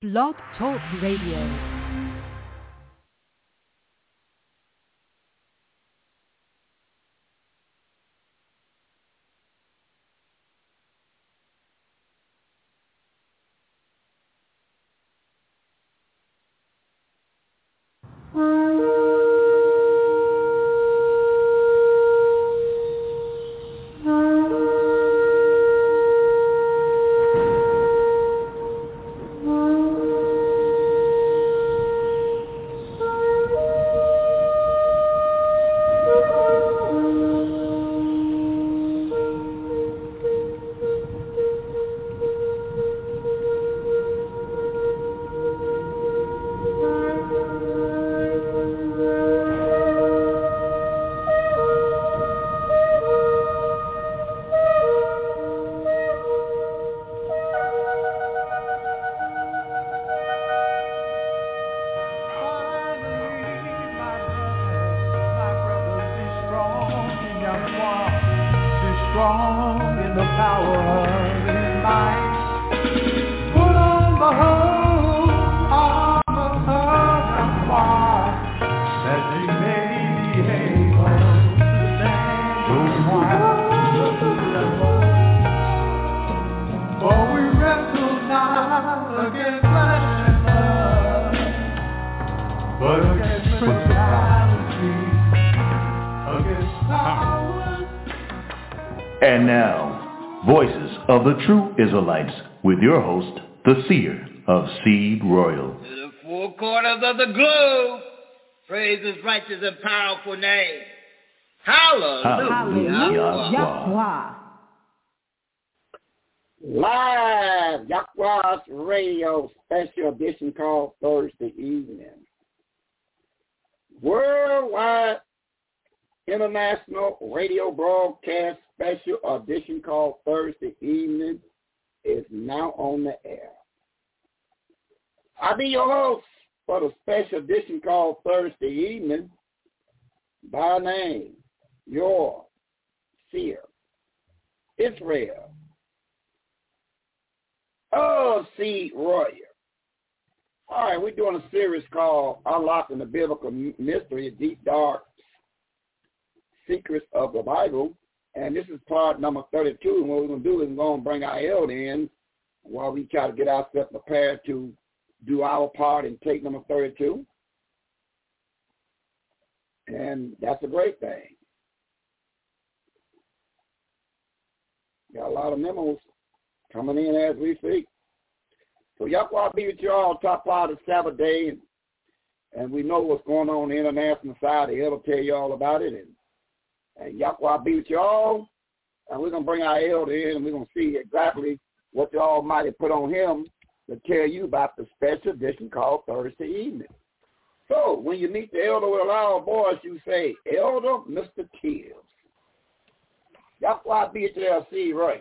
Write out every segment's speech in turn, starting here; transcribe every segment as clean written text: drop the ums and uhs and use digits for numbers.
Blog Talk Radio. And now, Voices of the True Israelites, with your host, the Seer of Seed Royal. To the four corners of the globe, praise His righteous and powerful name. Hallelujah. Hallelujah. Live Yahweh's Radio special edition called Thursday evening. Worldwide International Radio Broadcast special edition called Thursday evening is now on the air. I'll be your host for the special edition called Thursday evening by name, your Seer, Israel, of Seed Royal. All right, we're doing a series called Unlocking the Biblical Mystery, Deep Dark Secrets of the Bible. And this is part number 32. And what we're going to do is we're going to bring our elder in while we try to get ourselves prepared to do our part in take number 32. And that's a great thing. Got a lot of memos coming in as we speak. So Yahweh be with you all top part of the Sabbath day. And we know what's going on on the international side. The elder tell you all about it. And Yahweh be with you all, and we're going to bring our elder in, and we're going to see exactly what the Almighty put on him to tell you about the special edition called Thursday evening. So when you meet the elder with a loud voice, you say, Elder Mr. Tibbs. Yahweh be with you, see right.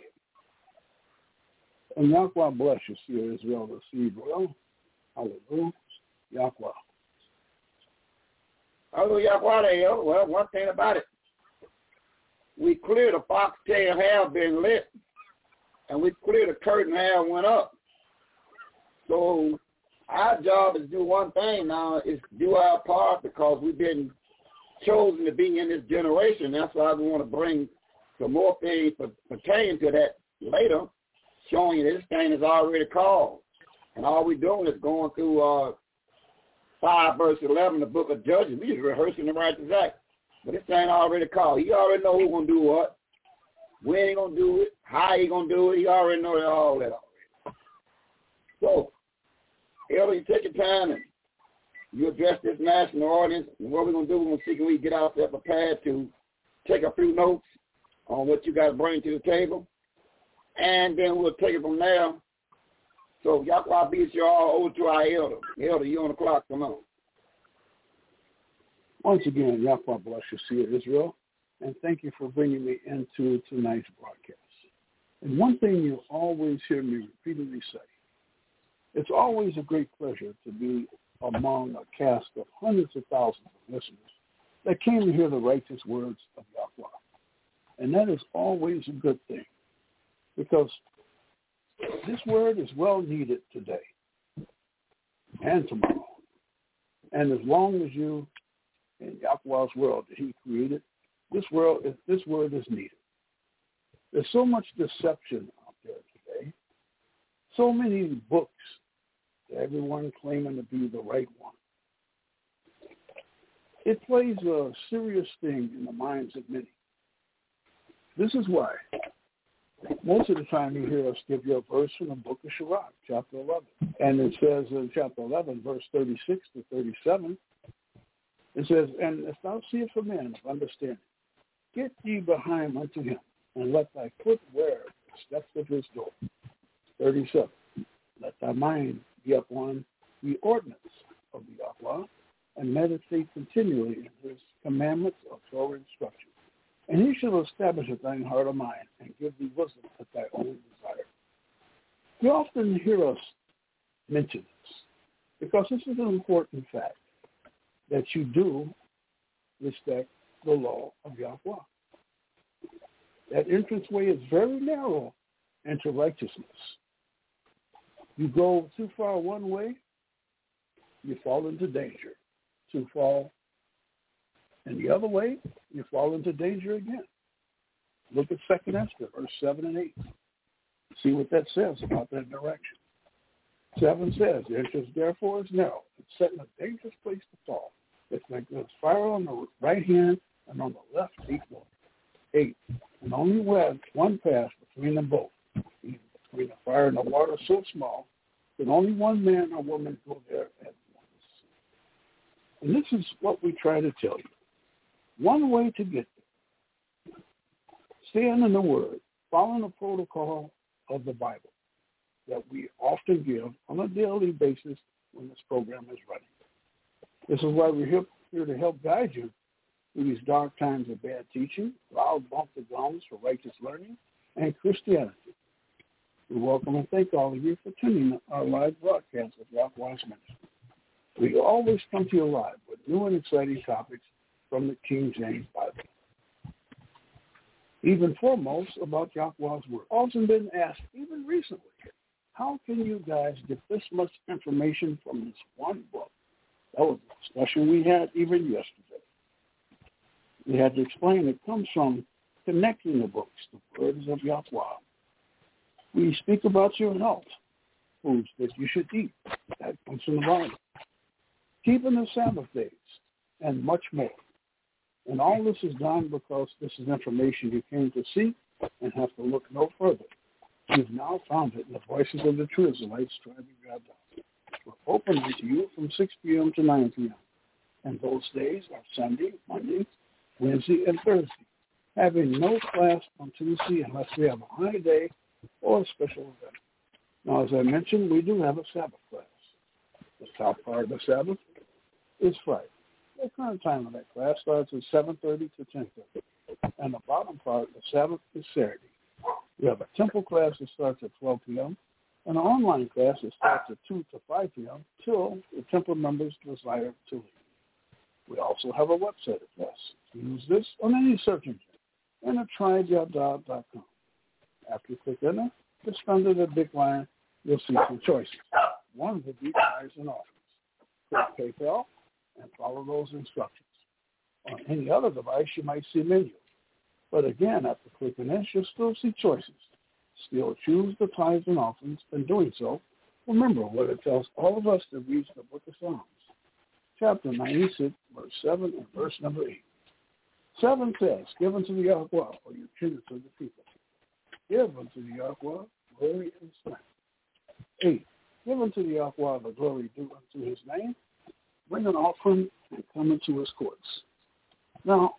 And Yahweh bless you, see Israel, the seed royal. Hallelujah. Yahweh. Hallelujah, Yahweh there, elder. Well, one thing about it. We cleared the foxtail have been lit, and we cleared the curtain have went up. So our job is to do one thing now, is do our part because we've been chosen to be in this generation. That's why we want to bring some more things pertaining to that later, showing you this thing is already called. And all we're doing is going through 5 verse 11, the book of Judges. We're just rehearsing the righteous act. But this thing already called. He already know who's going to do what, when he going to do it, how he going to do it. He already know all that already. So, Elder, you take your time and you address this national audience. And what we're going to do, we're going to see can we get ourselves prepared to take a few notes on what you got to bring to the table. And then we'll take it from there. So, Yahweh be with you all over to our elder. Elder, you on the clock. Come on. Once again, Yahweh bless you, see Israel, and thank you for bringing me into tonight's broadcast. And one thing you'll always hear me repeatedly say, it's always a great pleasure to be among a cast of hundreds of thousands of listeners that came to hear the righteous words of Yahweh. And that is always a good thing, because this word is well needed today. and tomorrow. And as long as you in Yahweh's world that he created, this word is needed. There's so much deception out there today. So many books, everyone claiming to be the right one. It plays a serious thing in the minds of many. This is why most of the time you hear us give you a verse from the book of Sirach, chapter 11. And it says in chapter 11, verse 36 to 37, it says, and if thou seest a man of understanding, get thee behind unto him, and let thy foot wear the steps of his door. 37, let thy mind be upon the ordinance of the Yahweh, and meditate continually in his commandments of Torah instruction. And he shall establish at thine heart of mind, and give thee wisdom at thy own desire. You often hear us mention this, because this is an important fact, that you do respect the law of Yahweh. That entranceway is very narrow into righteousness. You go too far one way, you fall into danger. Too far and the other way, you fall into danger again. Look at 2 Esther, verse 7 and 8. See what that says about that direction. 7 says, the entrance therefore is narrow. It's set in a dangerous place to fall. It's like there's fire on the right hand and on the left equal. 8, and only one path between them both, between the fire and the water so small that only one man or woman go there at once. And this is what we try to tell you. One way to get there. Stand in the Word, following the protocol of the Bible that we often give on a daily basis when this program is running. This is why we're here to help guide you through these dark times of bad teaching, loud bump the drums for righteous learning, and Christianity. We welcome and thank all of you for tuning our live broadcast of Yahweh's Ministry. We always come to you live with new and exciting topics from the King James Bible. Even foremost about Yahweh's Word. Also been asked, even recently, how can you guys get this much information from this one book? That was a discussion we had even yesterday. We had to explain it comes from connecting the books, the words of Yahweh. We speak about your health, foods that you should eat. That comes from the Bible. Keeping the Sabbath days, and much more. And all this is done because this is information you came to seek and have to look no further. You've now found it in the Voices of the True Israelites, Striving God. We're open to you from 6 p.m. to 9 p.m. And those days are Sunday, Monday, Wednesday, and Thursday, having no class on Tuesday unless we have a high day or a special event. Now, as I mentioned, we do have a Sabbath class. The top part of the Sabbath is Friday. The current time of that class starts at 7:30 to 10:30. And the bottom part of the Sabbath is Saturday. We have a temple class that starts at 12 p.m. and an online class that starts at 2 to 5 p.m. till the temple members desire to leave. We also have a website address. Use this on any search engine and at triyahdah.com. After you click enter, just under the big line, you'll see some choices. One would be tithes and offerings. Click PayPal and follow those instructions. On any other device, you might see a menu. But again, after clicking this, you'll still see choices. Still choose the tithes and offerings. In doing so, remember what it tells all of us to read the book of Psalms, chapter 96, verse 7 and verse number 8. 7 says, give unto the Yahweh, for you kindred of the people. Give unto the Yahweh glory and strength. 8, give unto the Yahweh the glory due unto his name. Bring an offering and come into his courts. Now,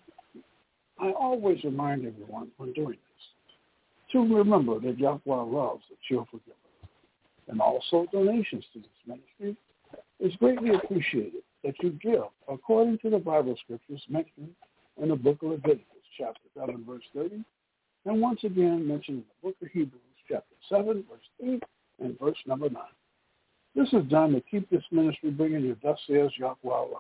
I always remind everyone when doing this to remember that Yahweh loves a cheerful giver. And also donations to this ministry is greatly appreciated that you give according to the Bible scriptures mentioned in the book of Leviticus, chapter 7, verse 30, and once again mentioned in the book of Hebrews, chapter 7, verse 8, and verse number 9. This is done to keep this ministry bringing you thus says Yahweh alive.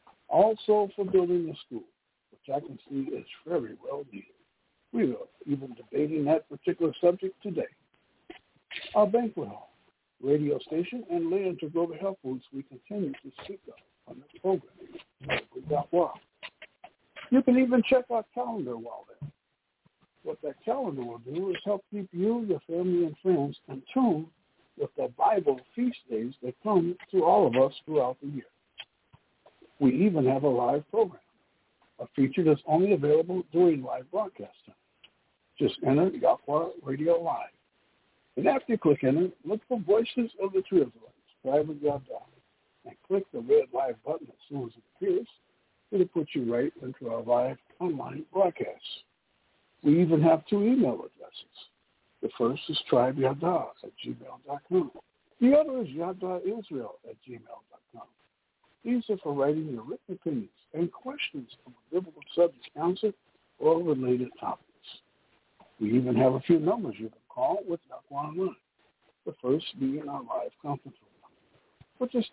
Also for building the school, which I can see is very well needed. We are even debating that particular subject today. Our banquet hall, radio station and land to grow the health foods we continue to speak of on this program. You can even check our calendar while there. What that calendar will do is help keep you, your family, and friends in tune with the Bible feast days that come to all of us throughout the year. We even have a live program, a feature that's only available during live broadcasting. Just enter Yahweh Radio Live. And after you click enter, look for Voices of the True Israelites, Tribe of Yahweh, and click the red live button as soon as it appears. It'll put you right into our live online broadcasts. We even have 2 email addresses. The first is tribeyada@gmail.com. The other is yadaisrael@gmail.com. These are for writing your written opinions and questions on a biblical subject answered or related topics. We even have a few numbers you can call with Yahweh Online. The first being our live conference number, which is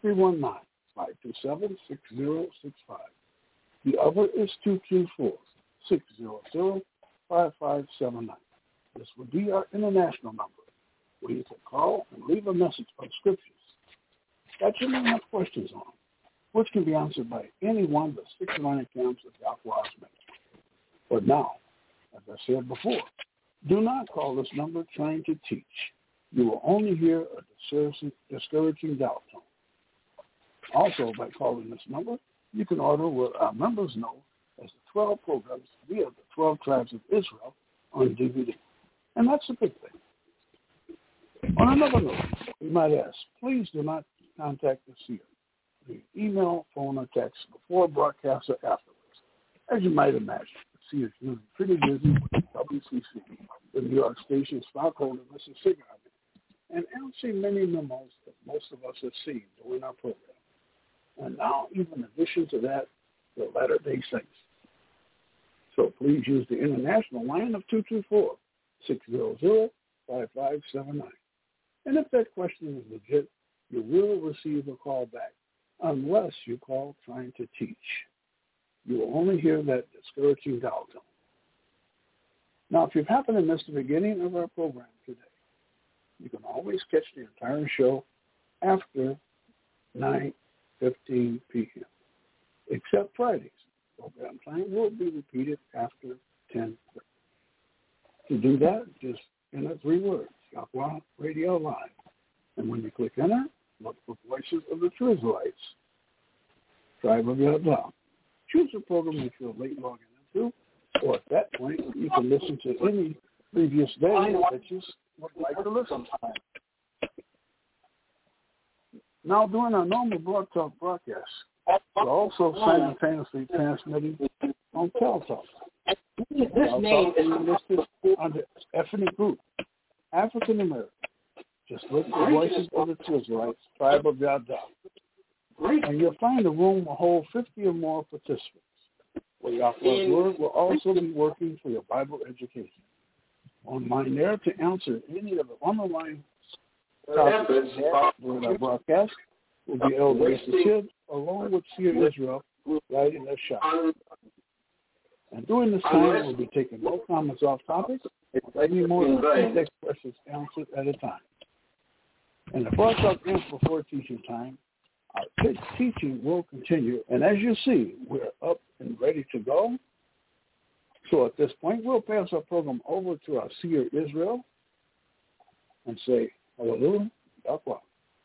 319-527-6065. The other is 224-600-5579. This would be our international number, where you can call and leave a message on scriptures that you may have questions on, which can be answered by any one of the 6 line accounts of Yahweh's ministry. But now, as I said before, do not call this number trying to teach. You will only hear a discouraging dial tone. Also, by calling this number, you can order what our members know as the 12 programs via the 12 tribes of Israel on DVD. And that's a good thing. On another note, we might ask, please do not contact the seer via email, phone, or text before broadcast or afterwards. As you might imagine, the seer is usually pretty busy with WCC, the New York station stockholder, Mr. Sigarman, and answering many memos that most of us have seen during our program. And now, even in addition to that, the Latter-day Saints. So please use the international line of 224-600-5579. And if that question is legit, you will receive a call back, unless you call trying to teach. You will only hear that discouraging dial tone. Now, if you've happened to miss the beginning of our program today, you can always catch the entire show after 9:15 p.m., except Fridays. Program time will be repeated after 10:30. To do that, just enter 3 words, Yahweh Radio Live. And when you click enter, look for Voices of the True Israelites, Tribe of Yahweh. Choose a program you feel late logging into, or at that point, you can listen to any previous day that you would like to listen to. Now, during our normal Blog Talk broadcast, we're also simultaneously transmitting on Cal Talk. Cal Talk is listed under ethnic group, African American. Just look for Voices of the Israelites, Tribe of Yahweh. And you'll find the room will hold 50 or more participants, where Yahweh's Word will also be working for your Bible education. Online there to answer any of the underlying topics during our broadcast will be Elder Mr. Sid, along with Seer Israel, writing a shot. And during this time, we'll be taking no comments off topic, any more than 6 questions answered at a time. And the broadcast ends before teaching time. Our teaching will continue, and as you see, we're up and ready to go. So at this point, we'll pass our program over to our Seer Israel and say, hallelujah, Yahweh.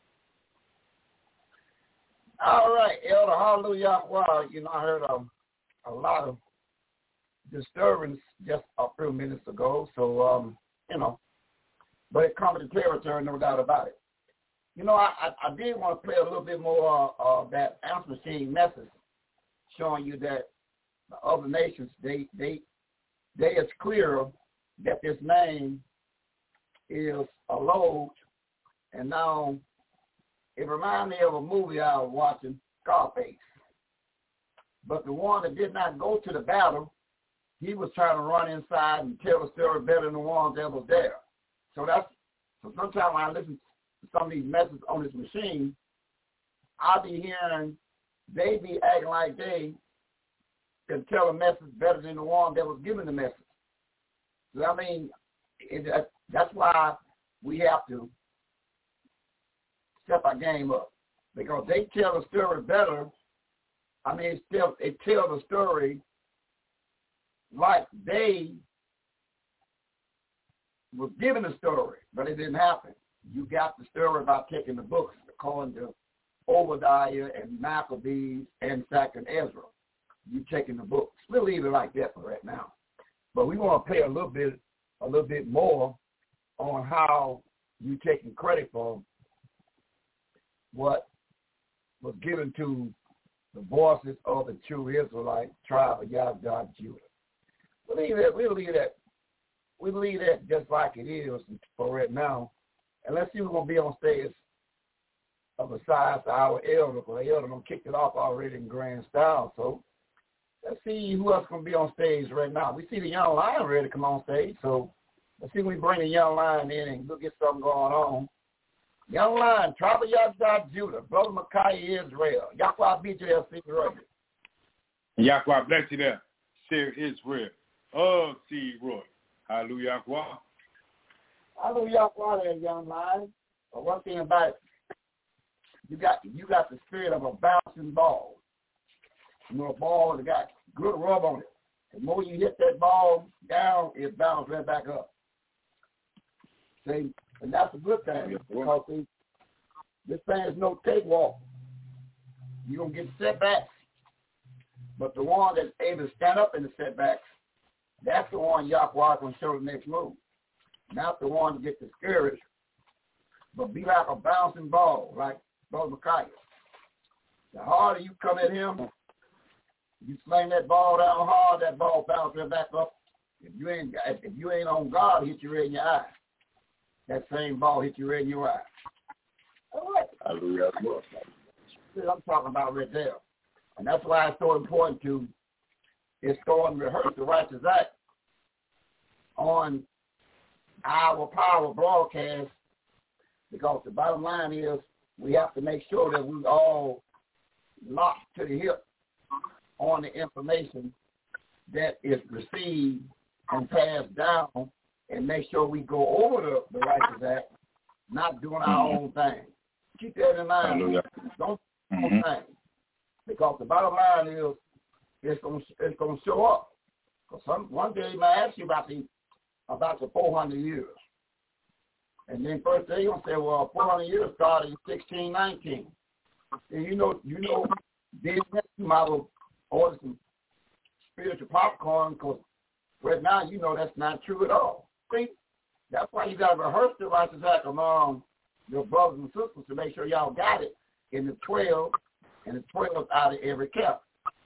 All right, Elder, hallelujah. Well, I heard a lot of disturbance just a few minutes ago, so, but it comes to territory, no doubt about it. I did want to play a little bit more of that answer machine message, showing you that the other nations, they is clear that this name is a load, and now it reminds me of a movie I was watching, Scarface. But the one that did not go to the battle, he was trying to run inside and tell the story better than the ones that was there. So sometimes when I listen to some of these messages on this machine, I'll be hearing they be acting like they can tell a message better than the one that was giving the message. So, that's why we have to step our game up because they tell the story better. I mean, they tell the story like they was given the story, but it didn't happen. You got the story about taking the books according to Obadiah and Maccabees and 2nd Ezra. You taking the books. We'll leave it like that for right now. But we want to play a little bit more on how you taking credit for what was given to the voices of the true Israelite tribe of Yahweh Judah. We'll leave that just like it is for right now. And let's see who's going to be on stage besides our elder, because the elder done kicked it off already in grand style. So let's see who else going to be on stage right now. We see the young lion ready to come on stage. So let's see if we bring the young lion in and we'll get something going on. Young lion, tribe of Yahweh Judah, Brother Micaiah Israel. Yahweh beat you there, Seed Roy. Yahweh bless you there, Seer Israel. Oh, Seed Roy. Hallelujah. Hallelujah, there, young lion. But one thing about it, you got the spirit of a bouncing ball. You know, a ball that got good rub on it. The more you hit that ball down, it bounces right back up. See, and that's a good thing because this thing is no cakewalk. You're going to get setbacks, but the one that's able to stand up in the setbacks, that's the one Yahweh going to show the next move. Not the one to get discouraged, but be like a bouncing ball, like Brother Micaiah. The harder you come at him, you sling that ball down hard, that ball bounces back up. If you ain't on God, hit you right in your eye. That same ball hit you right in your eye. All right. Hallelujah. That's what I'm talking about right there. And that's why it's so important to go and rehearse the Righteous Act on our power broadcast, because the bottom line is we have to make sure that we all locked to the hip on the information that is received and passed down, and make sure we go over the Righteous Act, not doing our own thing. Keep that in mind. Hallelujah. Don't do your own thing. Because the bottom line is it's going to show up. Because one day he might ask you about the 400 years. And then first they're going to say, well, 400 years started in 1619. And you know, then you might order some spiritual popcorn, because right now you know that's not true at all. See, that's why you got to rehearse the Righteous Act among your brothers and sisters to make sure y'all got it in the 12, and the 12 out of every cap.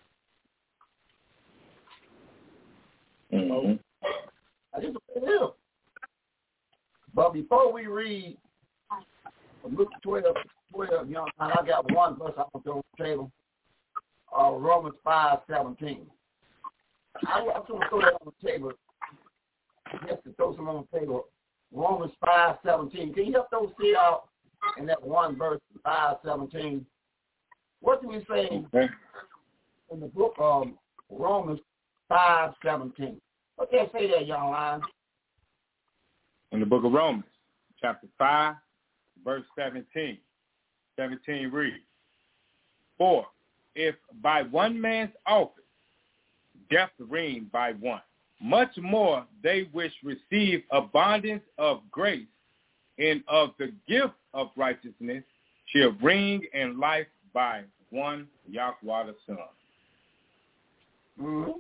Mm-hmm. I just live. But before we read Luke 12, young man, I got one verse I want to throw on the table. Romans 5:17. I just want to throw that on the table. Just to throw some on the table. Romans 5:17. Can you help those see out in that one verse 5:17? What do we say in the book of Romans 5:17? What can I say there, young lion? In the book of Romans, chapter 5, verse 17. 17 reads, "For if by one man's office death reigned by one, much more they which receive abundance of grace and of the gift of righteousness shall reign in life by one Yahweh the Son." Mm-hmm.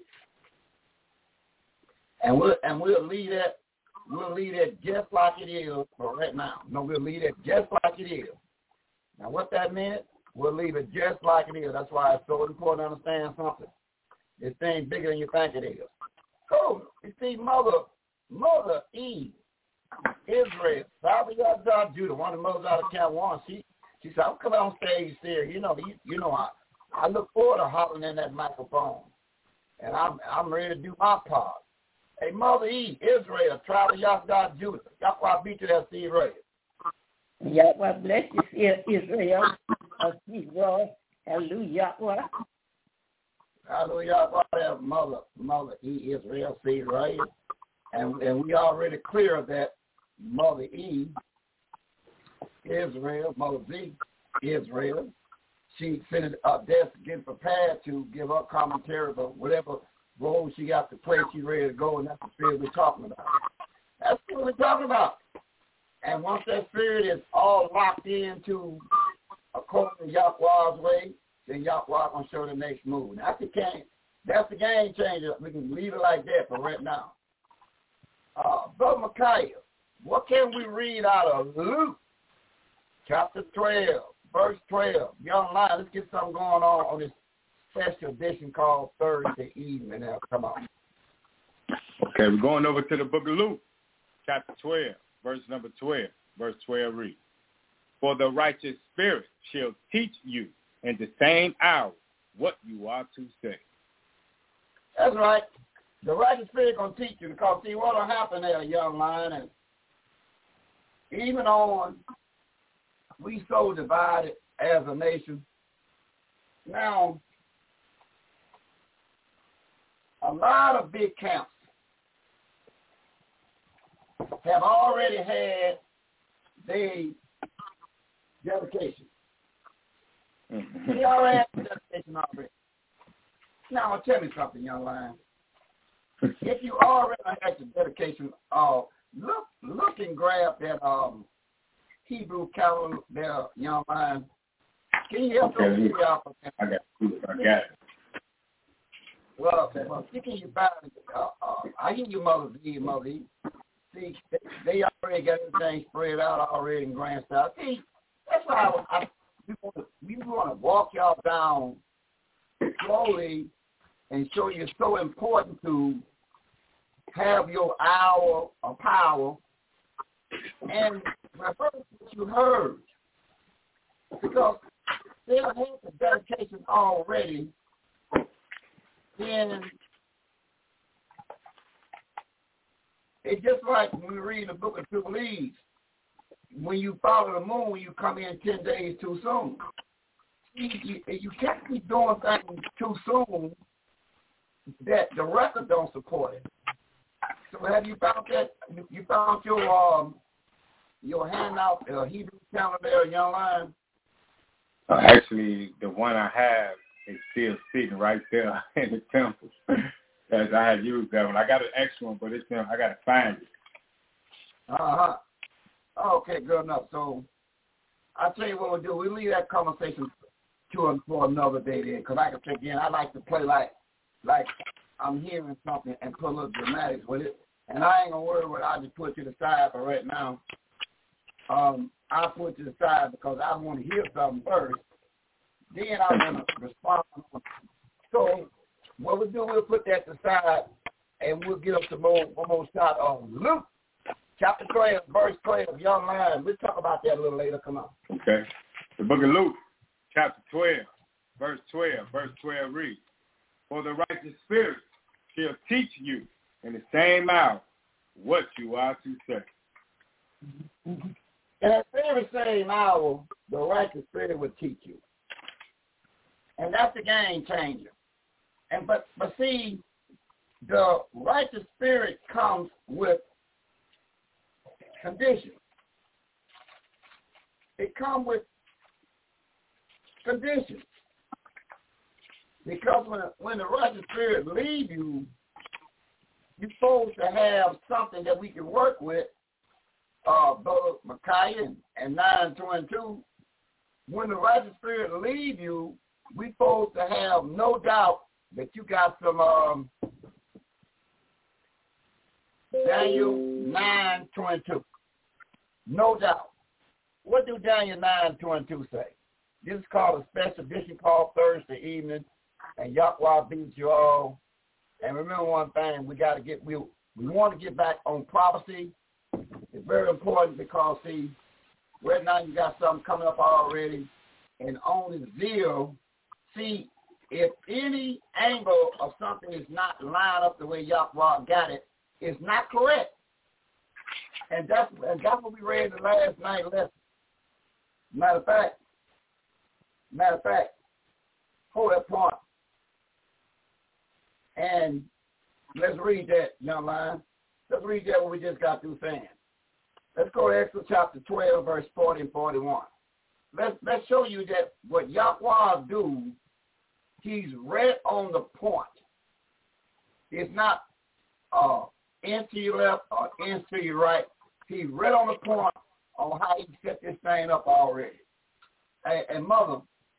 And we'll leave that. We'll leave that just like it is for right now. No, we'll leave it just like it is. Now, what that meant, we'll leave it just like it is. That's why it's so important to understand something. This thing's bigger than you think it is. So, you see, Mother Eve, Israel, Judah, one of the mothers out of Camp 1, she said, "I'm coming on stage here. You know, I look forward to hopping in that microphone, and I'm ready to do my part." Hey, Mother Eve, Israel, tribe of Yahweh Judah. Yahweh beat you that Seed Roy. Yahweh bless you, Israel. Hallelujah. Hallelujah. Mother Eve, Israel, Seed Roy. And we already clear that Mother Eve Israel, Mother Z, Israel. She sent it up there to get prepared to give up commentary, but whatever role she got to play, she's ready to go, and that's the spirit we're talking about. That's what we're talking about. And once that spirit is all locked into according to Yahweh's way, then Yahweh going to show the next move. That's the game changer. We can leave it like that for right now. Brother Micaiah, what can we read out of Luke chapter 12, verse 12? Young line, let's get something going on this special edition called Thursday evening. Now, come on. Okay, we're going over to the book of Luke, chapter 12, verse number 12. Verse 12 reads, "For the righteous spirit shall teach you in the same hour what you are to say." That's right. The righteous spirit going to teach you, because see what will happen there, young lion, and even on we so divided as a nation. Now, a lot of big camps have already had their dedication. They already had the dedication already. Now, tell me something, young lion. If you already had the dedication, look and grab that Hebrew calendar there, young lion. Can you help those people out? I got it. Well, can you find I hear you, Mother Z, Mother E. See, they already got everything spread out already in Grand South. See, that's why we want to walk y'all down slowly and show you it's so important to have your hour of power and refer to what you heard. Because they have the dedication already, then it's just like when we read the book of Jubilees. When you follow the moon, you come in 10 days too soon. You can't be doing things too soon that the record don't support it. So have you found that? You found your handout, Hebrew calendar, young lion? Actually, the one I have is still sitting right there in the temple. As I had used that one. I got an extra one, but I got to find it. Uh-huh. Okay, good enough. So I'll tell you what we'll do. We'll leave that conversation for another day then, because like I said again, I like to play like I'm hearing something and put a little dramatics with it. And I ain't going to worry what I just put to the side for right now. I'll put it to the side because I want to hear something first. Then I want to respond. So what we'll do, we'll put that to the side, and we'll get up to one more shot on Luke, chapter 12, verse 12, young man. We'll talk about that a little later. Come on. Okay. The book of Luke, chapter 12, verse 12. Verse 12 reads, "For the righteous spirit shall teach you in the same hour what you are to say." In that very same hour, the righteous spirit will teach you. And that's the game changer. And but see, the righteous spirit comes with conditions. It comes with conditions. Because when the righteous spirit leaves you, you're supposed to have something that we can work with, Brother Micaiah and 9:22. When the righteous spirit leaves you, we're supposed to have no doubt that you got some Daniel 9:22. No doubt. What do Daniel 9:22 say? This is called a special edition called Thursday evening, and Yahweh beats you all. And remember one thing, we want to get back on prophecy. It's very important because, see, right now you got something coming up already, and on the zeal, see, if any angle of something is not lined up the way Yahweh got it, it's not correct. And that's what we read the last night lesson. Matter of fact, hold that point. And let's read that, young man. Let's read that what we just got through saying. Let's go to Exodus chapter 12, verse 40 and 41. Let's show you that what Yahweh do, he's right on the point. It's not into your left or into your right. He's right on the point on how he set this thing up already. Hey, Mother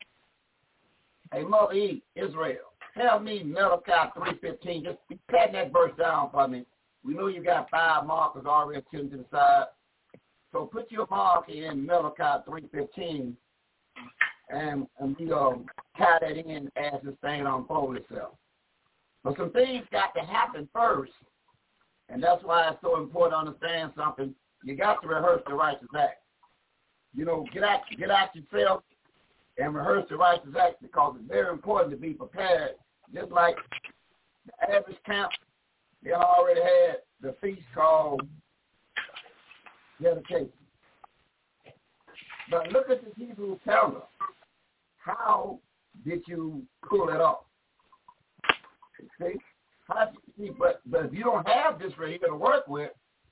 E, Israel, tell me Malachi 3:15. Just be patting that verse down for me. We know you got 5 markers already tuned to the side. So put your marker in Malachi 3:15, and we tie that in as this thing unfolds itself. But some things got to happen first, and that's why it's so important to understand something. You got to rehearse the righteous act. Get out yourself and rehearse the righteous act, because it's very important to be prepared. Just like the average camp, they already had the feast called dedication. But look at the Hebrew calendar. How did you pull it off? See? But if you don't have this right here to work with,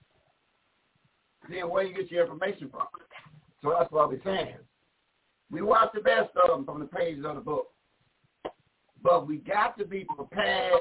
then where you get your information from? So that's what we're saying. We watch the best of them from the pages of the book. But we got to be prepared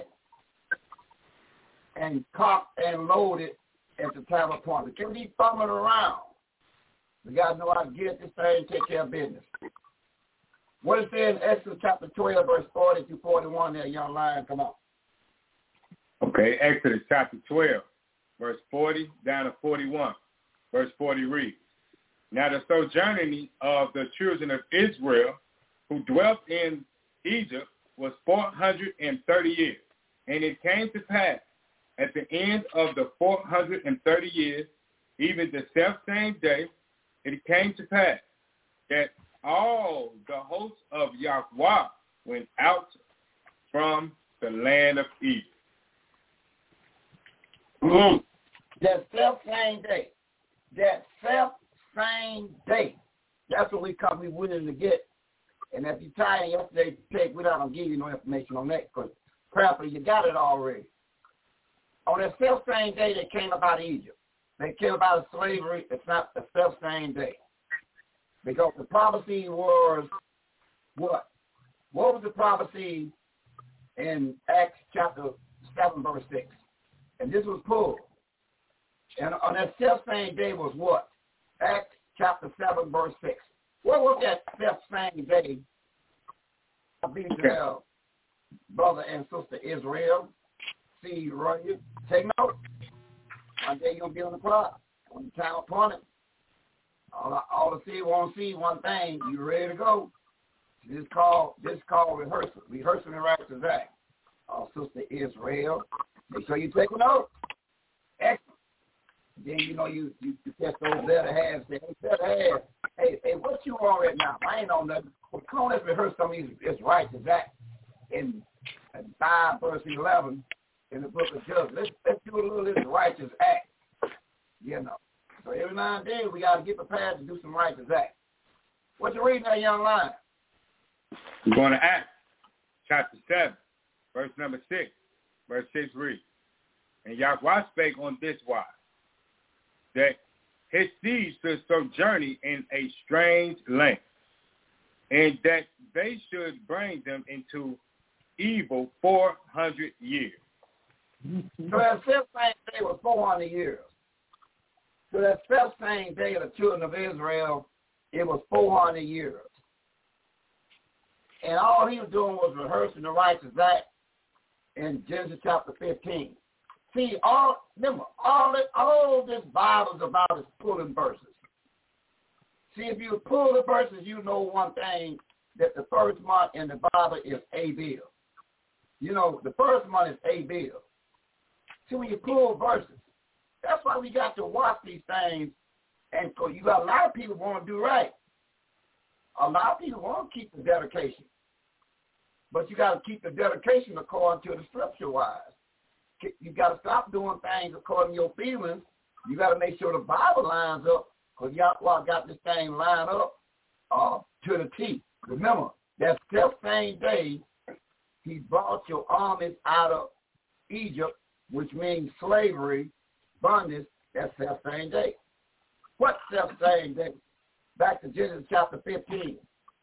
and cocked and loaded at the time of point. We can't be fumbling around. We got to know how to get this thing and take care of business. What it says in Exodus chapter 12, verse 40 to 41 there, young lion, come on. Okay, Exodus chapter 12, verse 40 down to 41. Verse 40 reads, Now the sojourning of the children of Israel who dwelt in Egypt was 430 years. And it came to pass at the end of the 430 years, even the selfsame day, it came to pass that all the hosts of Yahweh went out from the land of Egypt. Mm-hmm. That self-same day. That self-same day. That's what we willing to get. And if you tired yesterday, we're not going to give you no information on that, because prayerfully you got it already. On that self-same day, they came up out of Egypt. They came about of slavery. It's not the self-same day. Because the prophecy was what? What was the prophecy in Acts chapter 7, verse 6? And this was pulled. And on that self-same day was what? Acts chapter 7, verse 6. What was that self-same day? Brother and sister Israel, see Roy, take note. One day you're going to be on the clock, on the time appointed. All the see won't see one thing. You ready to go? This call rehearsal. Rehearsing the righteous act. Sister Israel, make sure you take a note. Excellent. Then you test those better halves. Say, hey, better halves. Hey, what you on right now? I ain't on nothing. Well, come on, let's rehearse some of these righteous act in 5 verse 11 in the book of Judges. Let's do a little of this righteous act. So every now and then we got to get prepared to do some righteous act. What you reading there, young lion? We're going to Acts chapter 7, verse number 6. Verse 6 reads, And Yahweh spake on this wise, that his seed should sojourn in a strange land, and that they should bring them into evil 400 years. So that self-same day was 400 years. So that self-same day of the children of Israel, it was 400 years. And all he was doing was rehearsing the righteous act in Genesis chapter 15. See, all this Bible is about is pulling verses. See, if you pull the verses, you know one thing, that the first month in the Bible is Abel. The first month is Abel. See, when you pull verses, that's why we got to watch these things. And so you got a lot of people want to do right. A lot of people want to keep the dedication. But you got to keep the dedication according to the scripture-wise. You got to stop doing things according to your feelings. You got to make sure the Bible lines up, because Yahweh got this thing lined up to the T. Remember, that same day, he brought your armies out of Egypt, which means slavery, bondage, that same day. What self-same day? Back to Genesis chapter 15.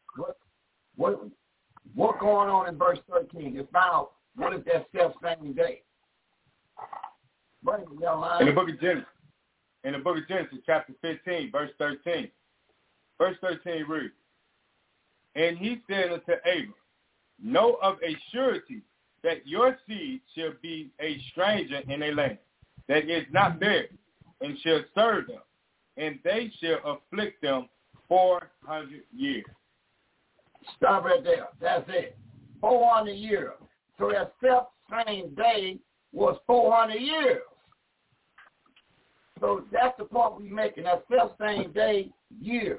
What going on in verse 13? It's about what is that self-same day? Bring it down line. In the book of Genesis, chapter 15, verse 13. Verse 13 reads, and he said unto Abram, know of a surety that your seed shall be a stranger in a land that is not theirs, and shall serve them, and they shall afflict them 400 years. Stop right there. That's it. 400 years. So that self-same day was 400 years. So that's the point we're making. That self-same day, years.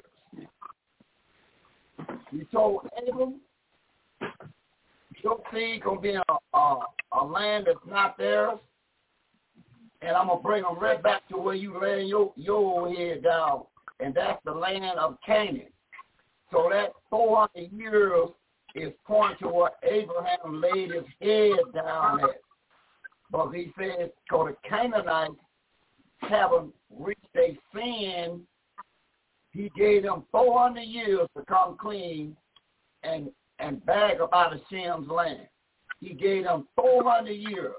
He told Abram, your seed going to be in a land that's not theirs, and I'm going to bring them right back to where you lay your head down, and that's the land of Canaan. So that 400 years is pointing to where Abraham laid his head down at. But he says, because the Canaanites haven't reached their sin, he gave them 400 years to come clean and bag up out of Shem's land. He gave them 400 years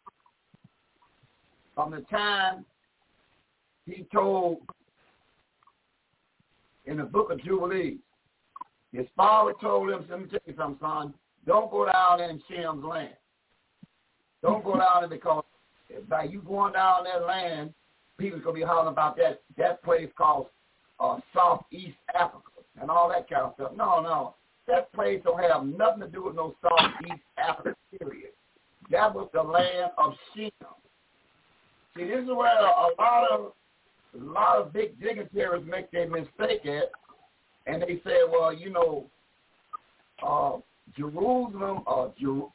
from the time he told in the book of Jubilees. His father told him, let me tell you something, son, don't go down in Shem's land. Don't go down there, because by you going down that land, people's going to be hollering about that place called Southeast Africa and all that kind of stuff. No. That place don't have nothing to do with no Southeast Africa, period. That was the land of Shem. See, this is where a lot of big dignitaries make their mistake at, and they say, well, Jerusalem or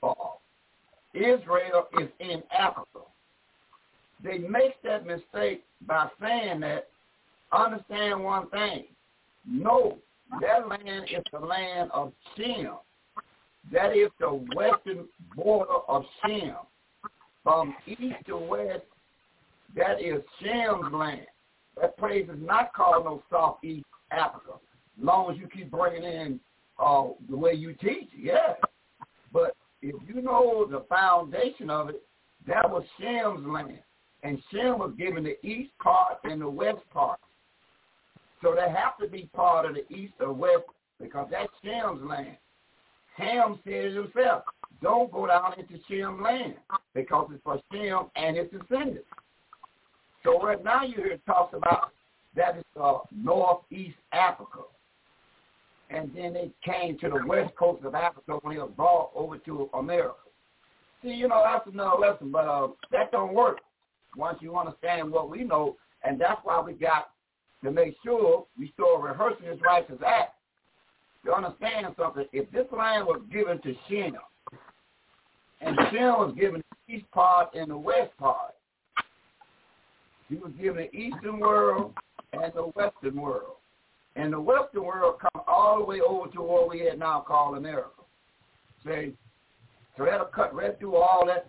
Israel is in Africa. They make that mistake by saying that. Understand one thing. No, that land is the land of Shem. That is the western border of Shem. From east to west, that is Shem's land. That place is not called no Southeast Africa, as long as you keep bringing in the way you teach, yeah. But if you know the foundation of it, that was Shem's land. And Shem was given the east part and the west part. So they have to be part of the east or west, because that's Shem's land. Ham said it himself, don't go down into Shem's land, because it's for Shem and his descendants. So right now you hear talks about that is northeast Africa. And then they came to the west coast of Africa when they were brought over to America. See, that's another lesson, but that don't work once you understand what we know. And that's why we got to make sure we start rehearsing this righteous act. To understand something, if this land was given to Shem, and Shem was given the east part and the west part, he was given the eastern world and the western world. And the western world come all the way over to what we had now called America. See? So that'll cut right through all that.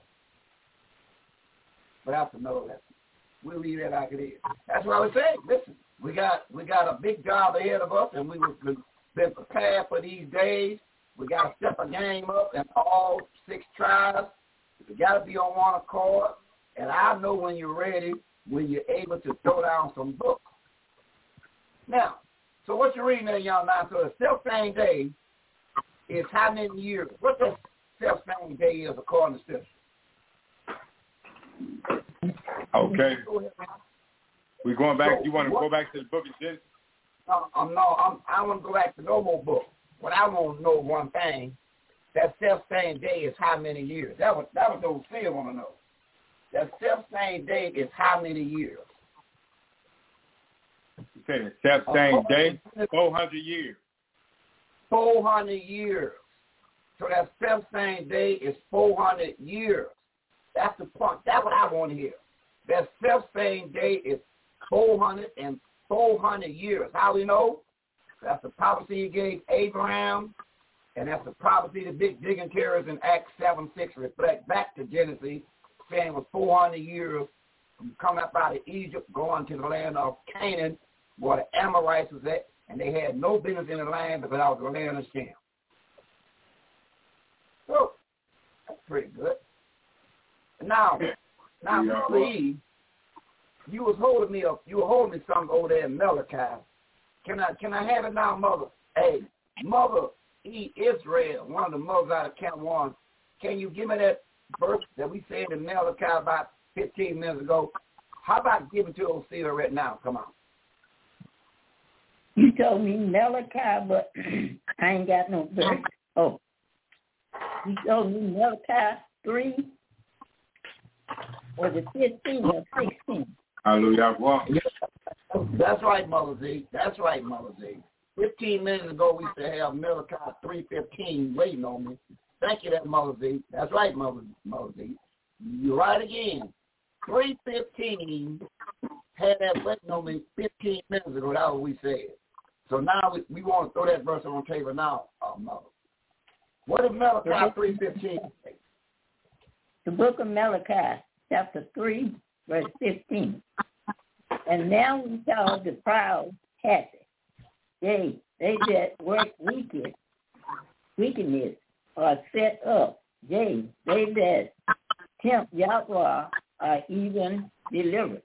But that's another lesson. We'll leave that like it is. That's why we say, listen, we got a big job ahead of us, and we've been prepared for these days. We got to step a game up in all 6 tribes. We got to be on one accord. And I know when you're ready, when you're able to throw down some books. Now, so what you're reading there, young man, so the self-same day is how many years? What the self-same day is according to Scripture? Okay. We're going back. You want to go back to the book of Genesis? I want to go back to no more book. What I want to know one thing, that self-same day is how many years? That was those Phil want to know. That self-same day is how many years? You said the self-same day, 400 years. 400 years. So that self-same day is 400 years. That's the point. That's what I want to hear. That self-same day is 400 years. How we know? That's the prophecy he gave Abraham, and that's the prophecy the big dignitaries in Acts 7:6 reflect back to Genesis, saying it was 400 years from coming up out of Egypt, going to the land of Canaan, where the Amorites was at, and they had no business in the land because I was the land of Shem. So that's pretty good. Now, Eve, you was holding me up. You were holding me something over there in Malachi. Can I have it now, Mother? Hey, Mother E. Israel, one of the mothers out of Camp 1. Can you give me that verse that we said in Malachi about 15 minutes ago? How about giving it to Osea right now? Come on. You told me Malachi, but I ain't got no verse. Oh. You told me Malachi 3, was it 15 or 16? Hallelujah. That's right, Mother Z. That's right, Mother Z. 15 minutes ago, we used to have Malachi 3:15 waiting on me. Thank you, that Mother Z. That's right, Mother Z. You're right again. 3:15 had that waiting on me 15 minutes ago. That's what we said. So now we want to throw that verse on the table now, Mother. What is Malachi 3:15 say? The book of Malachi, chapter 3, verse 15. And now we call the proud happy. They that work wickedness are set up. They that tempt Yahweh are even delivered.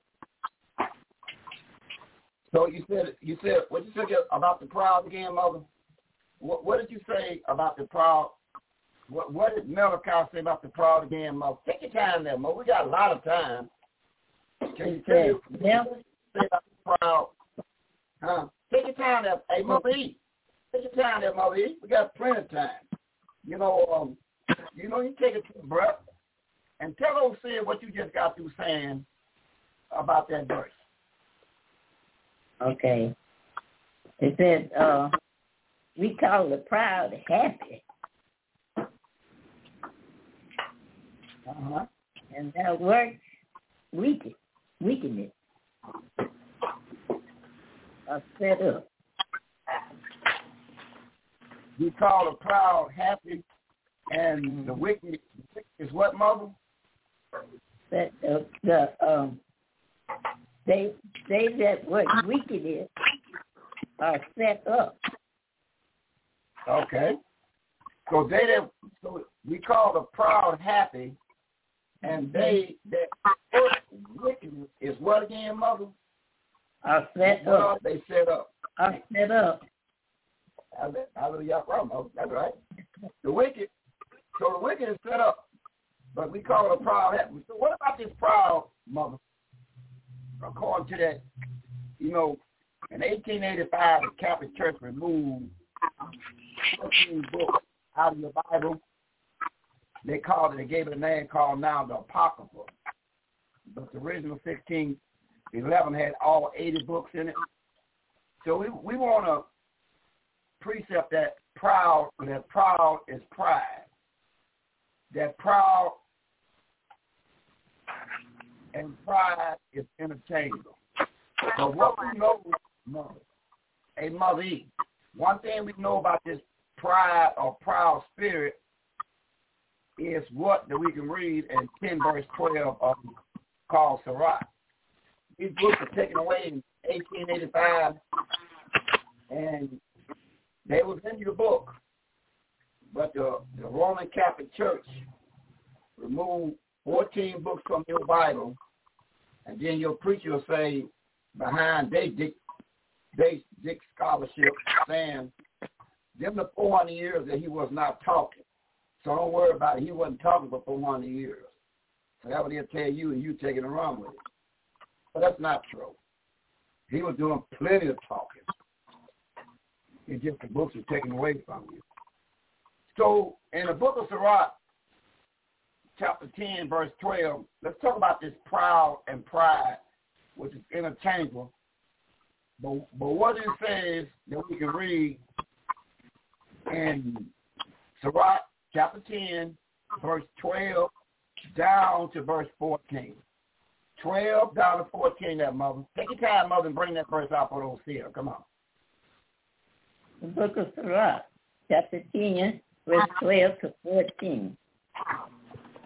So you said what you said about the proud again, Mother? What did you say about the proud? What did Malachi say about the proud again, Mother? Take your time there, Mother. We got a lot of time. Can you tell me what you say about the proud? Huh? Take your time there. Hey, Mother E. Take your time there, Mother E. We got plenty of time. You take a deep breath and tell Osea what you just got through saying about that verse. Okay. It said, we call the proud happy. And that works wickedness are set up. We call the proud happy, and the wicked is what, Mother? That they that work wickedness are set up. Okay. So we call the proud happy, and they that work wickedness is what again, Mother? Are set up. They set up. Are set up. That's right. The wicked is set up, but we call it a proud happy. So what about this proud, Mother? According to that, in 1885, the Catholic Church removed 13 books out of the Bible. They gave it a name called now the Apocrypha. But the original 1611 had all 80 books in it. So we want to precept that proud is pride. That proud and pride is interchangeable. But what we know, Mother E, one thing we know about this pride or proud spirit is what that we can read in 10 verse 12 called Sirach. These books were taken away in 1885, and they was in your book, but the Roman Catholic Church removed 14 books from your Bible, and then your preacher will say behind they dick scholarship saying them the 400 years that he was not talking. So don't worry about it. He wasn't talking for 400 years. So that's what he'll tell you, and you taking it wrong with it. But that's not true. He was doing plenty of talking. It's just the books are taken away from you. So in the book of Sirach, chapter 10, verse 12, let's talk about this proud and pride, which is interchangeable. But what it says that we can read in Sirach, chapter 10, verse 12, down to verse 14. 12 down to 14, that, Mother. Take your time, Mother, and bring that verse out for those here. Come on. The book of Sirach, chapter 10, verse 12 to 14.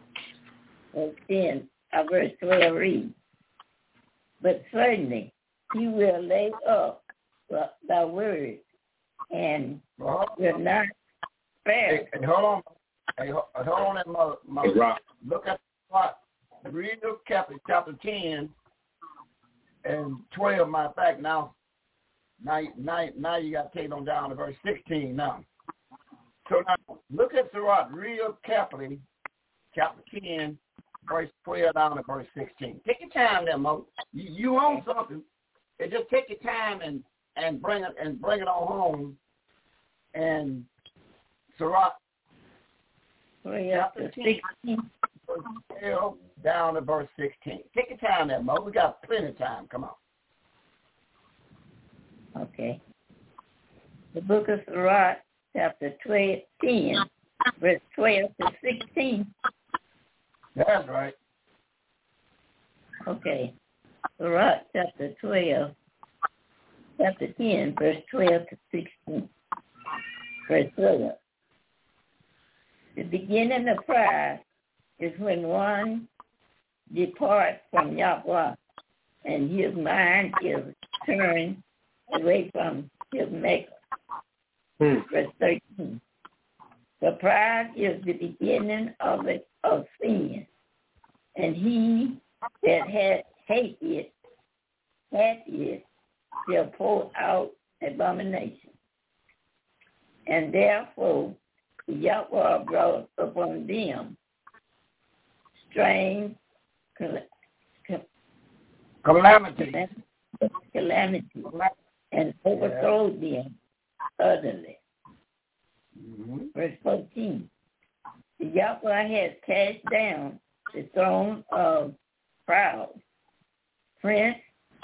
Verse 12 reads, but certainly he will lay up thy word and will not spare. Hey, hold on. Hey, hold on that mother. Look at what? Read the chapter 10 and 12, matter of fact, now you got to take them down to verse 16 now. So now, look at Sirach real carefully, chapter 10, verse 12 down to verse 16. Take your time there, Mo. You own something. And just take your time and bring it on home. And Sirach chapter 10, verse 12 down to verse 16. Take your time there, Mo. We got plenty of time. Come on. Okay. The book of Sirach, chapter 10, verse 12 to 16. That's right. Okay. Sirach, chapter 10, verse 12 to 16. Verse 12. The beginning of pride is when one departs from Yahweh and his mind is turned away from his maker. Verse 13. The pride is the beginning of sin, and he that hath it shall pour out abomination. And therefore Yahweh brought upon them strange calamity, and overthrew them utterly. Verse 14. Yahweh has cast down the throne of proud princes,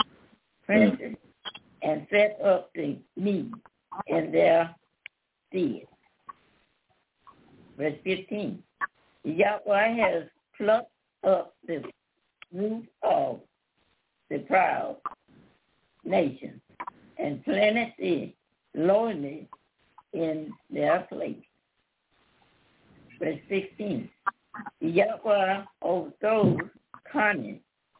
and set up the meek in their stead. Verse 15. Yahweh has plucked up the root of the proud nation and planted the lowly in their place. Verse 16. Yahweh overthrows cunning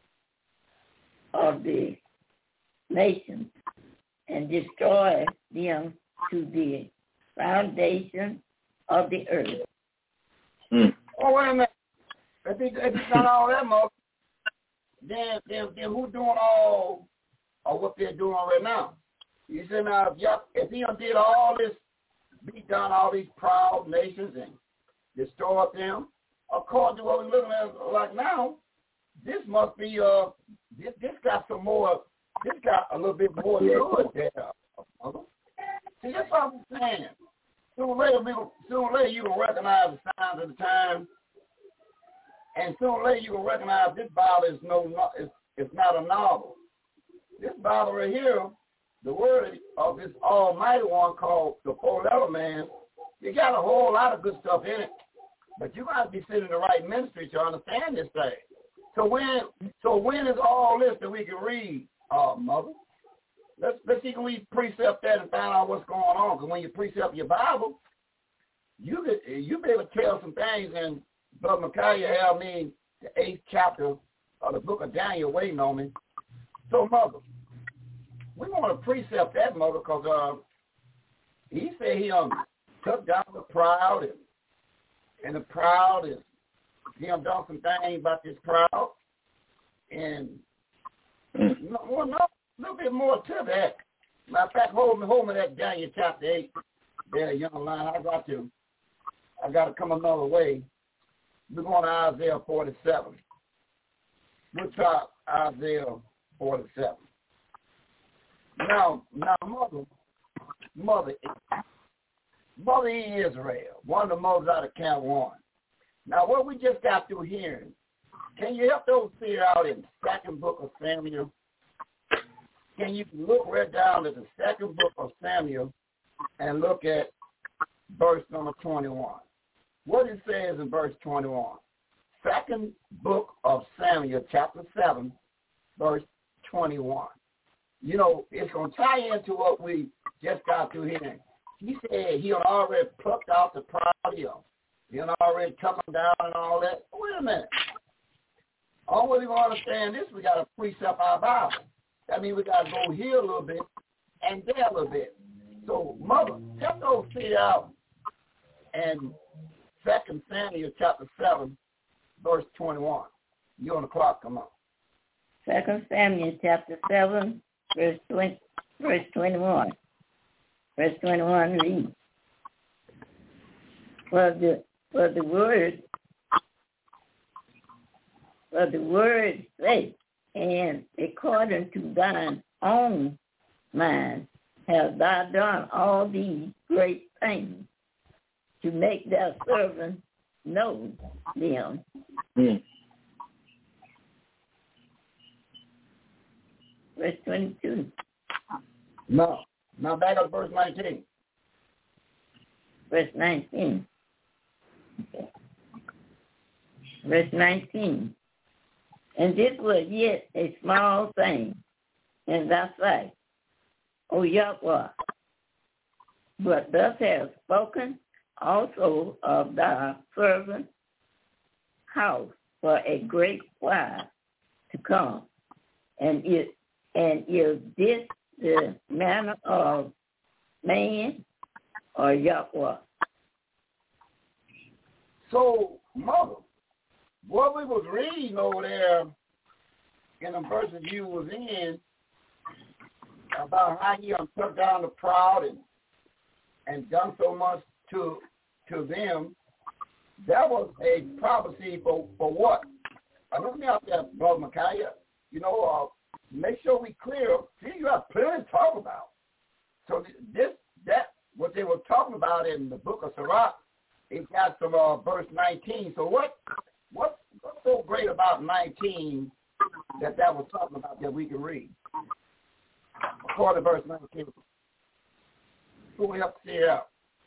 of the nations and destroys them to the foundation of the earth. Oh, wait a minute. If he's done all that, Mo, then who's doing all of what they're doing right now? You said now, if he did all this, beat down all these proud nations and destroyed them, according to what we're looking at like now, this must be this got some more. This got a little bit more to it there. See, that's what I'm saying. Sooner or later you will recognize the signs of the time, and sooner or later you will recognize this Bible is not a novel. This Bible right here, the word of this Almighty One called the four-letter man, you got a whole lot of good stuff in it, but you got to be sitting in the right ministry to understand this thing. So when is all this that we can read, Mother? Let's see, can we precept that and find out what's going on? Because when you precept your Bible, you be able to tell some things. And Brother Micaiah had me the 8th chapter of the book of Daniel waiting on me. So, Mother, we want to precept that, Mother, because he said he took down the proud, and the proud is he done some things about this proud, and no, a little bit more to that. Matter of fact, hold me that Daniel chapter 8 there, young line. I got to come another way. We're going to Isaiah 47. We'll talk Isaiah 47. Now, Mother Israel, one of the mothers out of Camp 1. Now, what we just got through hearing, can you help those see out in the 2nd book of Samuel? Can you look right down at the 2nd book of Samuel and look at verse number 21? What it says in verse 21. 2nd book of Samuel, chapter 7, verse 21. You know, it's going to tie into what we just got through hearing. He said he had already plucked out the proud hill. He had already cut them down and all that. Wait a minute. All we want to understand this, we got to precept our Bible. That means we got to go here a little bit and there a little bit. So, Mother, help those see out in 2 Samuel chapter 7, verse 21. You on the clock, come on. 2 Samuel chapter 7, verse 21. Verse 21 reads, For the word sake, and according to thine own mind, have thou done all these great things to make thy servant know them. Verse 22. No. Now back up to verse 19. Verse 19. Okay. Verse 19. And this was yet a small thing in thy sight, O Yahweh. But thus hast spoken also of thy servant's house for a great while to come. And is this the manner of man or Yahweh? So, Mother, what we was reading over there in the verses you was in about how he took down the proud and done so much to them, that was a prophecy for what? Let me ask that, Brother Micaiah. Make sure we clear. See, you have plenty to talk about. So what they were talking about in the book of Sirach, it got some verse 19. So what's so great about 19 that was talking about that we can read? According to verse 19. So we have to see it out.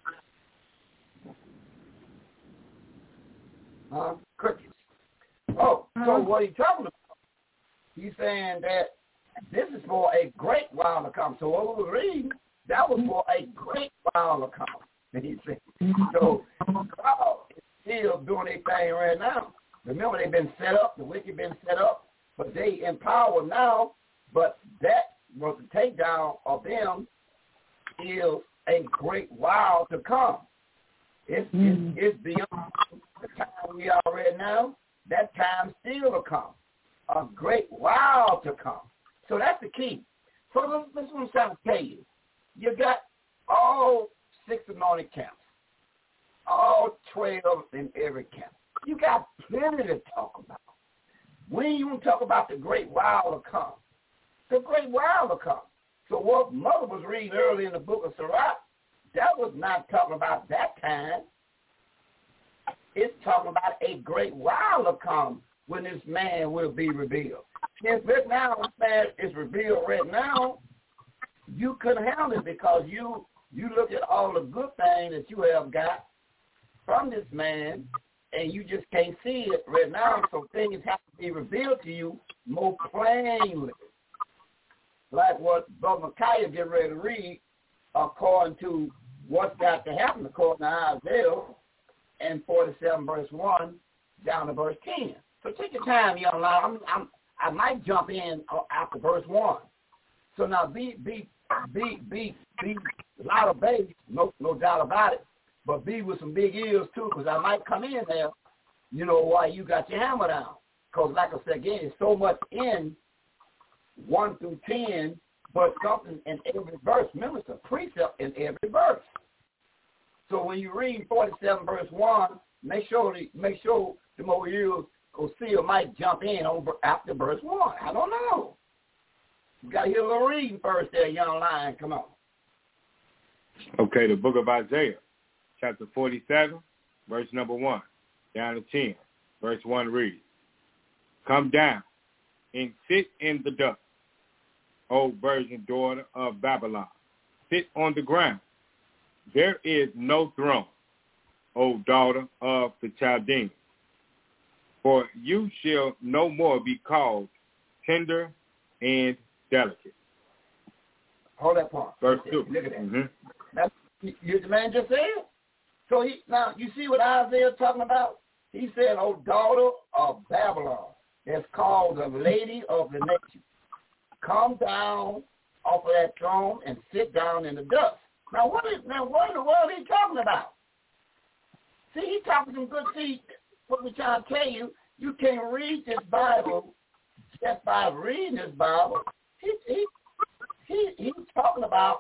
Crickets. So what he's talking about, he's saying that this is for a great while to come. So what we were reading, that was for a great while to come. He said. So God is still doing their thing right now. Remember, they've been set up, the wicked been set up, but they in power now. But that was the takedown of them is a great while to come. It's beyond the time we are right now. That time still to come. A great while to come. So that's the key. So this is what I'm trying to tell you. You got all 6 anointed camps, all 12 in every camp. You got plenty to talk about. When you talk about the great while to come, the great while to come. So what Mother was reading earlier in the book of Sirach, that was not talking about that time. It's talking about a great while to come when this man will be revealed. Since right now this man is revealed right now, you couldn't handle it because you look at all the good things that you have got from this man, and you just can't see it right now, so things have to be revealed to you more plainly. Like what Brother Micaiah getting ready to read, according to what's got to happen, according to Isaiah, and 47 verse 1 down to verse 10. So take your time, young lad. I might jump in after verse 1. So now be loud of bass, no doubt about it. But be with some big ears too, because I might come in there, while you got your hammer down. Because like I said again, it's so much in 1 through 10, but something in every verse. Remember, it's a precept in every verse. So when you read 47 verse 1, make sure the more ears go see or might jump in after verse 1. I don't know. You got to hear a little reading first there, young lion. Come on. Okay, the book of Isaiah, chapter 47, verse number 1, down to 10. Verse 1 reads, Come down and sit in the dust, O virgin daughter of Babylon. Sit on the ground. There is no throne, O daughter of the Chaldeans. For you shall no more be called tender and delicate. Hold that part. Verse 2. Look at that. Mm-hmm. That's the man just said. So now you see what Isaiah talking about? He said, "O daughter of Babylon," that's called the lady of the nation. come down off of that throne and sit down in the dust. Now, what in the world is he talking about? See, he's talking some good things. What we're trying to tell you, you can't read this Bible just by reading this Bible. He's talking about,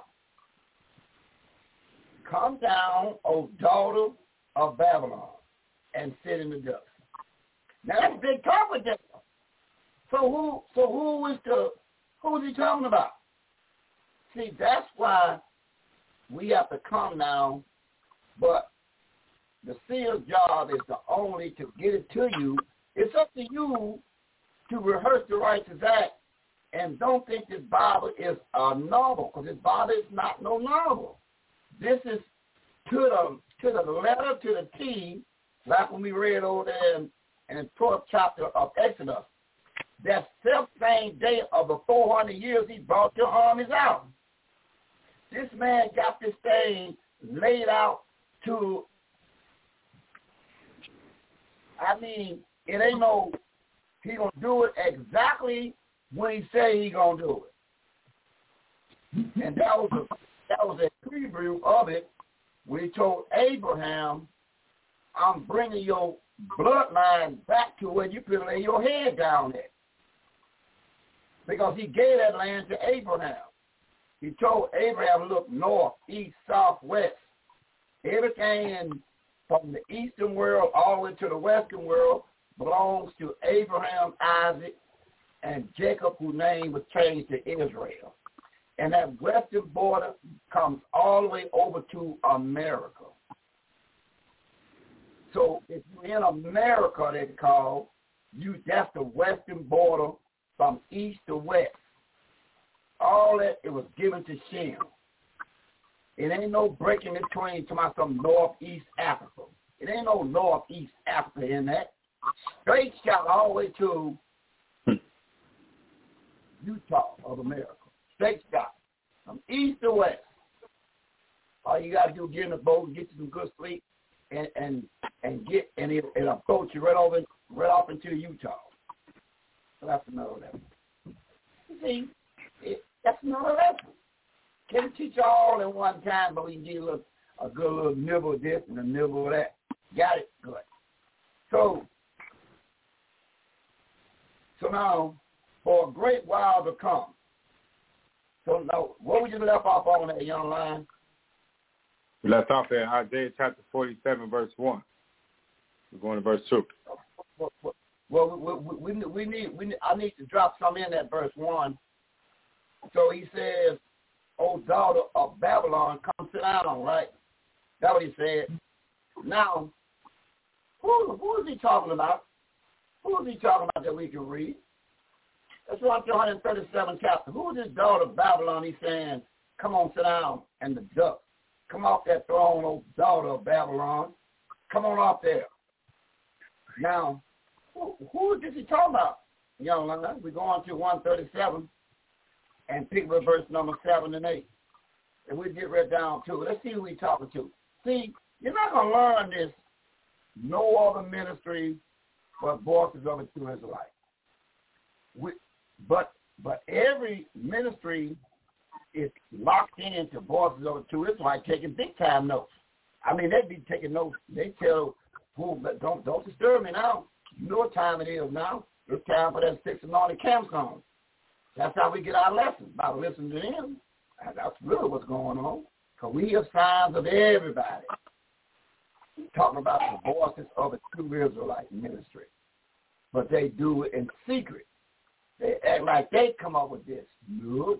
come down, O daughter of Babylon, and sit in the dust. Now that's big talk with them. So who is he talking about? See, that's why we have to come now, but the seer's job is to only to get it to you. It's up to you to rehearse the righteous act, and don't think this Bible is a novel, because this Bible is not no novel. This is to the letter, to the T, like when we read over there in the 12th chapter of Exodus. That self-same day of the 400 years he brought your armies out. This man got this thing laid out to, I mean, it ain't no, he going to do it exactly when he say he going to do it. And that was a preview of it when he told Abraham, I'm bringing your bloodline back to where you can lay your head down at. Because he gave that land to Abraham. He told Abraham, look, north, east, south, west. Everything from the eastern world all the way to the western world belongs to Abraham, Isaac, and Jacob, whose name was changed to Israel. And that western border comes all the way over to America. So if you're in America, they call you, that's the western border from east to west. All that, it was given to Shem. It ain't no breaking between to some northeast Africa. It ain't no northeast Africa in that. Straight shot all the way to Utah of America. Straight shot from east to west. All you got to do is get in the boat and get you some good sleep, and it'll boat you right off into Utah. So that's another lesson. You see, that's another lesson. Can't teach all in one time, but we can give you a good little nibble of this and a nibble of that. Got it? Good. So now, for a great while to come. So now, what we just left off on that young line? We left off at Isaiah chapter 47, verse 1. We're going to verse 2. Well, I need to drop some in that verse 1. So he says, O daughter of Babylon, come sit down, right? That's what he said. Now, who is he talking about? Who is he talking about that we can read? Let's run to 137 chapter. Who is this daughter of Babylon? He's saying, come on, sit down, and the dust. Come off that throne, O daughter of Babylon. Come on off there. Now, who is he talking about? Young man, we go on to 137 and pick up verse number 7 and 8. And we get right down to it. Let's see who he's talking to. See, you're not going to learn this no other ministry but Voices of a True Israelite. But every ministry is locked into Voices of a True Israelite taking big time notes. I mean, they be taking notes. They tell who, don't disturb me now. You know what time it is now. It's time for that 6 anointed camp song. That's how we get our lessons, by listening to them. And that's really what's going on. Because we hear signs of everybody talking about the Voices of a True Israelite ministry. But they do it in secret. They act like they come up with this. Nope.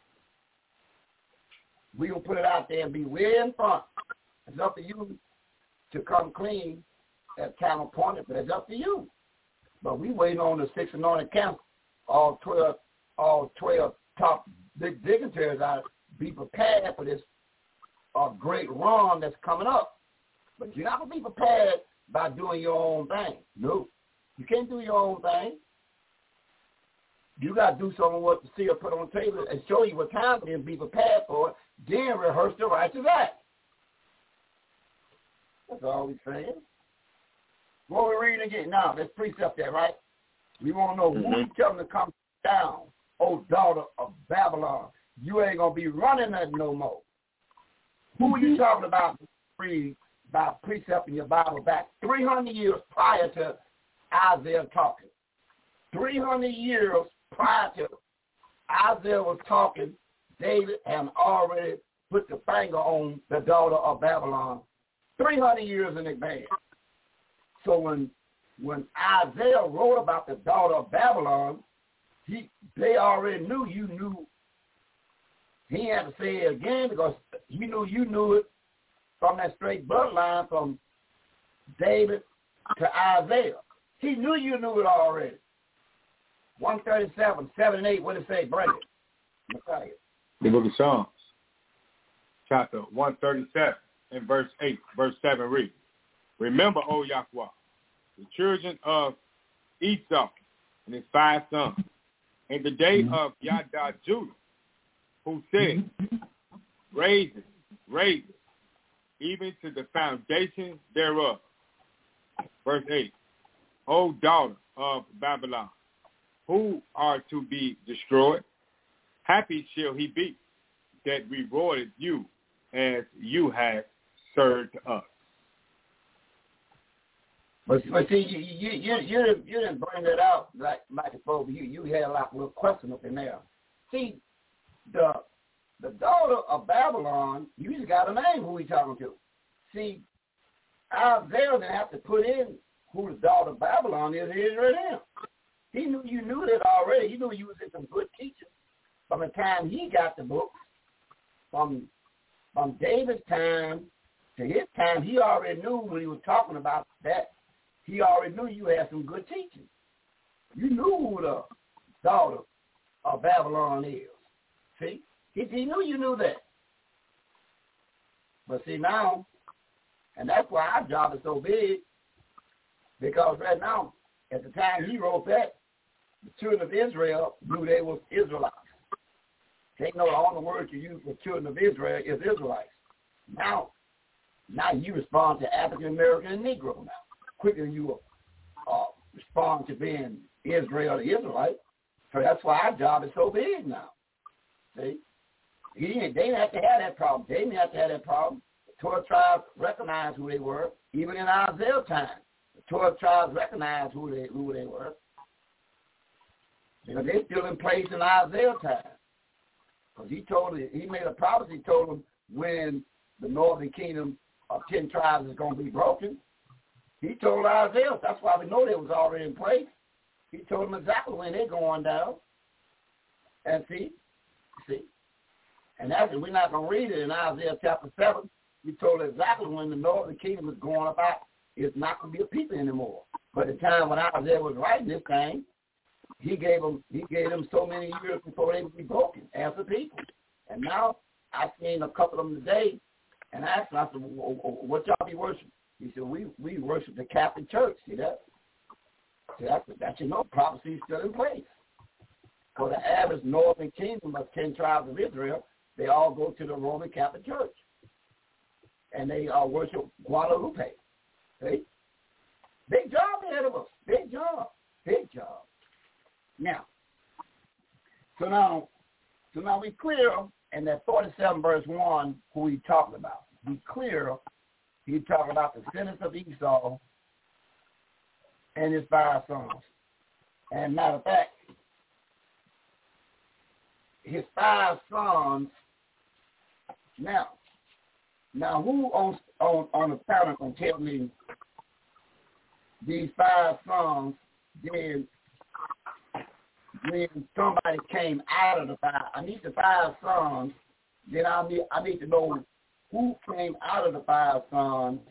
We're going to put it out there and be way in front. It's up to you to come clean at time appointed, but it's up to you. But we waiting on the 6 anointed camp, all 12 top big dignitaries out, be prepared for this great run that's coming up. But you're not going to be prepared by doing your own thing. No. You can't do your own thing. You got to do something of what the seer put on the table and show you what time it is, be prepared for it, then rehearse the righteous act. That's all we're saying. What we're reading again now, let's precept that, right? We want to know who we tell them to come down. O daughter of Babylon. You ain't going to be running that no more. Who are you talking about? Read by precept in your Bible back 300 years prior to Isaiah talking. 300 years prior to Isaiah was talking, David had already put the finger on the daughter of Babylon 300 years in advance. So when Isaiah wrote about the daughter of Babylon, they already knew you knew. He had to say it again because he knew you knew it from that straight bloodline from David to Isaiah. He knew you knew it already. 137, 7 and 8, what did it say? Bring it. Messiah. The book of Psalms, chapter 137, and verse 8, verse 7 reads, Remember, O Yahweh, the children of Esau and his 5 sons, in the day of Yada Judah, who said, Raise it, even to the foundation thereof. Verse 8, O daughter of Babylon, who are to be destroyed, happy shall he be that rewarded you as you have served us. But see, you didn't bring that out like before. You had a lot of questions up in there. See, the daughter of Babylon, you just got a name who we talking to. See, Isaiah didn't have to put in who the daughter of Babylon is right now. He knew you knew that already. He knew you was in some good teaching from the time he got the books. From David's time to his time, he already knew when he was talking about that. He already knew you had some good teaching. You knew who the daughter of Babylon is. See? He knew you knew that. But see now, and that's why our job is so big, because right now, at the time he wrote that, the children of Israel knew they was Israelites. They know all the words you use for children of Israel is Israelites. Now you respond to African American and Negro now. Quicker than you respond to being Israel or Israelite. So that's why our job is so big now. See? They didn't have to have that problem. They didn't have to have that problem. The 12 tribes recognized who they were, even in Isaiah's time. The 12 tribes recognized who they were. Because they're still in place in Isaiah's time. Because he made a prophecy, he told them when the northern kingdom of 10 tribes is going to be broken. He told Isaiah, that's why we know they was already in place. He told them exactly when they're going down. And see. And that's it. We're not going to read it in Isaiah chapter 7. He told exactly when the northern kingdom is going about, it's not going to be a people anymore. But the time when Isaiah was writing this thing, he gave them so many years before they would be broken as a people. And now I've seen a couple of them today, and I asked them, I said, what y'all be worshiping? He said, we worship the Catholic Church. See that? See, that's prophecy is still in place. For the average northern kingdom of 10 tribes of Israel, they all go to the Roman Catholic Church. And they worship Guadalupe. See? Big job ahead of us. Big job. Now, so now we clear in that 47 verse 1 who he talking about. We clear, he talking about the sentence of Esau and his 5 sons. And matter of fact, his 5 sons. Now who on the panel can tell me these 5 sons did when somebody came out of the 5? I need the 5 sons. Then I need to know who came out of the 5 sons,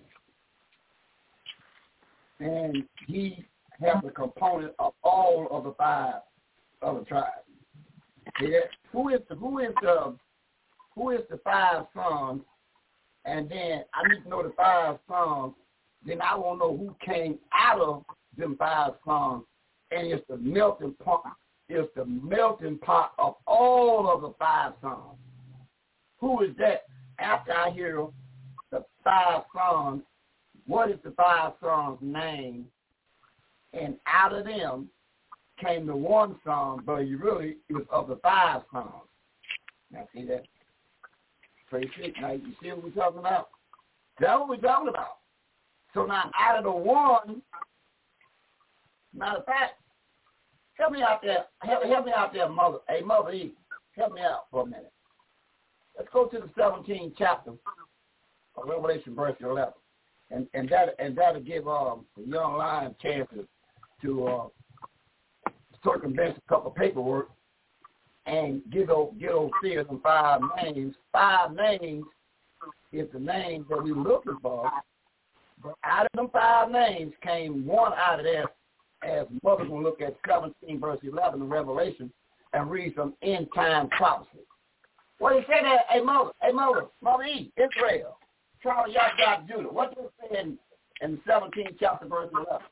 and he has a component of all of the 5 other tribes. Yeah. Who is the 5 sons? And then I need to know the 5 sons. Then I want to know who came out of them 5 sons, and it's the melting pot. It's the melting pot of all of the 5 sons. Who is that? After I hear the 5 sons, what is the 5 sons' name? And out of them, came the one son, but it was of the 5 sons. Now see that? Tracy, now you see what we're talking about? That's what we're talking about. So now out of the one, matter of fact, help me out there, Mother. Hey, Mother Eve, help me out for a minute. Let's go to the 17th chapter of Revelation, verse 11, and that'll give the young lion a chance to circumvent a couple of paperwork and get old seers them 5 names. 5 names is the name that we're looking for. But out of them 5 names came one out of there, as Mother going to look at 17 verse 11 of Revelation and read some end time prophecy. What do you say there? Hey, Mother E, Israel, Charlie Yahweh Judah. What does it say in the 17th chapter, verse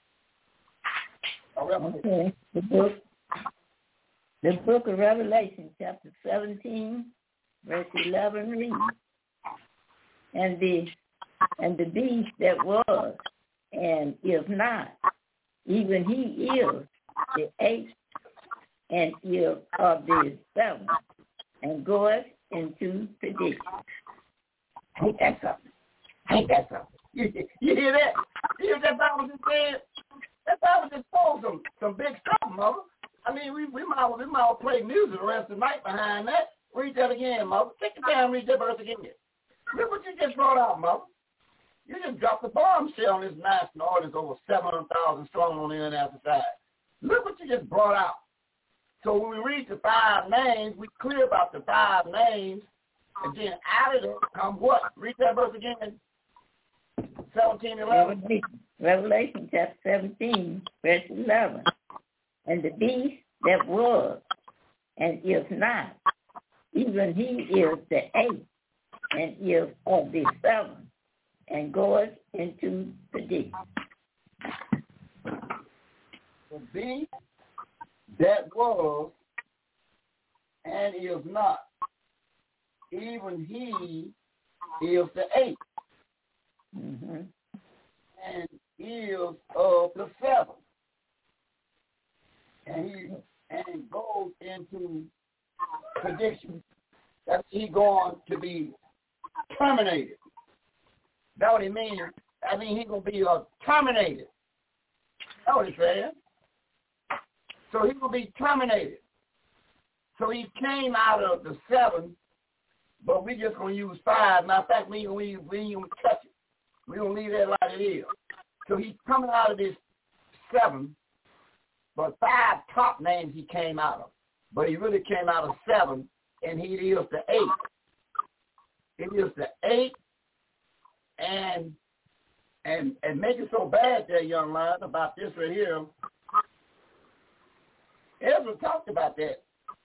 11? Okay, the book of Revelation, chapter 17, verse 11 reads, and the beast that was and is not, even he is the 8th and is of the 7th, and goeth into perdition. Ain't that something? You hear that? You hear that Bible just said? That Bible just told some big stuff, Mother. I mean, we might well play music the rest of the night behind that. Read that again, Mother. Take it down and read that verse again. Look what you just brought out, Mother. You just dropped the bombshell on this national audience over 700,000 strong on the international side. Look what you just brought out. So when we read the 5 names, we clear about the 5 names, and then out of them come what? Read that verse again. 17:11. Revelation chapter 17, verse 11. And the beast that was and is not, even he is the 8th and is of the 7th, and goes into perdition. The beast that was and is not, even he is the 8th, and is of the 7th, and goes into perdition. That's he going to be terminated. That's what he means. I mean, he's going to be terminated. That's what he's saying. So he's going to be terminated. So he came out of the 7, but we just going to use 5. Matter of fact, we ain't even touch it. We're going to leave that like it is. So he's coming out of this 7, but 5 top names he came out of. But he really came out of 7, and he is the 8th. It is the 8th, and make it so bad there, young man, about this right here. Ezra talked about that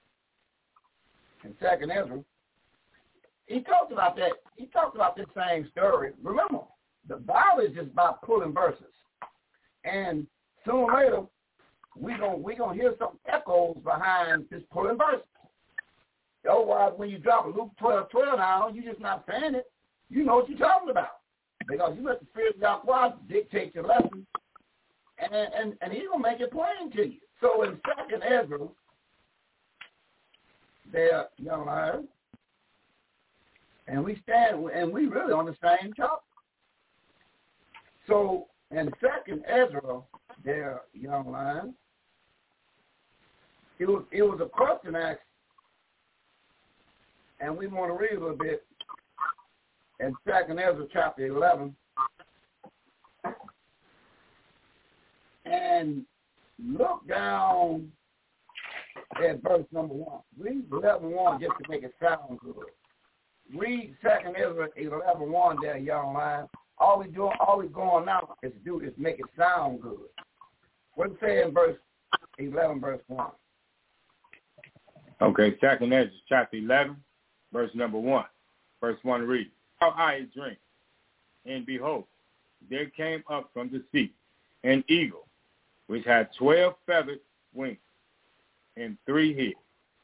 in 2nd Ezra. He talked about that. He talked about this same story. Remember, the Bible is just about pulling verses. And sooner or later, we're gonna hear some echoes behind this pulling verses. Otherwise, when you drop Luke 12:12 now, you're just not saying it. You know what you're talking about. Because you let the Spirit of Yahweh dictate your lesson, and he's going to make it plain to you. So in 2nd Ezra, there, young liars, and we really on the same topic. So in 2nd Ezra, there, young liars, it was a question asked, and we want to read a little bit in 2nd Ezra chapter 11, and look down at verse number 1. Read 11:1 just to make it sound good. Read 2nd Ezra 11:1 there, young man. All we going now is make it sound good. What does it say in verse 11, verse 1? Okay, 2nd Ezra chapter 11, verse number 1. Verse 1 reads, How I drink, and behold, there came up from the sea an eagle, which had 12 feathered wings and 3 heads.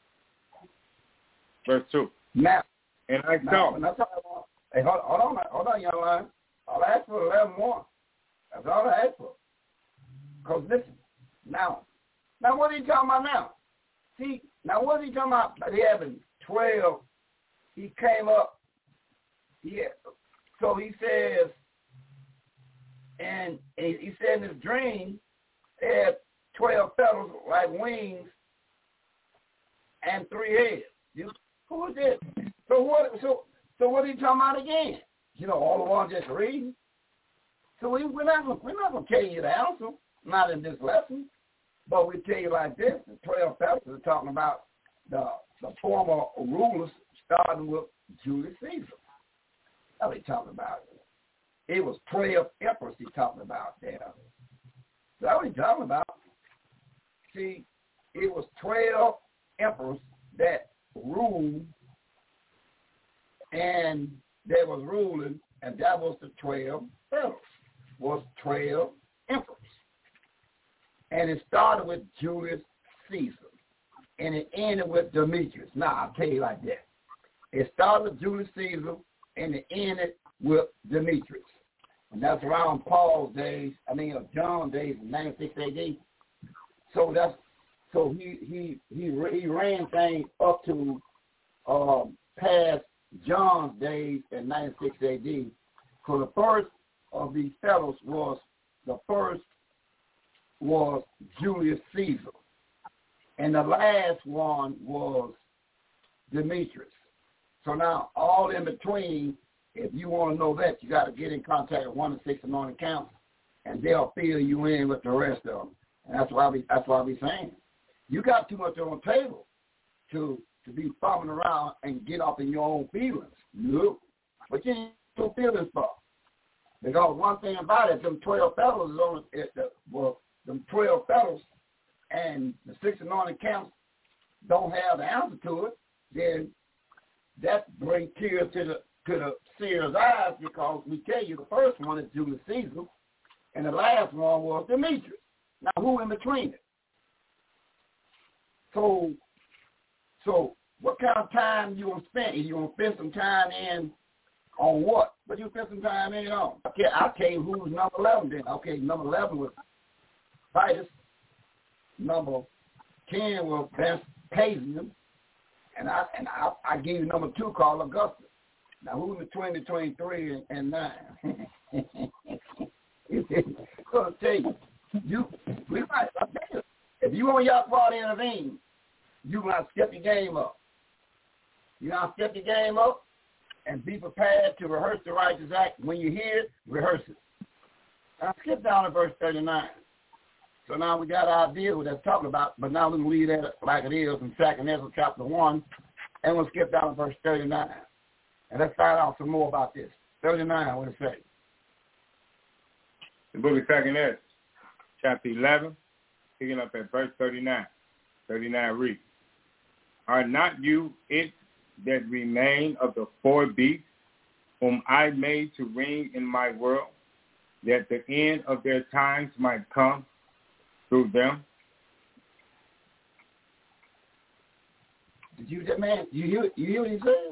Verse 2. Now, and I saw. Hey, hold on, young man. All I asked for 11:1. That's all I asked for. Because listen, now, Now, what are you talking about now? See, now what are you talking about? He having 12. He came up. Yeah. So he says, and he said in his dream, he had 12 feathers like wings and 3 heads. Who is this? So what are you talking about again? All the ones just reading. So we're not gonna tell you the answer, not in this lesson, but we tell you like this: the 12 feathers are talking about the former rulers, starting with Julius Caesar. That's what he's talking about. It was 12 emperors he's talking about there. That's what he's talking about. See, it was 12 emperors that ruled, and they was ruling, and that was the 12 pharaohs, was 12 emperors. And it started with Julius Caesar, and it ended with Demetrius. Now, I'll tell you like that. It started with Julius Caesar, and it ended with Demetrius. And that's around Paul's days, John's days in 96 AD. So he ran things up to past John's days in 96 AD. So the first of these fellows was Julius Caesar, and the last one was Demetrius. So now all in between, if you want to know that, you got to get in contact with 1 of 6 anointed counts, and they'll fill you in with the rest of them. And that's why we saying you got too much on the table to be fumbling around and get up in your own feelings. No, but you ain't no feelings for. Because one thing about it, them 12 fellows is on them 12 fellows, and the 6 anointed counts don't have the answer to it. Then that brings tears to the seer's eyes, because we tell you the first one is Julius Caesar, and the last one was Demetrius. Now, who in between it? So what kind of time you gonna spend? You gonna spend some time in on what? What you spend some time in on? Okay, I'll tell you who's number 11 then. Okay, number 11 was Titus. Number 10 was Vespasian, and I gave you number 2 called Augustus. Now, who's between 3 and 9? I'll tell you, if you want your part to intervene, you got to step your game up. You got to step your game up and be prepared to rehearse the righteous act. When you hear it, rehearse it. Now, skip down to verse 39. So now we got our idea what that's talking about, but now we can read that like it is in 2nd Ezra chapter 1, and we'll skip down to verse 39. And let's find out some more about this. 39, what does it say? The book of 2nd Ezra, chapter 11, picking up at verse 39. 39 reads, "Are not you it that remain of the 4 beasts, whom I made to reign in my world, that the end of their times might come through them?" Did you, that man? You hear what he said?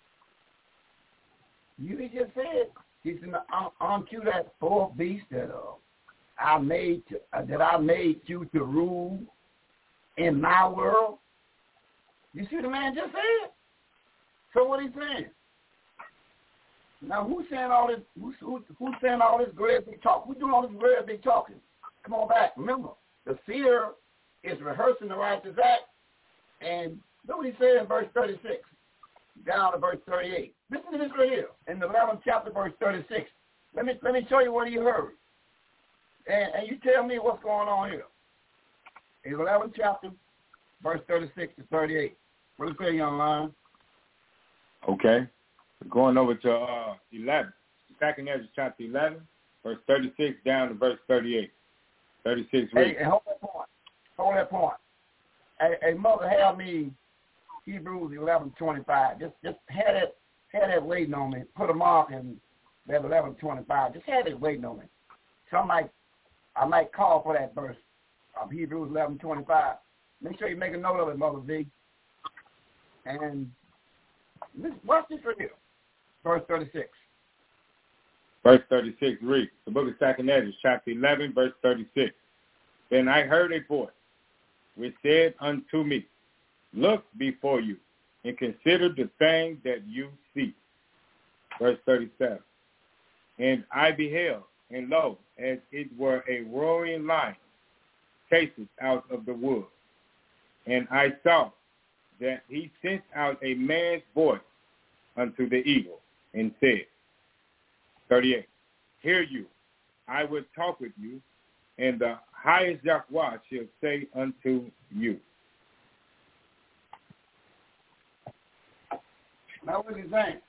You just said. He said, "Aren't you that 4th beast that I made you to rule in my world?" You see what the man just said? So what he's saying? Now who's saying all this? Who's saying all this great big talk? Who's doing all this great big talking? Come on back. Remember, the seer is rehearsing the righteous act, and look what he said in verse 36, down to verse 38. Listen to this right here in the 11th chapter, verse 36. Let me show you what he heard, and you tell me what's going on here. In the 11th chapter, verse 36 to 38. What does it say, young lion? Okay. We're going over to 11. 2nd Ezra chapter 11, verse 36 down to verse 38. 36 reads. Hey, hold that point. Hey, mother, have me Hebrews 11:25. Just have that waiting on me. Put a mark in that 11:25. Just have it waiting on me. So I might call for that verse of Hebrews 11:25. Make sure you make a note of it, Mother V. And watch this right here. Verse 36. Verse 36 reads, the book of 2nd Ezra, chapter 11, verse 36. "Then I heard a voice which said unto me, look before you, and consider the thing that you see. Verse 37. And I beheld, and lo, as it were a roaring lion, chased out of the wood. And I saw that he sent out a man's voice unto the eagle, and said, 38, hear you, I will talk with you, and the highest Yahweh shall say unto you. Now what is he saying?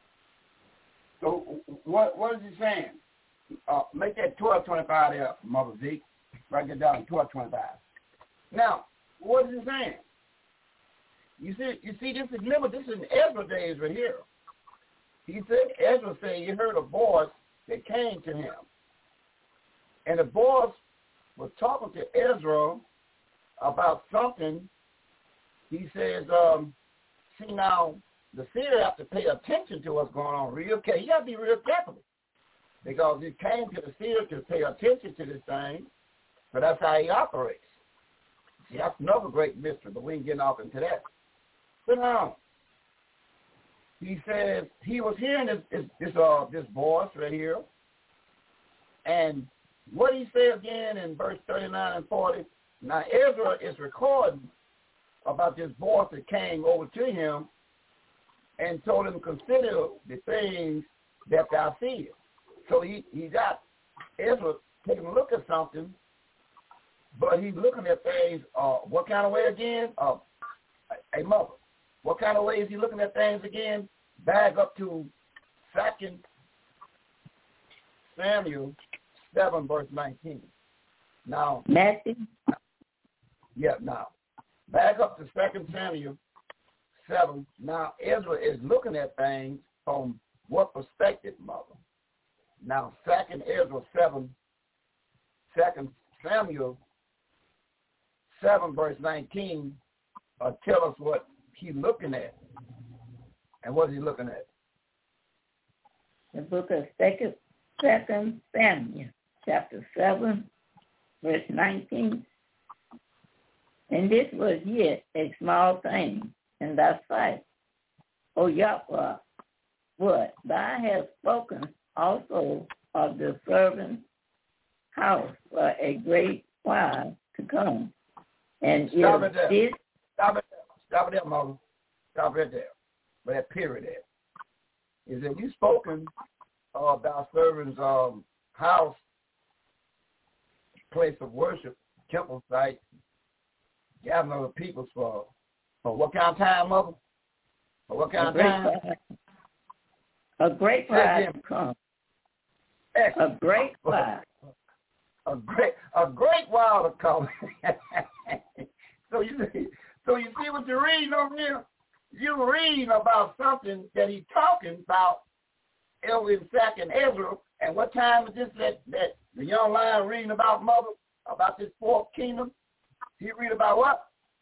So what is he saying? Make that 1225 there, Mother Zeke. Write that down, 1225. Now, what is he saying? You see, this is in Ezra days right here. He said, Ezra said he heard a voice that came to him. And the voice was talking to Ezra about something. He says, see now, the seer have to pay attention to what's going on real careful. You got to be real careful. Because it came to the seer to pay attention to this thing, but that's how he operates. See, that's another great mystery, but we ain't getting off into that. So now, he says he was hearing this voice right here, and what he said again in verse 39 and 40, now Ezra is recording about this voice that came over to him and told him to consider the things that thou seest. So he got Ezra taking a look at something, but he's looking at things, what kind of way again? A mother. What kind of way is he looking at things again? Back up to 2 Samuel 7, verse 19. Now, Matthew? Yeah, now, back up to 2 Samuel 7. Now, Ezra is looking at things from what perspective, Mother? Now, 2 Samuel 7, verse 19, tell us what he's looking at. And what is he looking at? The book of 2 Samuel, chapter 7, verse 19. And this was yet a small thing in thy sight, O Yahweh, what thou hast spoken also of the servant's house for a great while to come. And Stop it there. This... Stop it there, Mother. Stop it there. But that period there. Is that you spoken about servant's house, place of worship, temple site, gathering other people for what kind of time, Mother? For what kind of time? A great while to come. Excellent. A great while. A great while to come. So you see what you're reading over here? You're reading about something that he's talking about over in 2 Ezra. And what time is this that the young lion reading about, Mother? About this fourth kingdom? He read about what?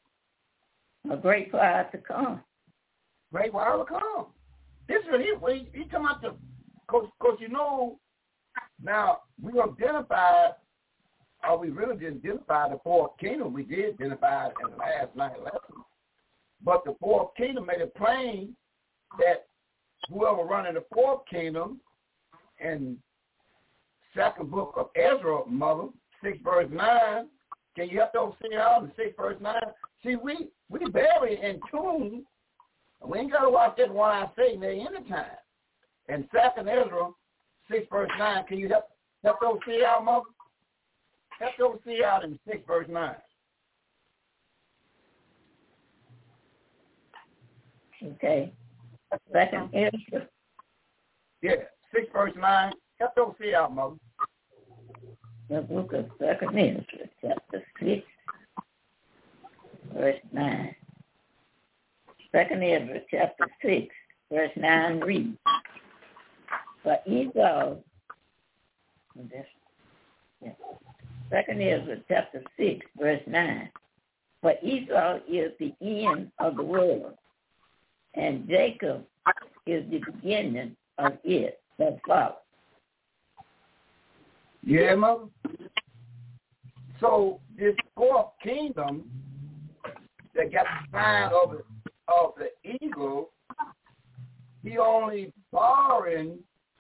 A great while to come. Great while to come. This is he come out to, because you know, now we identified, or we really didn't identify the fourth kingdom. We did identify it in the last night lesson. But the fourth kingdom made it plain that whoever running the fourth kingdom in second book of Ezra, Mother, 6 verse 9, can you help those see out in 6 verse 9? See, we very in tune. We ain't got to watch that one I say there anytime. In 2 Ezra 6 verse 9, can you help those see out, Mother? Help those see out in 6 verse 9. Okay. 2 Ezra. Yeah, 6 verse 9. Help those see out, Mother. The book of 2 Ezra, chapter 6, verse 9. 2 Ezra, chapter 6, verse 9 reads, For Esau, 2 Ezra, chapter 6, verse 9, For Esau is the end of the world, and Jacob is the beginning of it that follows. Yeah, Mother. So this fourth kingdom that got the sign of the eagle, he only borrowing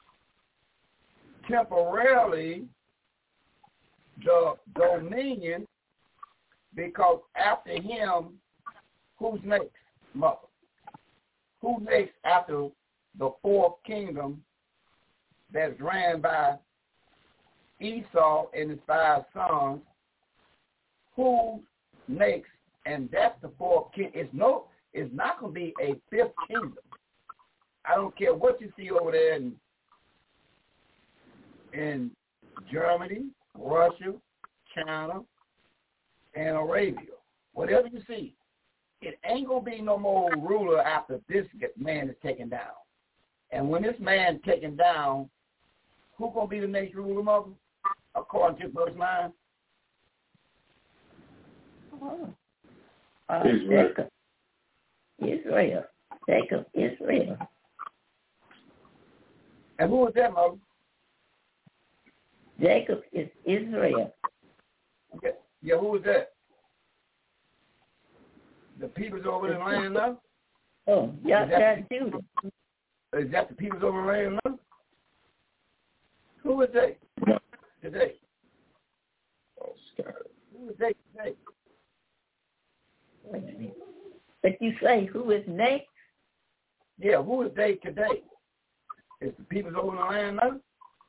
temporarily the dominion, because after him, who's next, mother? Who's next after the fourth kingdom that's ran by Esau and his 5 sons? Who next? And that's the fourth king. It's not going to be a 5th kingdom. I don't care what you see over there in Germany, Russia, China, and Arabia. Whatever you see, it ain't going to be no more ruler after this man is taken down. And when this man taken down, who's going to be the next ruler, mother? According to verse 9? Israel. Jacob, Israel. And who is that, mother? Jacob is Israel. Okay. Yeah, who is that? The peoples over in the land now? Oh, yeah, that's Judah. Is that the peoples over in the land now? Who is they today? Oh, Scott. Who is they today? Wait a minute. But you say who is next? Yeah, who is they today? Is the peoples over in the land now?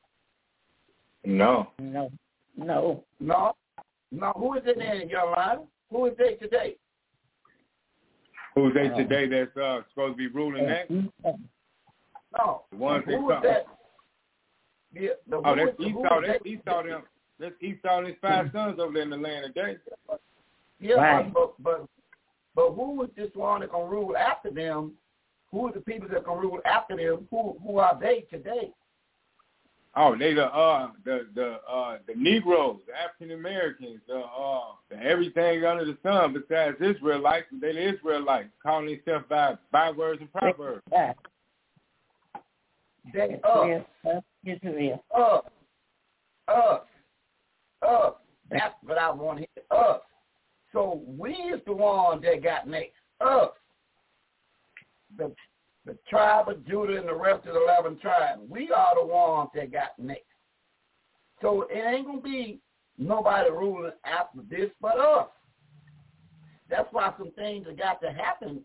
No. No. Who is it in your line? Who is they today? Who's they today that's supposed to be ruling next? No. The ones they who is that? Yeah, that's Esau. That's Esau. That's Esau and his 5 sons over there in the land today. Yeah, right. but who is this one that can rule after them? Who are the people that can rule after them? Who are they today? Oh, they the Negroes, the African Americans, the everything under the sun besides Israelites. They the Israelites, calling themselves by bywords and proverbs. They Israel. That's what I want to hear. Us. So we is the one that got next. Us. The tribe of Judah and the rest of the 11 tribes. We are the ones that got next. So it ain't going to be nobody ruling after this but us. That's why some things have got to happen.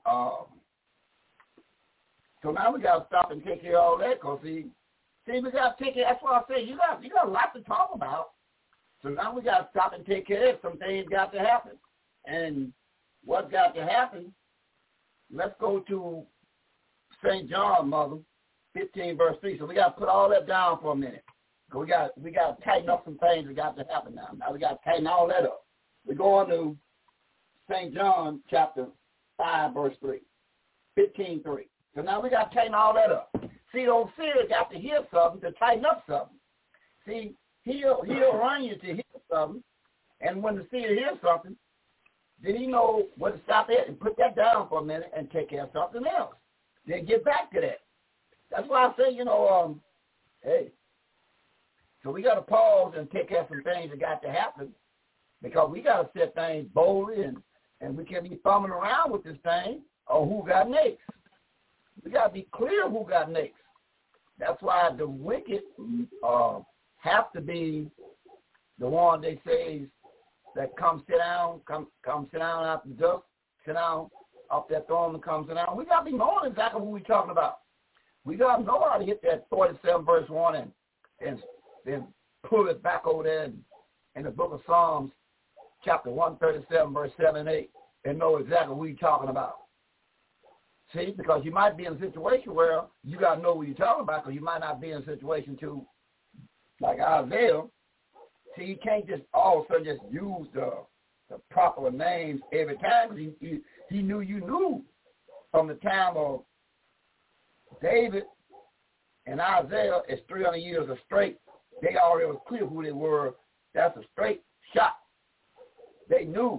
So now we got to stop and take care of all that, because see, we got to take care. That's why I say you got a lot to talk about. So now we got to stop and take care of it. Some things got to happen. And what's got to happen, let's go to St. John, mother, 15 verse 3. So we got to put all that down for a minute. We got to tighten up some things that got to happen now. Now we got to tighten all that up. We go on to St. John chapter 5 verse 3, 15:3. So now we got to tighten all that up. See, those seers got to hear something to tighten up something. See, he'll run you to hear something, and when the seer hears something, then he know where to stop at and put that down for a minute and take care of something else. Then get back to that. That's why I say, hey. So we got to pause and take care of some things that got to happen, because we got to set things boldly, and we can't be fumbling around with this thing on who got next. We got to be clear who got next. That's why the wicked have to be the one they say that come sit down after the dust, sit down off that throne and come sit down. We got to be knowing exactly who we're talking about. We got to know how to hit that 47 verse 1 and then pull it back over there in the book of Psalms, chapter 137, verse 7 and 8, and know exactly who you're talking about. See, because you might be in a situation where you got to know what you're talking about, because you might not be in a situation too, like Isaiah. See, you can't just all of a sudden just use the proper names every time. He knew you knew from the time of David and Isaiah, it's 300 years of straight. They already was clear who they were. That's a straight shot. They knew.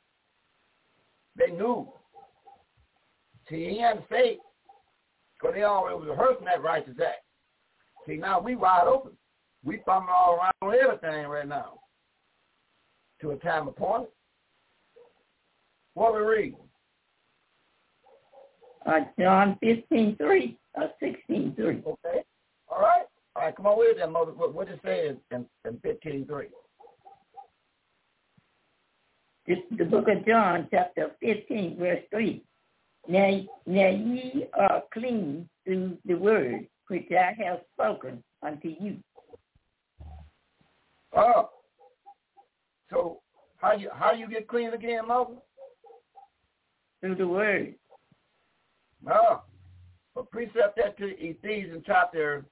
See, he had to say, because they already was rehearsing that righteous act. See, now we wide open. We fumbling all around on everything right now to a time appointed. What we read? John 15:3 or 16:3. Okay. All right. All right, come on with it then, Mother. What does it say in 15:3? The book of John, chapter 15, verse 3. Now ye are clean through the word which I have spoken unto you. Oh. So how you get clean again, Mother? Through the word. Oh. But precept that to Ephesians chapter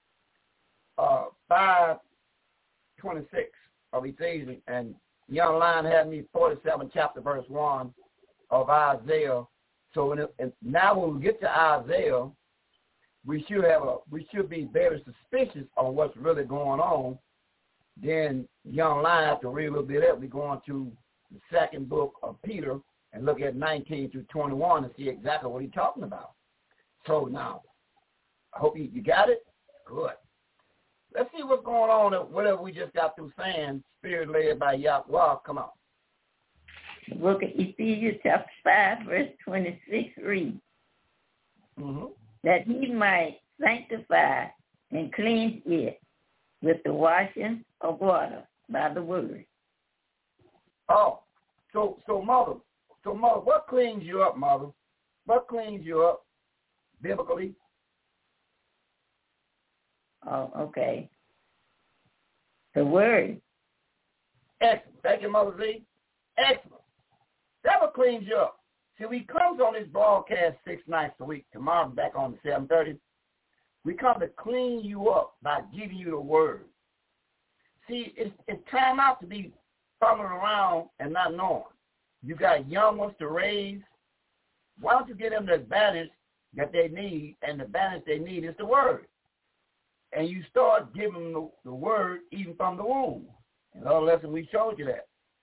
5:26 of Ephesians, and Young Lion had me 47 chapter verse 1 of Isaiah. So now when we get to Isaiah, we should be very suspicious on what's really going on. Then Young Lion, after read a little bit of that, we go on to the second book of Peter and look at 19 through 21 and see exactly what he's talking about. So now, I hope you got it. Good. Let's see what's going on at whatever we just got through saying, spirit led by Yahweh. Come on. The book of Ephesians chapter 5, verse 26 reads, that he might sanctify and cleanse it with the washing of water by the word. Oh, so mother, what cleans you up, Mother? What cleans you up biblically? Oh, okay. The word. Excellent. Thank you, Mother Z. Excellent. That will cleans you up. See, we comes on this broadcast 6 nights a week. Tomorrow back on the 7:30. We come to clean you up by giving you the word. See, it's time out to be fumbling around and not knowing. You got young ones to raise. Why don't you give them the advantage that they need, and the advantage they need is the word. And you start giving them the word even from the womb. In another lesson, we showed you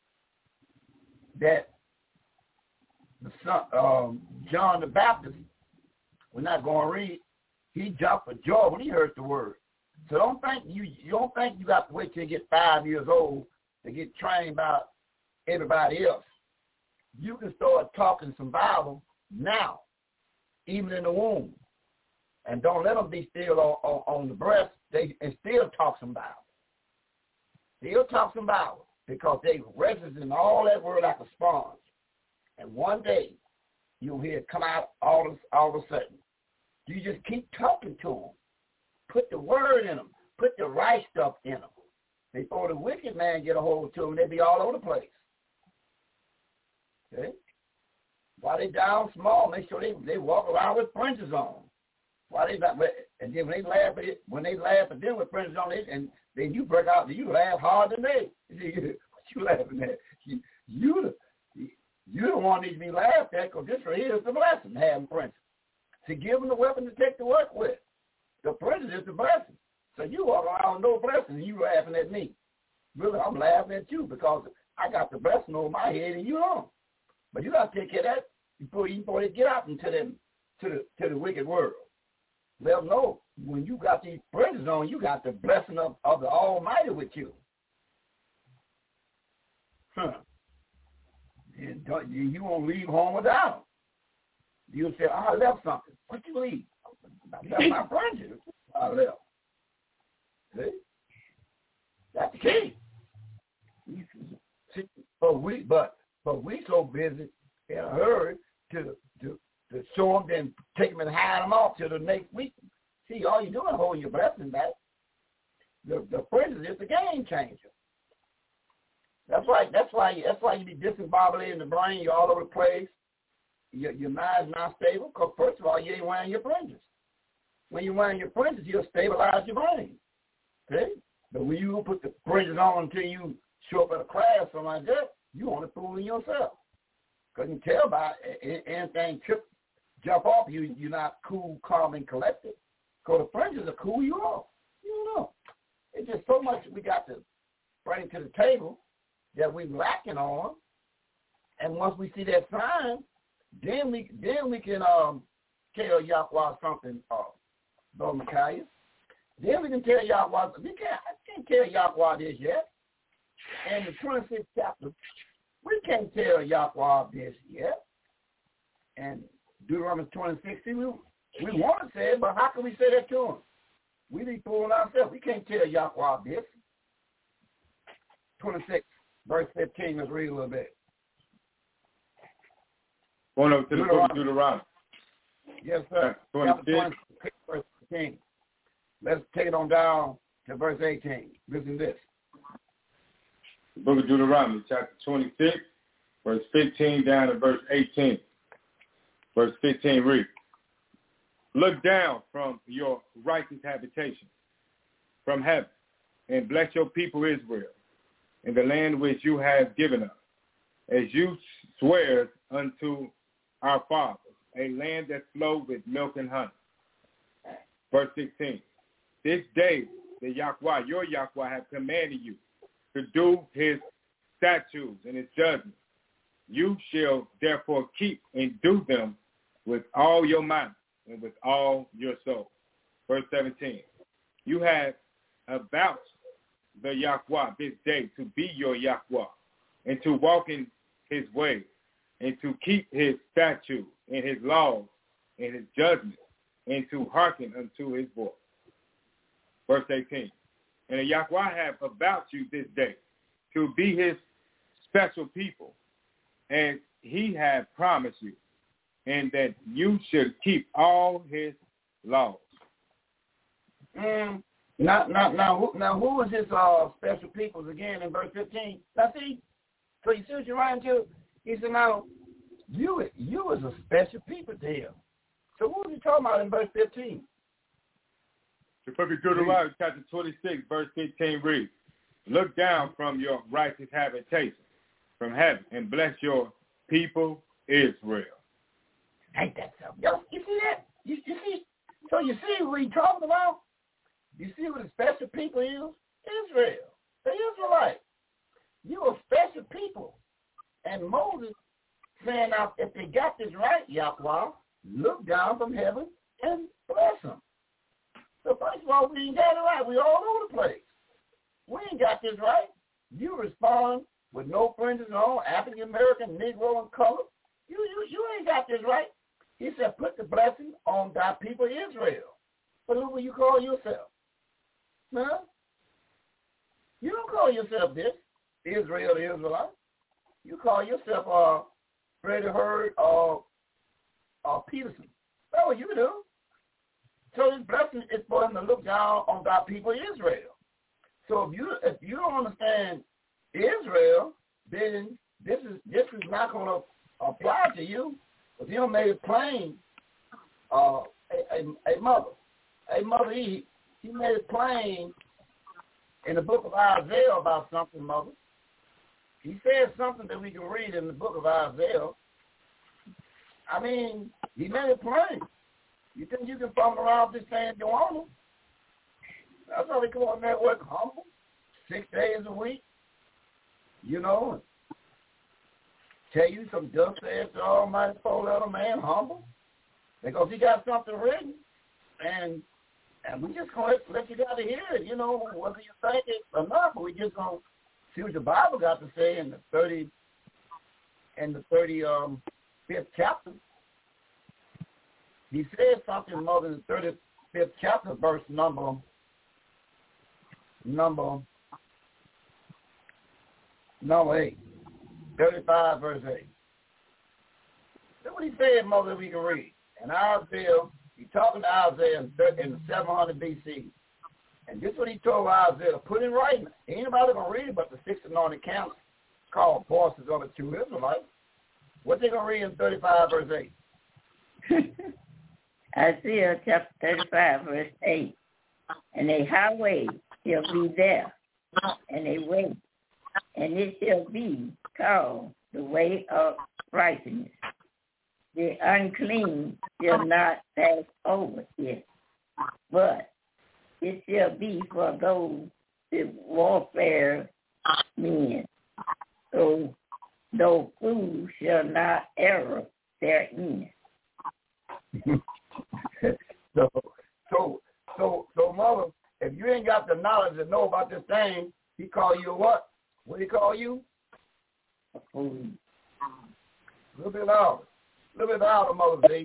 that the son, John the Baptist, we're not going to read, he jumped for joy when he heard the word. So don't think you got to wait till you get 5 years old to get trained by everybody else. You can start talking some Bible now, even in the womb. And don't let them be still on the breast. And still talk some Bible. Still talk some Bible because they register in all that word like a sponge. And one day you'll hear it come out all of a sudden. You just keep talking to them. Put the word in them. Put the right stuff in them. Before the wicked man get a hold to them, they'll be all over the place. Okay? While they down small, make sure they walk around with fringes on. While they not, and then when they laugh at them with fringes on, and then you break out, you laugh harder than they. What you laughing at? You don't want these to be laughed at, because this right here is the blessing, having fringes. To give them the weapon to take to work with. The fringes is the blessing. So you walk around with no blessing, and you laughing at me. Really, I'm laughing at you because I got the blessing over my head and you don't. But you got to take care of that before they get out into the wicked world. Let them know when you got these fringes on, you got the blessing of the Almighty with you. And you won't leave home without them. You'll say, I left something. What you leave? I left my fringes. I left. See? That's the key. See, but we so busy in a hurry to show them, then take them and hide them off till the next week. See, all you're doing is holding your blessing back. The fringes is the game changer. That's why you be discombobulated in the brain. You're all over the place. Your mind's not stable because, first of all, you ain't wearing your fringes. When you're wearing your fringes, you'll stabilize your brain. Okay? But when you put the fringes on until you show up at a class or something like that, you only fooling yourself. Because you can tell by anything jump off you, you're not cool, calm, and collected. Because the fringes will cool you off. You don't know. It's just so much we got to bring to the table that we're lacking on. And once we see that sign, then we can tell Yahweh something, Brother Micaiah. Then we can tell Yahweh, I can't tell Yahweh this yet. In the 26th chapter, we can't tell Yahweh this yet. And Deuteronomy 26. See, we want to say it, but how can we say that to him? We be fooling ourselves. We can't tell Yahweh this. 26, verse 15. Let's read a little bit. Going over to the book of Deuteronomy. Yes, sir. 26. Verse 15. Let's take it on down to verse 18. Listen to this. The book of Deuteronomy, chapter 26, verse 15 down to verse 18. Verse 15 reads, look down from your righteous habitation, from heaven, and bless your people Israel, in the land which you have given us, as you swear unto our fathers, a land that flows with milk and honey. Verse 16, this day the Yahweh, your Yahweh, have commanded you to do his statutes and his judgments. You shall therefore keep and do them with all your might and with all your soul. Verse 17, you have avouched the Yahweh this day to be your Yahweh, and to walk in his ways, and to keep his statutes and his laws and his judgments, and to hearken unto his voice. Verse 18, and the Yahweh have avouched you this day to be his special people, and he have promised you, and that you should keep all his laws. Now, who is his special peoples again in verse 15? Now, see, so you see what you're writing to? He said, now, you is a special people to him. So who is he talking about in verse 15? The book of Deuteronomy, chapter 26, verse 15 reads, look down from your righteous habitation, from heaven, and bless your people Israel. Ain't that something? You see that? You see? So you see what he's talking about? You see what the special people is? Israel. The Israelites. You a special people. And Moses saying, now, if they got this right, Yahweh, look down from heaven and bless them. So first of all, we ain't got it right. We all over the place. We ain't got this right. You respond with no fringes on, African American, Negro, and color. You ain't got this right. He said, put the blessing on thy people Israel. But who will you call yourself? Huh? You don't call yourself this, Israel, the Israelite. You call yourself Freddie Hurd or Peterson. That's what you do. So this blessing is for him to look down on thy people Israel. So if you don't understand Israel, then this is not going to apply to you. But he made it plain. A mother Eve, he made it plain in the book of Isaiah about something, mother. He said something that we can read in the book of Isaiah. I mean, he made it plain. You think you can fumble around this thing you want to? That's how they go on that work humble, 6 days a week, you know, tell you some dust says the almighty four-letter man humble, because he got something written, and we just going to let you got to hear it, you know, whether you think it's enough, but we just going to see what the Bible got to say in the 35th chapter. He says something more than the 35th chapter, verse number 8. 35, verse 8. That's what he said, mother, we can read. And Isaiah, he's talking to Isaiah in 700 B.C. And this is what he told Isaiah, put in writing. Ain't nobody going to read it but the 6 anointed council called Voices of the True Israelites. What they going to read in 35, verse 8? Isaiah chapter 35, verse 8. And a highway shall be there, and a way, and it shall be called the way of righteousness. The unclean shall not pass over it, but it shall be for those that warfare men. So no fool shall not err therein. So, mother, if you ain't got the knowledge to know about this thing, he call you a what? What do he call you? A fool. A little bit louder. little bit louder, Mother Z.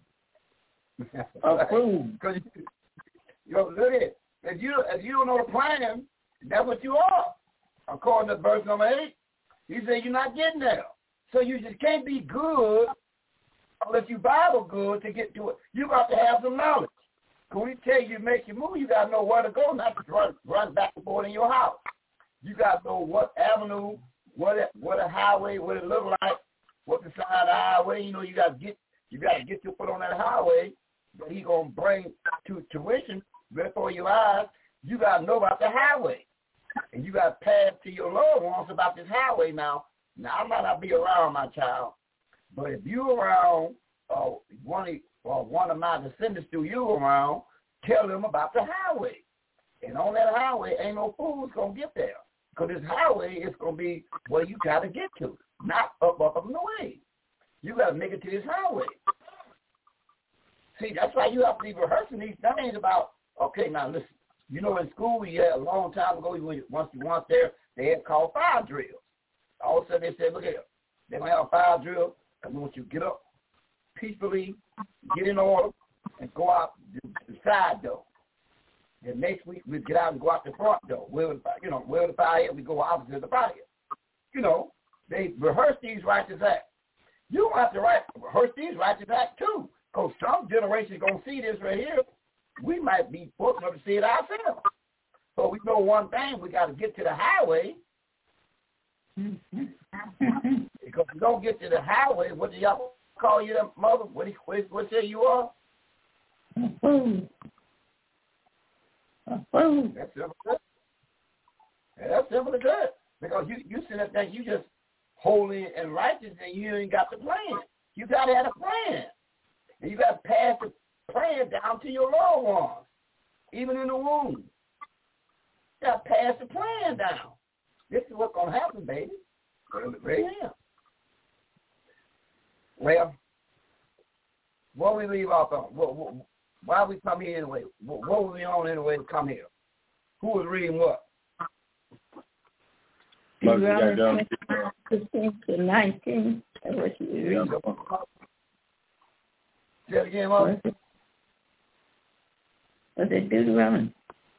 Because look at it. If you don't know the plan, that's what you are. According to verse number 8, he said you're not getting there. So you just can't be good unless you Bible good to get to it. You got to have some knowledge. When we tell you to make your move, you got to know where to go, not to run back and forth in your house. You got to know what avenue, what a highway, what it look like, what the side of the highway. You know, you got to get your foot on that highway that he gonna bring to tuition before your eyes. You got to know about the highway, and you got to pass to your loved ones about this highway. Now I might not be around, my child, but if you around one of my descendants do you around, tell them about the highway. And on that highway, ain't no fool's going to get there. Because this highway is going to be where you got to get to, not up and away. You got to make it to this highway. See, that's why you have to be rehearsing these things about, okay, now listen, you know in school, we had a long time ago, once you went there, they had called fire drills. All of a sudden they said, look here, they're going to have a fire drill, and we want you to get up peacefully, get in order, and go out the side door. Then next week we get out and go out the front door. Where the fire is, we go opposite of the fire. You know, they rehearse these righteous acts. You don't have to rehearse these righteous acts too, because some generations gonna see this right here. We might be fortunate to see it ourselves. So we know one thing: we got to get to the highway. Because if you don't get to the highway, what do y'all call you, mother? What say you are? That's simple. That's simple as that. Because you sit there think you just holy and righteous and you ain't got the plan. You got to have a plan. And you got to pass the plan down to your loved ones, even in the womb. You got to pass the plan down. This is what's going to happen, baby. Right here. Well, what we leave off on? Why we come here anyway? What were we on anyway to come here? Who was reading what? Deuteronomy 15 to 19. That's what you read. Say it again, Mother. Was it Deuteronomy?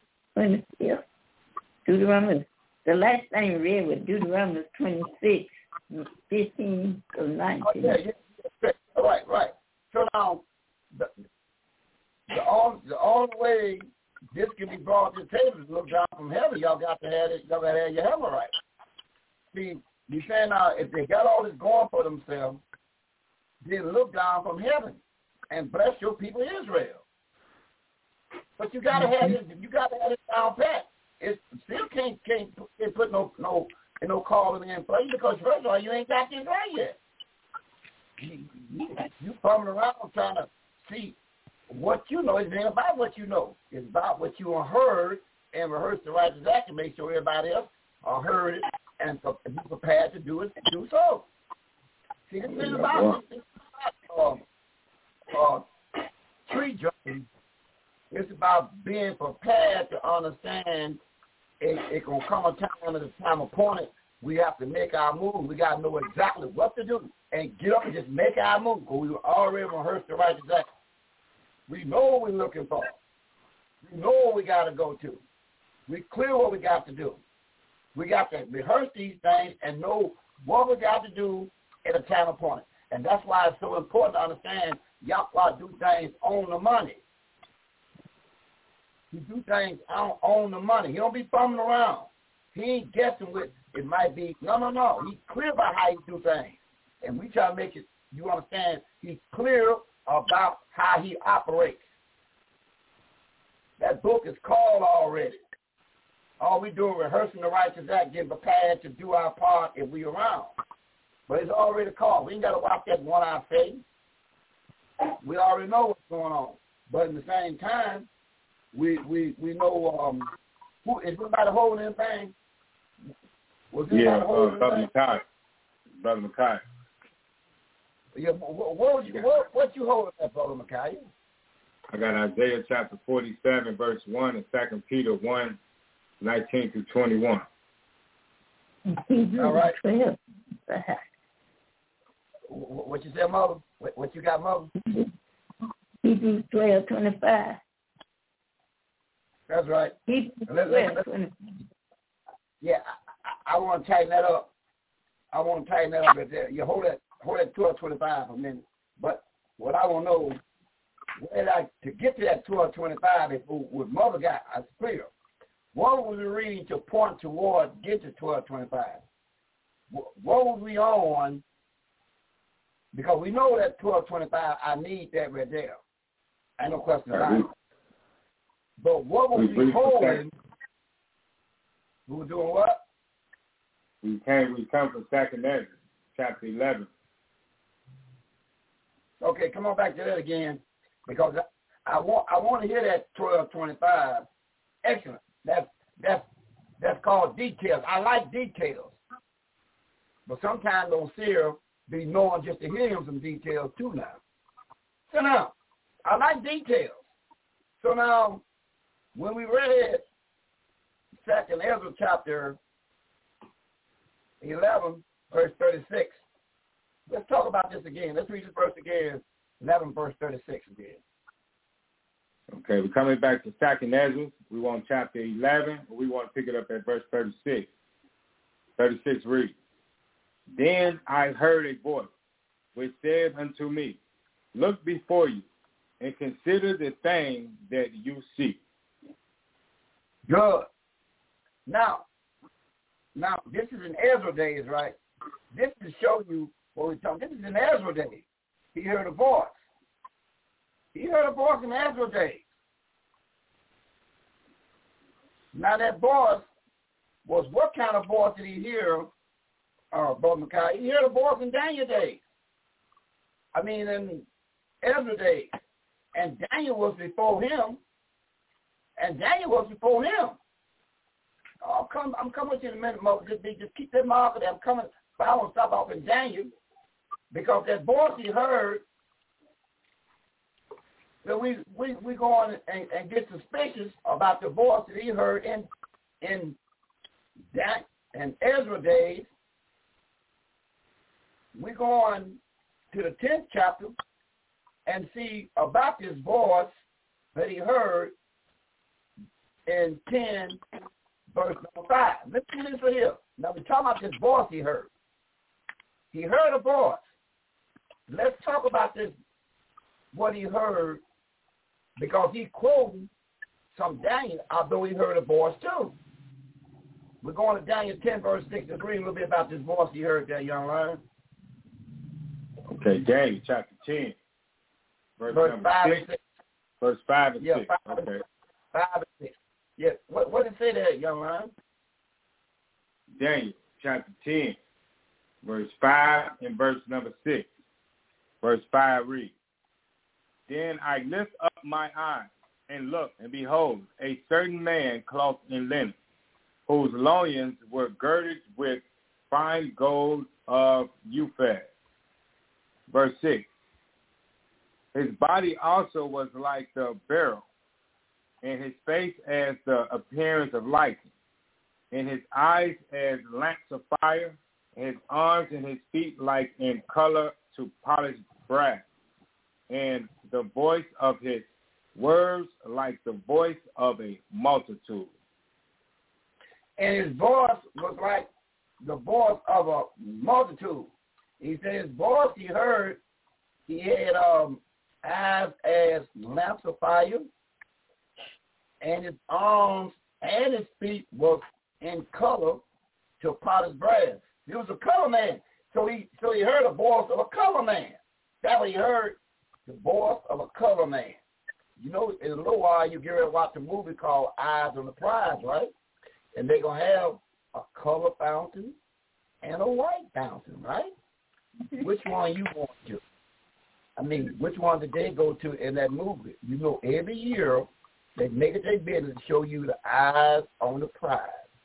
Deuteronomy. The last thing we read was Deuteronomy 26, 15 to 19. Yeah. Right. So now, the only way this can be brought to the table is look down from heaven. Y'all got to have it. Y'all got to have your heaven right. See, you're saying now, if they got all this going for themselves, then look down from heaven and bless your people Israel. But you got to have this. You got to have it down pat. It still can't put no calling in place because first of all, you ain't got this right yet. You fumbling around trying to see what you know. It ain't about what you know. It's about what you heard and rehearsed the righteous act and make sure everybody else heard it and be prepared to do so. See, this is about tree jumping. It's about being prepared to understand it gonna come a time at a time appointed. We have to make our move. We got to know exactly what to do and get up and just make our move. Because we already rehearsed the righteous act. We know what we're looking for. We know what we got to go to. We clear what we got to do. We got to rehearse these things and know what we got to do at a time appointed. And that's why it's so important to understand Yahweh do things on the money. He do things on the money. He don't be bumming around. He ain't guessing with it might be. No. He's clear about how he do things. And we try to make it, you understand, he's clear about how he operates. That book is called already. All we do is rehearsing the righteous act, getting prepared to do our part if we around. But it's already called. We ain't got to watch that one-eye face. We already know what's going on. But at the same time, we know who is anybody holding anything? Was anybody holding anything? Brother Micaiah. Yeah, what you holding there, Brother Micaiah? I got Isaiah chapter 47, verse 1, and 2 Peter 1, 19 through 21. All right. What you said, Mother? What you got, Mother? Hebrews 12:25. That's right. Hebrews 12:25. Yeah, I want to tighten that up. Right there. You hold that 12:25 for a minute. But what I want to know, to get to that 12:25, if what Mother got, it's clear. What was we reading to point toward get to 12:25? What was we on? Because we know that 12:25, I need that right there. Ain't no question about it. But what was we holding? We were doing what? We come from 2nd Ezra, chapter 11. Okay, come on back to that again, because I want to hear that 12:25. Excellent. That's called details. I like details, but sometimes those seer be knowing just to hear him some details too now. So now, I like details. So now, when we read 2nd Ezra chapter 11, verse 36, let's talk about this again. Let's read this verse again, 11, verse 36 again. Okay, we're coming back to 2nd Ezra. We want chapter 11, but we want to pick it up at verse 36. 36 reads, Then I heard a voice which said unto me, Look before you, and consider the thing that you see. Good. Now, this is in Ezra days, right? This is to show you what we're talking. This is in Ezra days. He heard a voice. He heard a voice in Ezra days. Now that voice was, what kind of voice did he hear, Brother Makai? He heard a voice in Daniel days. In Ezra days. And Daniel was before him. I'm coming with you in a minute, Mother. Just keep that marker there. I'm coming, but I want to stop off in Daniel, because that voice he heard, that we go on and get suspicious about the voice that he heard in Ezra days. We go on to the 10th chapter and see about this voice that he heard in 10, verse number 5. Let's do this right here. Now we're talking about this voice he heard. He heard a voice. Let's talk about this, what he heard, because he quoted some Daniel, although he heard a voice too. We're going to Daniel 10, verse 6, to read a little bit about this voice he heard there, young man. Okay, Daniel chapter 10, verse 5 and 6. Verse 5 and 6. Okay. 5 and 6. Yeah. What did it say there, young man? Daniel chapter 10, verse 5 and verse number 6. Verse 5 reads, Then I lift up my eyes and look, and behold, a certain man clothed in linen, whose loins were girded with fine gold of Uphaz. Verse 6, His body also was like the beryl, and his face as the appearance of lightning, and his eyes as lamps of fire, and his arms and his feet like in color to polished brass, and the voice of his words like the voice of a multitude. And his voice was like the voice of a multitude. He said his voice he heard, he had eyes as lamps of fire, and his arms and his feet was in color to polished brass. He was a color man. So he heard a voice of a color man. That's what he heard, the voice of a color man. You know, in a little while you get ready to watch a movie called Eyes on the Prize, right? And they're going to have a color fountain and a white fountain, right? Which one you want to? Which one did they go to in that movie? You know, every year they make it their business to show you the Eyes on the Prize.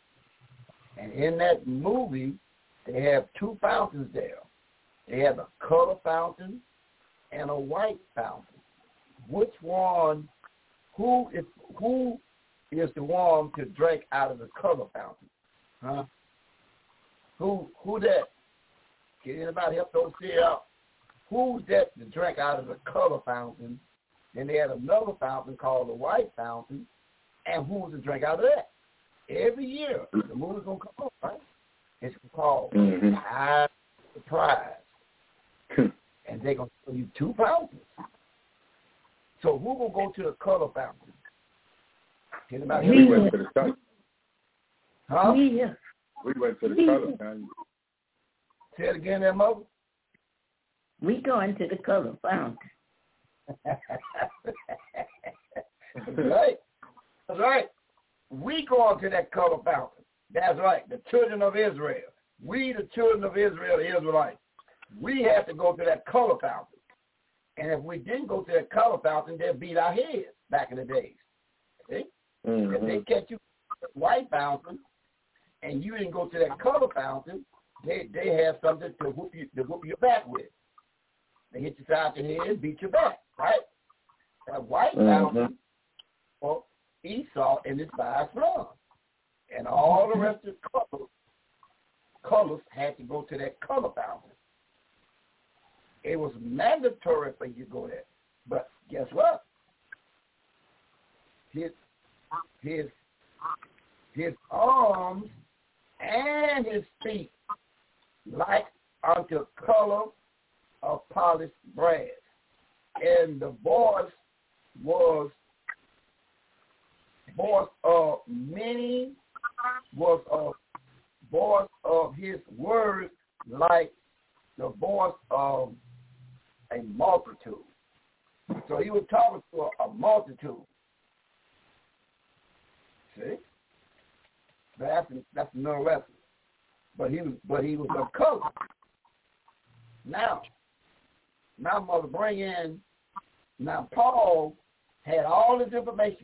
And in that movie, they have two fountains there. They have a color fountain and a white fountain. Which one, who is the one to drink out of the color fountain? Huh? Who that? Can anybody help those see out? who's that to drink out of the color fountain? Then they had another fountain called the white fountain, and who's to drink out of that? Every year, the movie's going to come up, right? It's called High Surprise. And they're going to show you two fountains. So who going to go to the color fountain? Anybody we went to the color. Huh? We went to the color fountain. Say it again there, Mother. We going to the color fountain. That's right. That's right. We going to that color fountain. That's right. The children of Israel. We, the children of Israel, the Israelites. We have to go to that color fountain. And if we didn't go to that color fountain, they'd beat our heads back in the days. See? If they catch you at the white fountain and you didn't go to that color fountain, they have something to whoop your back with. They hit you side the head and beat your back, right? That white fountain for Esau and his 5 sons. And all the rest of the colors had to go to that color fountain. It was mandatory for you to go there. But guess what? His arms and his feet like unto color of polished brass. And the voice was of many, was a voice of his words like the voice of a multitude. So he was talking to a multitude. See? That's another lesson. But he was of color. Now, Mother, bring in. Now, Paul had all this information.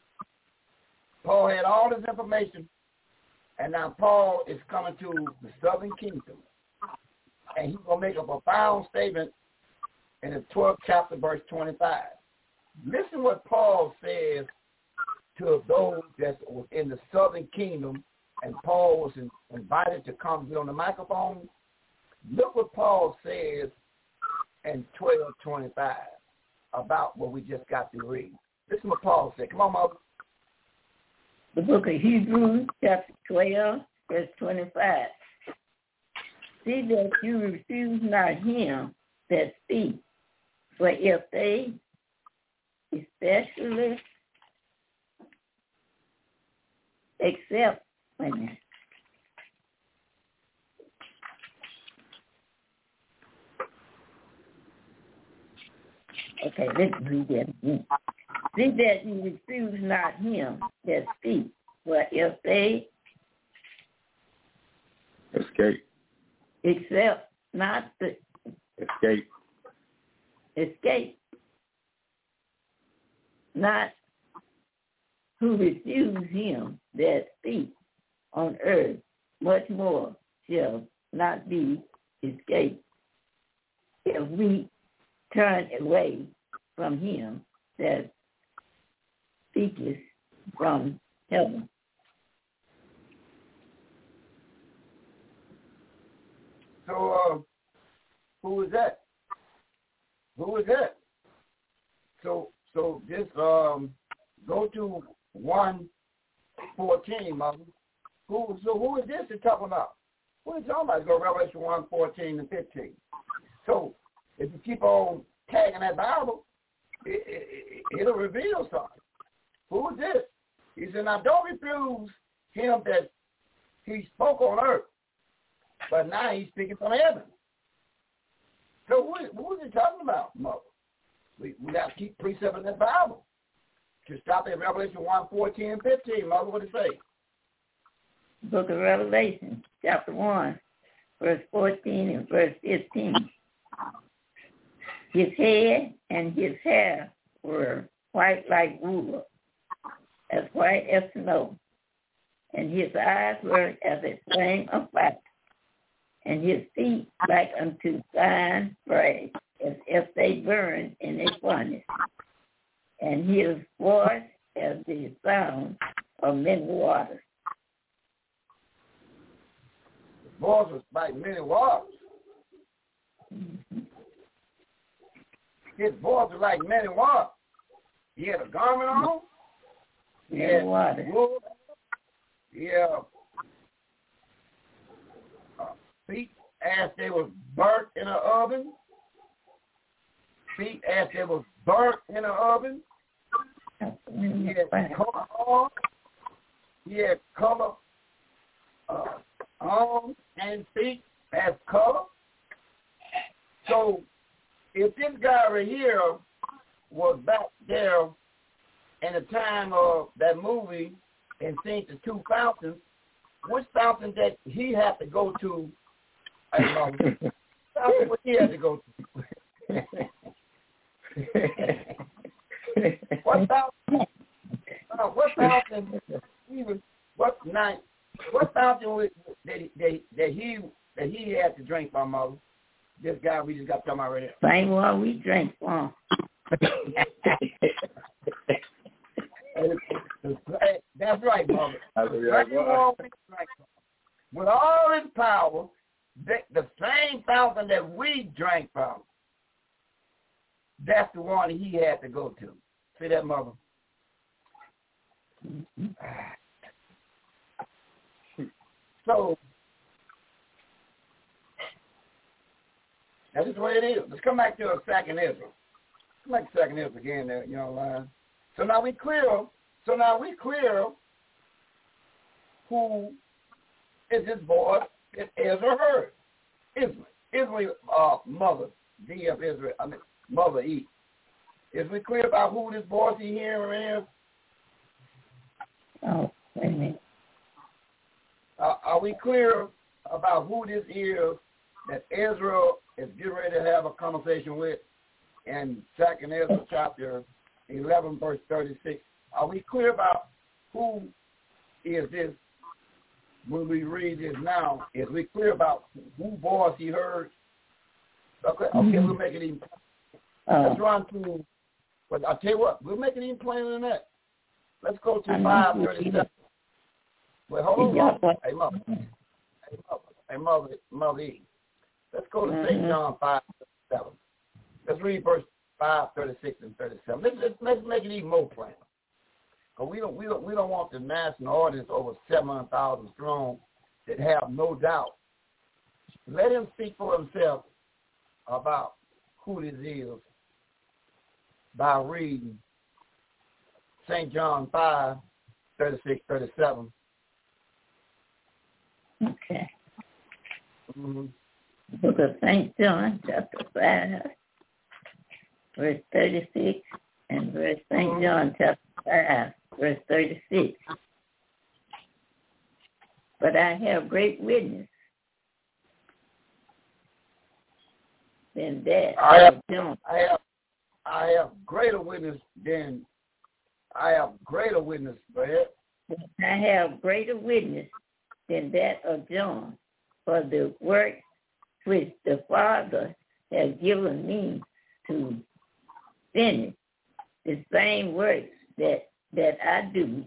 And now Paul is coming to the southern kingdom. And he's going to make a profound statement in the 12th chapter, verse 25. Listen what Paul says to those that were in the southern kingdom, and Paul was invited to come be on the microphone. Look what Paul says in 12:25 about what we just got to read. Listen what Paul said. Come on, Mother. The book of Hebrews, chapter 12, verse 25. See that you refuse not him that speaks, for if they especially accept, wait a minute. Okay, let's read that again. See that you refuse not him that speaks, for if they accept not the escape, not who refuse him that speaks on earth, much more shall not be escaped if we turn away from him that speaketh from heaven. So, who is that? So just go to 1:14, Mother. Who is this you're talking about? What are you talking about? Go to Revelation 1:14 and 15. So if you keep on tagging that Bible, it'll reveal something. Who is this? He said, now don't refuse him that he spoke on earth, but now he's speaking from heaven. So who is he talking about, Mother? We got to keep precepting that Bible. To stop at Revelation 1:14 and 15, Mother, what does it say? Book of Revelation, chapter 1, verse 14 and verse 15. His head and his hair were white like wool, as white as snow, and his eyes were as a flame of fire, and his feet like unto fine brass, as if they burned in a furnace, and his voice as the sound of many waters. His voice was like many waters. Mm-hmm. his voice was like many waters. He had a garment on. He had wool. He had feet as they was burnt in an oven. Feet as they was burnt in an oven. He had color on. He had color arms and feet as color. So if this guy right here was back there in the time of that movie and seen the two fountains, which fountain that he had to go to? Fountain what he had to go to? What fountain? What fountain that he had to drink from, Mother? This guy we just got talking about right now. Same one we drink from. That's right, Mother. With all his power, the same fountain that we drank from, that's the one he had to go to. See that, Mother? So, that's just the way it is. Let's come back to a second Israel. Come back to second Israel again there, you know. So now we clear who is his voice that Israel heard. Israel, mother, D of Israel, mother E. Is we clear about who this voice he hearing is? Oh, wait a minute. Are we clear about who this is that Israel is getting ready to have a conversation with in 2nd Ezra chapter 11, verse 36? Are we clear about who is this when we read this now? Is we clear about who voice he heard? Okay, we'll make it even. Let's run to, but I'll tell you what, we'll make it even plainer than that. Let's go to 5:37. Well, hold on. Hey, Mother E. Let's go to St. John 5:37. Let's read verse 5, 36, and 37. Let's make it even more plain. Because we don't want the national audience over 700,000 strong that have no doubt. Let him speak for himself about who this is by reading St. John 5, 36, 37. Okay. Book of St. John, chapter 5, verse 36, and verse St. John, chapter 5, verse 36. But I have great witness than that. I have greater witness than. I have greater witness, brother. I have greater witness than that of John, for the work which the Father has given me to finish, the same works that I do,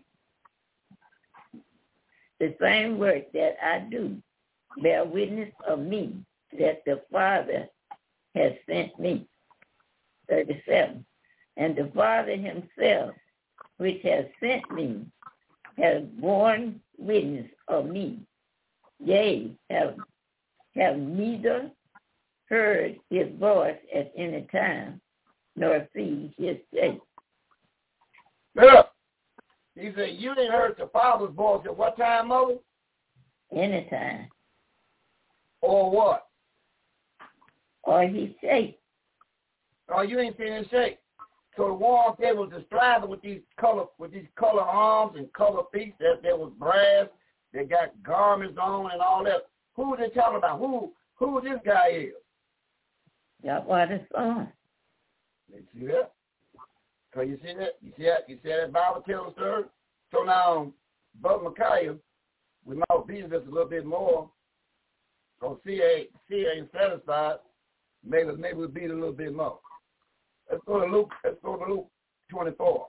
the same work that I do, bear witness of me that the Father has sent me. 37. And the Father himself, which has sent me, has borne witness of me. Yea, have neither heard his voice at any time, nor seen his shape. Look, he said, you didn't heard the Father's voice at what time, Mother? Anytime. Or what? Or his shape. Oh, you ain't seen his shape. So the ones they was describing with these color arms and color feet, that there was brass, they got garments on and all that. Who they talking about? Who this guy is? That's what it's on. You see that? So you see that? You see that Bible tells us, sir? So now, Brother Micaiah, we might beat this a little bit more. So C ain't satisfied. Maybe we'll beat it a little bit more. Let's go to Luke 24.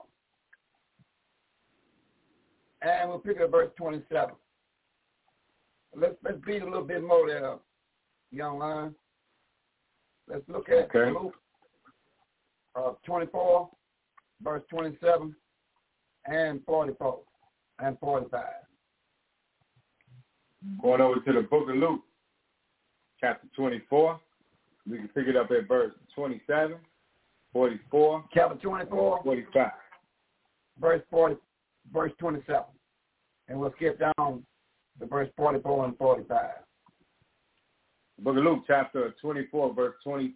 And we'll pick up verse 27. Let's beat a little bit more there, young man. Let's look at Luke 24, verse 27, and 44, and 45. Going over to the book of Luke, chapter 24. We can pick it up at verse 27, 44, chapter 24, 45. Verse 27. And we'll skip down to verse 44 and 45. The book of Luke, chapter 24, verse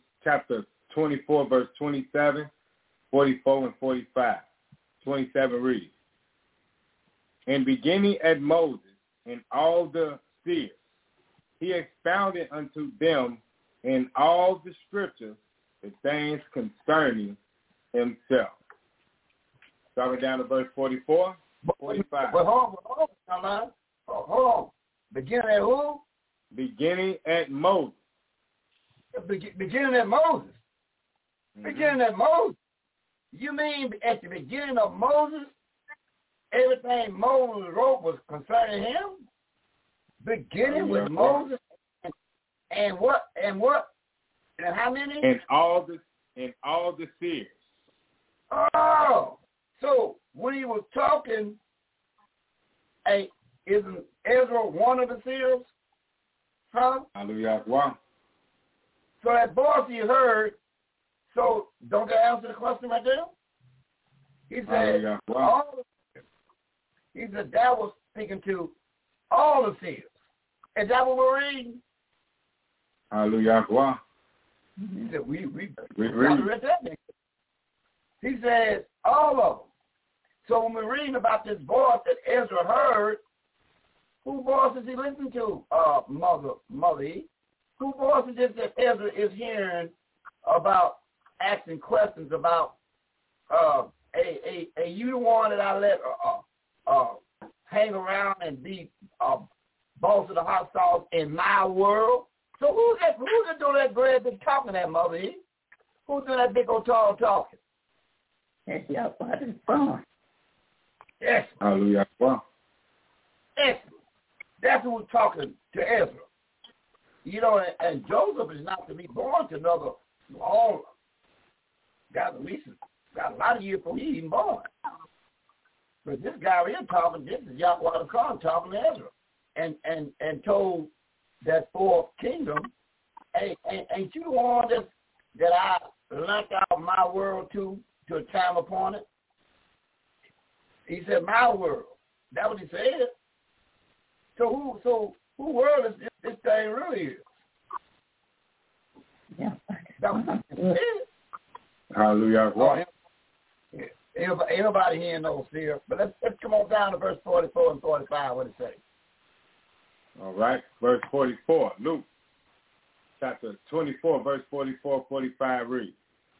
27, 44, and 45. 27 reads, and beginning at Moses and all the seers, he expounded unto them in all the scriptures the things concerning himself. Starting down to verse 44, 45. But hold on. Beginning at who? Beginning at Moses. Beginning at Moses. Mm-hmm. Beginning at Moses. You mean at the beginning of Moses, everything Moses wrote was concerning him? Beginning with Moses and what? And how many? And all the seers. Oh, so when he was talking, isn't Ezra one of the seers? Huh? Hallelujah. Wow. So that voice you heard, so don't they answer the question right there? He said, he said that was speaking to all the seers. Is that what we're reading? Hallelujah. Wow. He said, we read that. He said, all of them. So when we're reading about this voice that Ezra heard, whose voice is he listening to, Mother E? Whose voice is this that Ezra is hearing about asking questions about you the one that I let hang around and be boss of the hot sauce in my world? So who's that doing that bread big talking that, Mother E? Who's doing that big old tall talking? That's your father's son. Yes. Hallelujah. Wow. Excellent. That's who's talking to Ezra. You know, and Joseph is not to be born to another long. Got a lot of years before he even born. But this guy here talking, this is Yahweh the Son talking to Ezra. And told that fourth kingdom, hey, ain't you the one that I lent out my world to a time appointed? He said, my world. That's what he said. So who world is this thing really is? Yeah. That was what he said. Hallelujah. Oh, everybody here knows here. But let's come on down to verse 44 and 45. What it say? All right. Verse 44. Luke chapter 24, verse 44, 45 reads.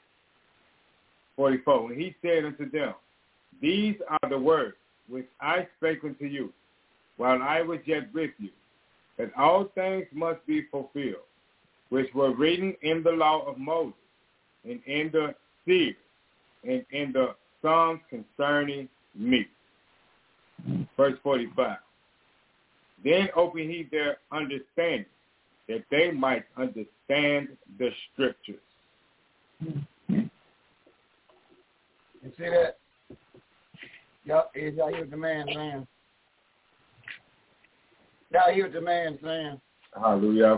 44. When he said unto them, these are the words which I spake unto you, while I was yet with you, that all things must be fulfilled, which were written in the law of Moses, and in the seers, and in the Psalms concerning me. Verse 45. Then opened he their understanding, that they might understand the scriptures. You see that? Y'all hear what the man saying? Y'all hear what the man saying? Hallelujah.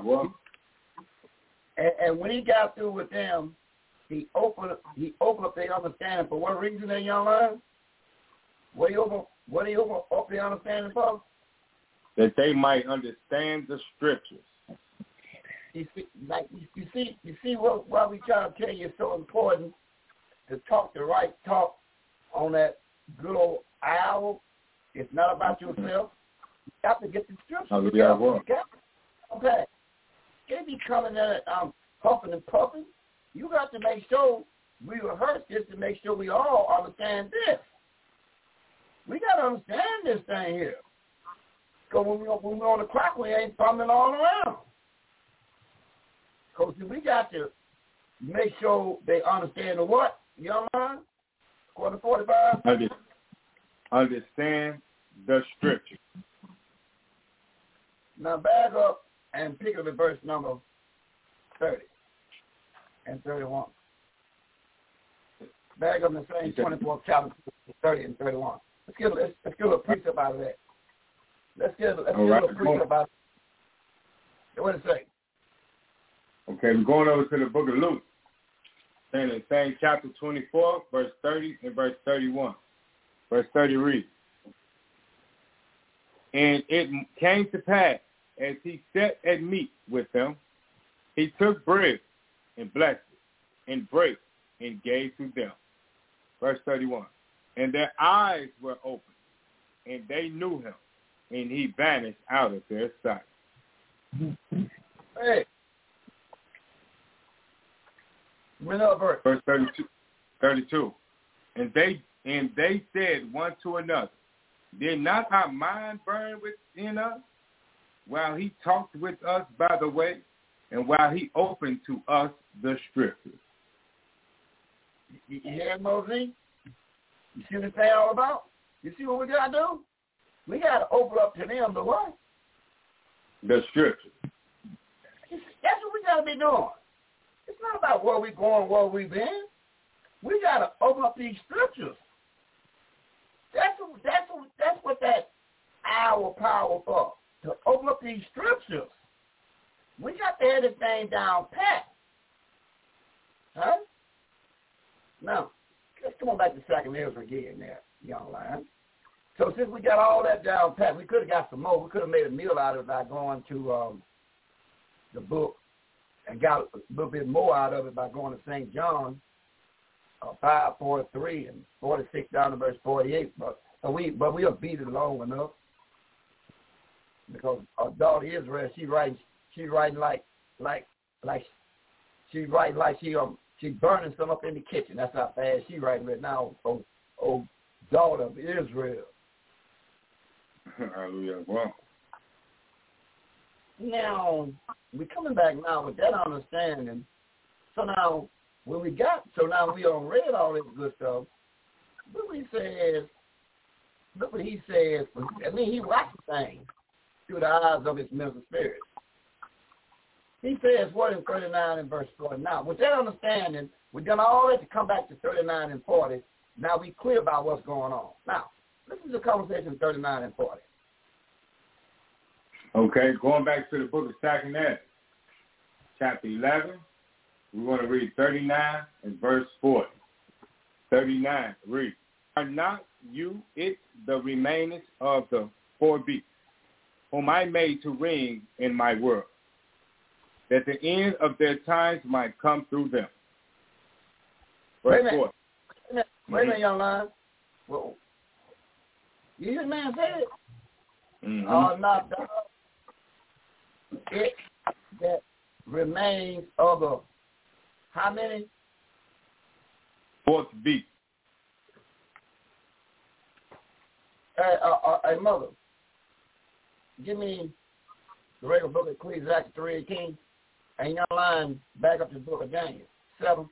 And when he got through with them, he opened up their understanding. For what reason, that young man? What do you open up their understanding for? That they might understand the scriptures. You see why we try to tell you it's so important to talk the right talk on that good old hour. It's not about yourself. You got to get the scriptures. Okay. Can't be coming in it puffing and puffing. You got to make sure we rehearse this to make sure we all understand this. We got to understand this thing here. Because when we're on the crack, we ain't fumbling all around. Because we got to make sure they understand the what, young man? Quarter 45? Understand the scripture. Now back up and pick up the verse number 30 and 31. Back up in the same 24th chapter, 30 and 31. Let's get a little precept out of that. Let's get a little precept about it. What does it say? Okay, we're going over to the book of Luke. In the same chapter 24, verse 30 and verse 31. Verse 30 reads, "And it came to pass, as he sat at meat with them, he took bread and blessed it, and brake and gave to them." Verse 31. "And their eyes were opened, and they knew him, and he vanished out of their sight." Hey. Verse 32. And they said one to another, "Did not our mind burn within us while he talked with us by the way, and while he opened to us the scriptures?" You hear Moses? You see what it's all about? You see what we got to do? We got to open up to them the what? The scriptures. That's what we got to be doing. It's not about where we're going, where we've been. We got to open up these scriptures. That's what that hour power for, to open up these scriptures. We got to have this thing down pat. Huh? Now, let's come on back to 2nd Ezra again there, young lion. So since we got all that down pat, we could have got some more. We could have made a meal out of it by going to the book and got a little bit more out of it by going to St. John 5:43 and 46 down to verse 48. But we'll beat it long enough because our daughter Israel, she's writing like she's burning some up in the kitchen. That's how fast she's writing right now. Oh, daughter of Israel. Hallelujah. Wow. Now, we're coming back now with that understanding. So now we done read all this good stuff. Look what he says. I mean, he watches things through the eyes of his mental spirit. He says what in 39 and verse 40. Now, with that understanding, we've done all that to come back to 39 and 40. Now we clear about what's going on. Now, listen to the conversation 39 and 40. Okay, going back to the book of 2nd Ezra, chapter 11, we're going to read 39 and verse 40. 39, read, "Are not you it the remainest of the 4 beasts, whom I made to reign in my world, that the end of their times might come through them?" Verse 4. Wait a minute, young man. Well, you hear the man say it? Mm-hmm. Are not thou it that remains of the, how many? 4th beast. Hey, mother, give me the regular book of Ecclesiastes 3:18, and young line back up to the book of Daniel 7.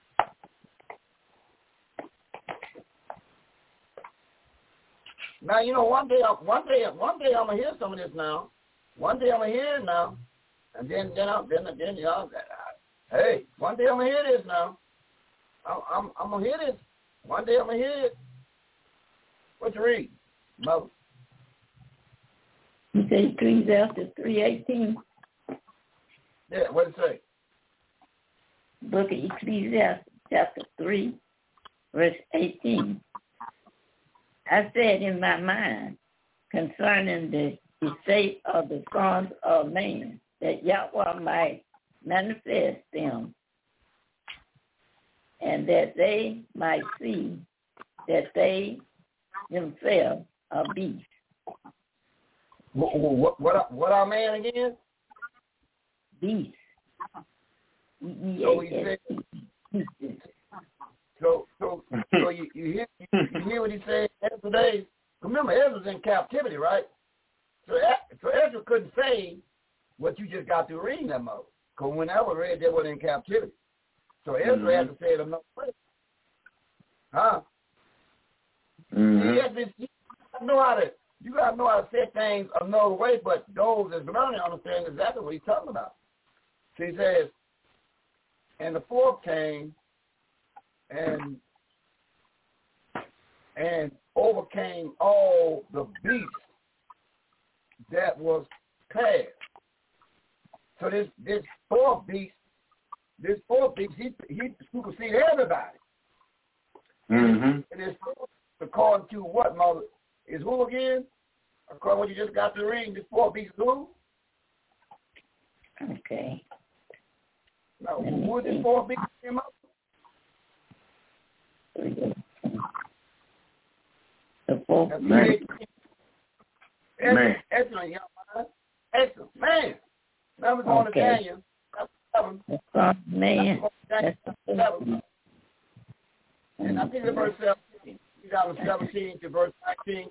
Now, you know, one day I'm gonna hear some of this now. One day I'm gonna hear it now, and then y'all. Hey, one day I'm gonna hear this now. I'm gonna hear this. One day I'm gonna hear it. What you read, Mother? You say Ecclesiastes 3:18. Yeah, what did it say? Book of Ecclesiastes, chapter 3, verse 18. "I said in my mind concerning the estate of the sons of man, that Yahweh might manifest them, and that they might see that they themselves are beasts." What our man again? Beasts. So he said. So you hear what he said yesterday? Remember, Ezra's in captivity, right? So Ezra couldn't say what you just got through reading that mode. Because when I was read, they were in captivity. So Ezra had to say it another way. Huh? Mm-hmm. You gotta know how to say things another way, but those that learn understand exactly what he's talking about. So he says, and the 4th came, and and overcame all the beasts that was past. So this fourth beast, he superseded everybody. Mm-hmm. And it's according to what, Mother? Is who again? According to what you just got to read, this fourth beast is who? Okay. Now, who is this fourth beast, Mother? The fourth Man. Excellent, young man. Excellent. Man. Numbers on the Daniel. Man. And I think the verse 17, 2017 to verse 19.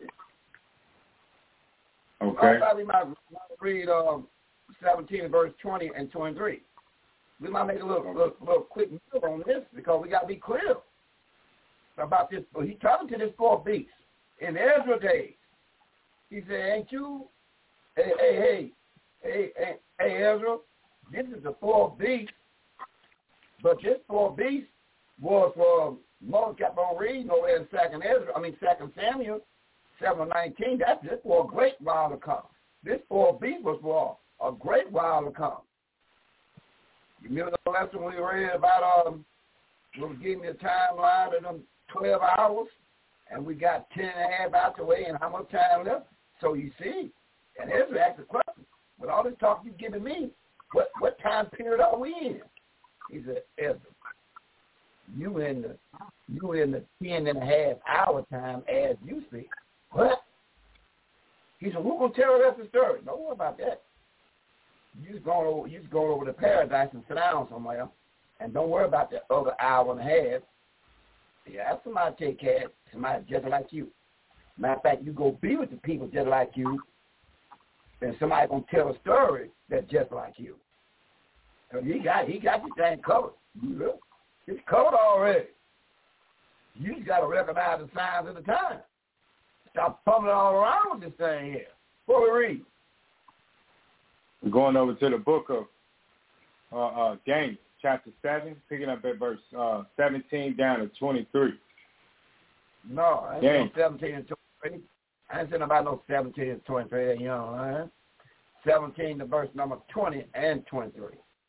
Okay. I thought we might read 17 to verse 20 and 23. We might make a little quick move on this because we got to be clear about this. He's talking to this fourth beast in Ezra days. He said, ain't you, hey, Ezra, this is the fourth beast, but this fourth beast was Moses kept on reading over there in 2 Samuel 7:19. That's just for a great while to come. This fourth beast was for a great while to come. You remember the lesson we read about we gave me a timeline of them 12 hours, and we got 10 and a half out the way, and how much time left? So you see, and Ezra asked the question, with all this talk you've given me, what time period are we in? He said, Ezra, you in the 10 and a half hour time as you speak. What? He said, who's going to tell the rest of the story? Don't worry about that. You just going over to paradise and sit down somewhere, and don't worry about the other hour and a half. Yeah, somebody take care of somebody just like you. Matter of fact, you go be with the people just like you, and somebody gonna tell a story that's just like you. So he got your thing covered. It's covered already. You just gotta recognize the signs of the time. Stop fumbling all around with this thing here. Before we read. We're going over to the book of Daniel, chapter 7, picking up at verse 17 down to 23. No, I ain't no 17 and 23. I ain't saying about no 17 and 23, you know, 17 to verse number 20 and 23.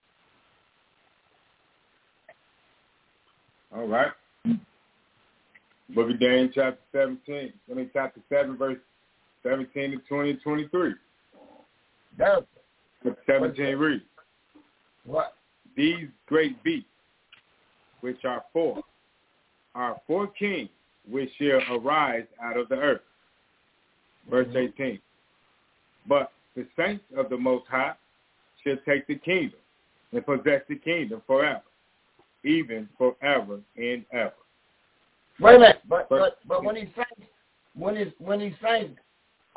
All right. Book of Daniel, chapter 7, verse 17 to 20 and 23. That's 17 reads. What? These great beasts, which are four kings, which shall arise out of the earth. Verse 18. But the saints of the Most High shall take the kingdom and possess the kingdom forever, even forever and ever. Wait a minute, but when these saints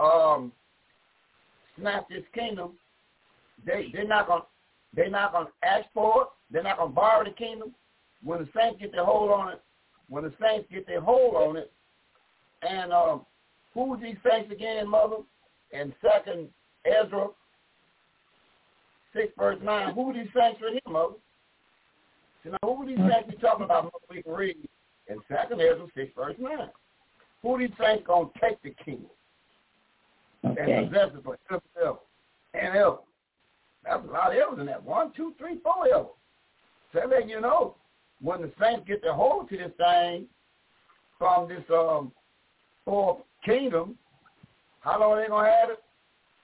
snap this kingdom, they're not gonna ask for it. They're not gonna borrow the kingdom. When the saints get their hold on it, and who are these saints again, Mother? In 2 Ezra 6 verse 9, who are these saints for him, Mother? So now, who are these saints we talking about, Mother? We can read in 2 Ezra 6 verse 9. Who are these saints gonna take the kingdom and possess it for ever and ever? That's a lot of elders in that. 1, 2, 3, 4 elders. So that let you know, when the saints get their hold to this thing from this fourth kingdom, how long are they going to have it?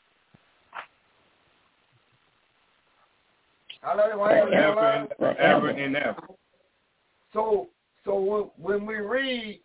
How long are they going to have it? Forever and ever. So when we read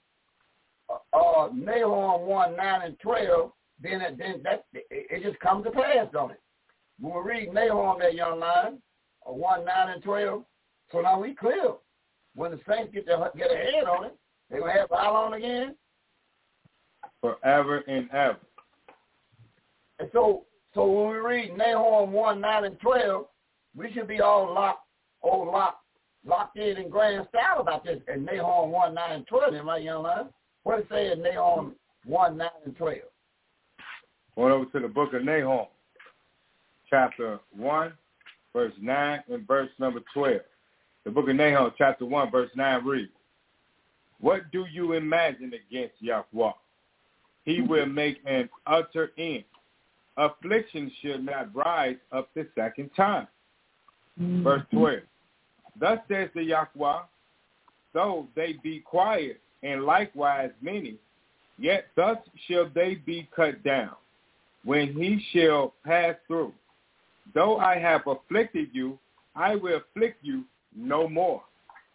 Nahum 1, 9, and 12, then it just comes to pass, don't it? When we read Nahum, that young man, 1, 9, and 12, so now we clear. When the saints get a head on it, they're going to have how long again? Forever and ever. And so when we read Nahum 1, 9, and 12, we should be all locked in grand style about this. And Nahum 1, 9, and 12, am I, young man? What does it say in Nahum 1, 9, and 12? Going over to the book of Nahum, chapter 1, verse 9, and verse number 12. The book of Nahum, chapter 1, verse 9 reads, What do you imagine against Yahweh? He will make an utter end. Affliction should not rise up the second time. Verse 12. Thus says the Yahweh, though they be quiet, and likewise many, yet thus shall they be cut down, when he shall pass through. Though I have afflicted you, I will afflict you no more.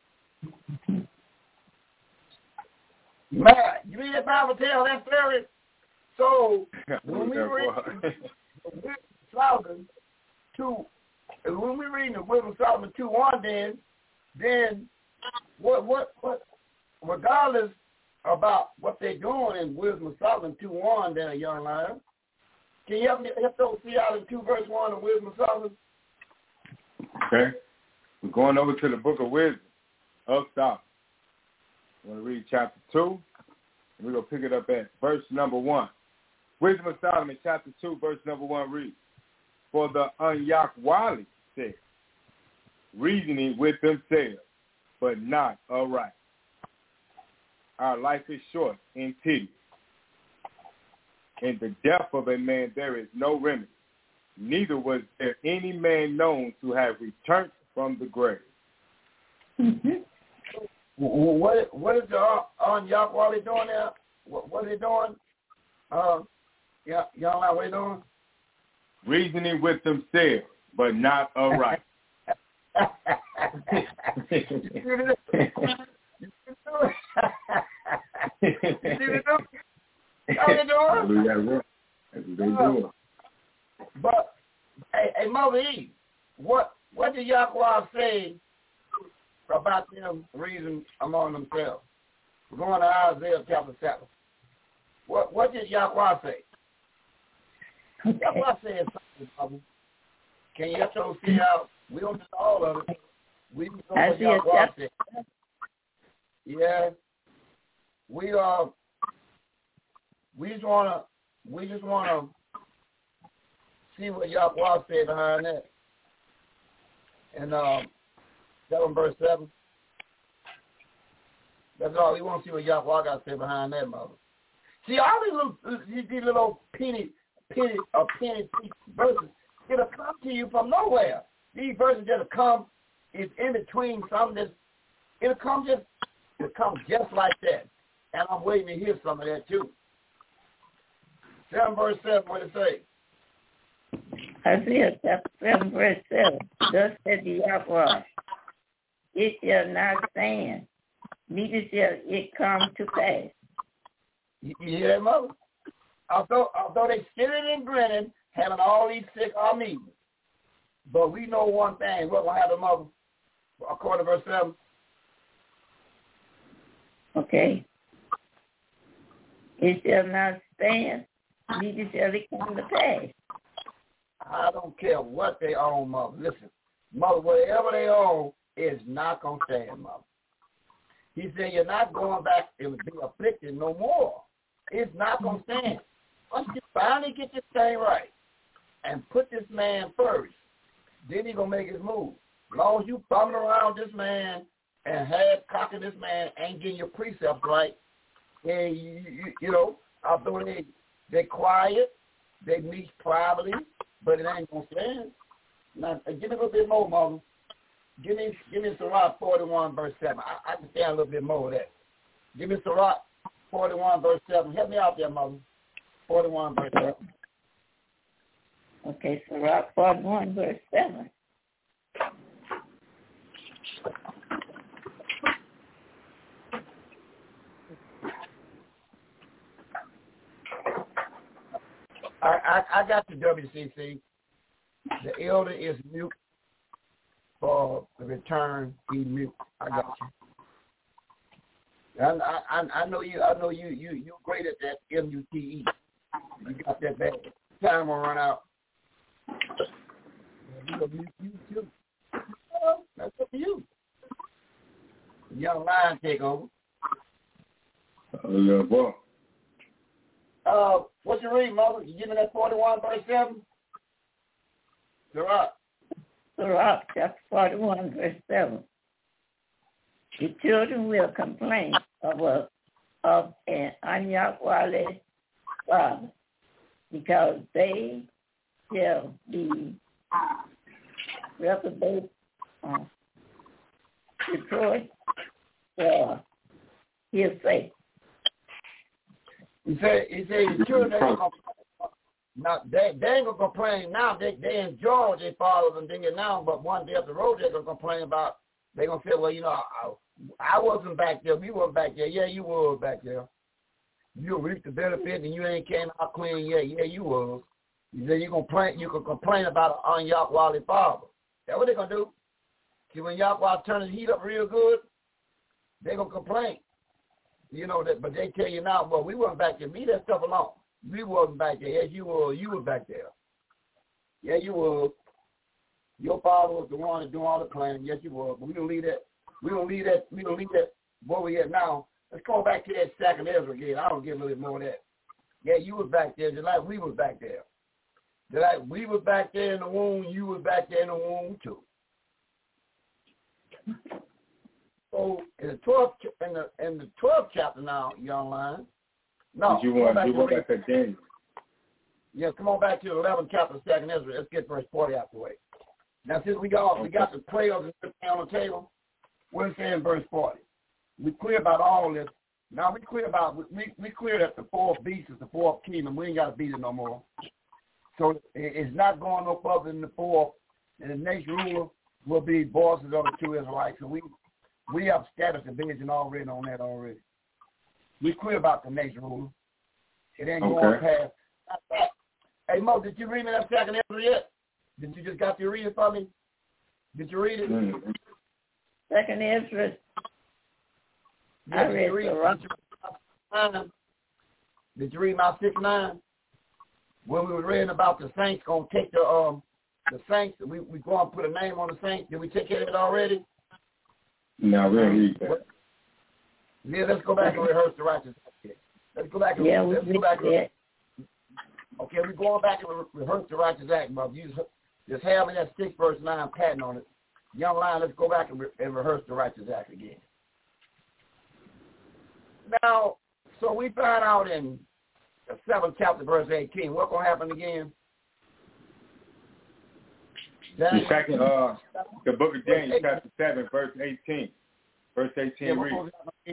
Man, you read the Bible tell that story? So when we read Solomon 2, when we read the Wisdom of Solomon 2:1, then what regardless about what they're doing in Wisdom of Solomon 2:1, there, young lion, can you help those see out in 2 verse 1 of Wisdom of Solomon? Okay, we're going over to the Book of Wisdom of Solomon. I'm going to read chapter 2, and we're going to pick it up at verse number 1. Wisdom of Solomon, chapter 2, verse number 1 reads, For the Unyakwali said, reasoning with themselves, but not aright. Our life is short and tedious. In the death of a man there is no remedy. Neither was there any man known to have returned from the grave. Mm-hmm. What is the Unyakwali doing there? What are they doing? Y'all know what they doing? Reasoning with themselves, but not aright. But hey, Mother Eve, what did Yahweh say about them reason among themselves? We're going to Isaiah chapter 7. What did Yahweh say? Okay. Yahweh said something, Mother. Can you also see how we don't know all of it? We know what Yahweh said. Yeah. We just wanna see what Yahweh said behind that. And 7 verse 7. That's all. We want to see what Yahweh got to say behind that, Mother. See, all these little penny verses, it'll come to you from nowhere. These verses that'll come is in between something it'll come just like that. And I'm waiting to hear some of that too. 7 verse 7, what does it say? Isaiah chapter 7 verse 7. Thus said the Yahweh, it shall not stand, neither shall it come to pass. You hear that, Mother? Although they sitting and grinning, having all these sick meetings, but we know one thing. What will happen, Mother? According to verse 7. Okay. It shall not stand, neither shall it come to pass. I don't care what they own, Mother. Listen, Mother, whatever they own is not going to stand, Mother. He said you're not going back and be afflicted no more. It's not going to stand. Once you finally get this thing right and put this man first, then he's going to make his move. As long as you bumming around this man and cocking this man ain't getting your precepts right, and you know, although they're quiet, they meet privately, but it ain't going to stand. Now, give me a little bit more, Mother. Give me Sirach 41, verse 7. I can stand a little bit more of that. Give me Sirach 41, verse 7. Help me out there, Mother. 41, verse 7. Okay, Sirach 41, verse 7. I got the WCC. The elder is mute for the return. Be mute. I got you. I know you. I know you're great at that MUTE. You got that bad. Time will run out. You too. That's up to you. Young Lion take over. Boy. What's your read, Mother? You give me that 41 verse 7? Sirach. Sirach chapter 41 verse 7. The children will complain of an ungodly father, because they shall be reprobate reproach for his sake. He said the children ain't gonna now they ain't gonna complain now. They enjoy what they father them doing now, but one day up the road they're gonna complain about. They're gonna say, well, you know, I wasn't back there. We weren't back there. Yeah, you was back there. You reaped the benefit and you ain't came out clean yet. Yeah, you was. Then you can complain about an un-Yahweh father. That's what they're gonna do. See, when Yahweh turn his heat up real good, they're gonna complain. You know that, but they tell you now, well, we weren't back there. Leave that stuff alone. We wasn't back there. Yes, you were. You were back there. Yeah, you were. Your father was the one that doing all the planning. Yes, you were. But we don't leave that. We don't leave that. Where we at now. Let's go back to that second Ezra again. I don't get a little bit more of that. Yeah, you was back there just like we was back there. Just like we was back there in the womb, you was back there in the womb too. So in the 12th chapter now, young lion. No, you want back to Daniel? Yeah, come on back to the 11th chapter, second Ezra. Let's get verse 40 out the way. Now, since we got the prayers on the table, we're saying verse 40. We clear about all this. Now we clear that the fourth beast is the fourth kingdom. We ain't got to beat it no more. So it's not going no further than the fourth, and the next ruler will be bosses of the two Israelites. So we have scattered the division already on that already. We clear about the next ruler. It ain't going past. Hey Mo, did you read me that second Ezra yet? Did you just got to read it for me? Did you read it? Mm-hmm. Second Ezra. I read it. Did you read my 6:9? When we were reading about the saints gonna take the saints, we go and put a name on the saints. Did we take care of it already? No, we didn't read that. Yeah, let's go back and rehearse the righteous act. Let's go back and okay, we're going back and rehearse the righteous act, brother. You just have me that 6 verse 9 pattern on it. Young lion, let's go back and rehearse the righteous act again. Now, so we find out in the 7th chapter, verse 18. What's going to happen again? The second, the book of Daniel, chapter 7, verse 18. Verse 18 reads,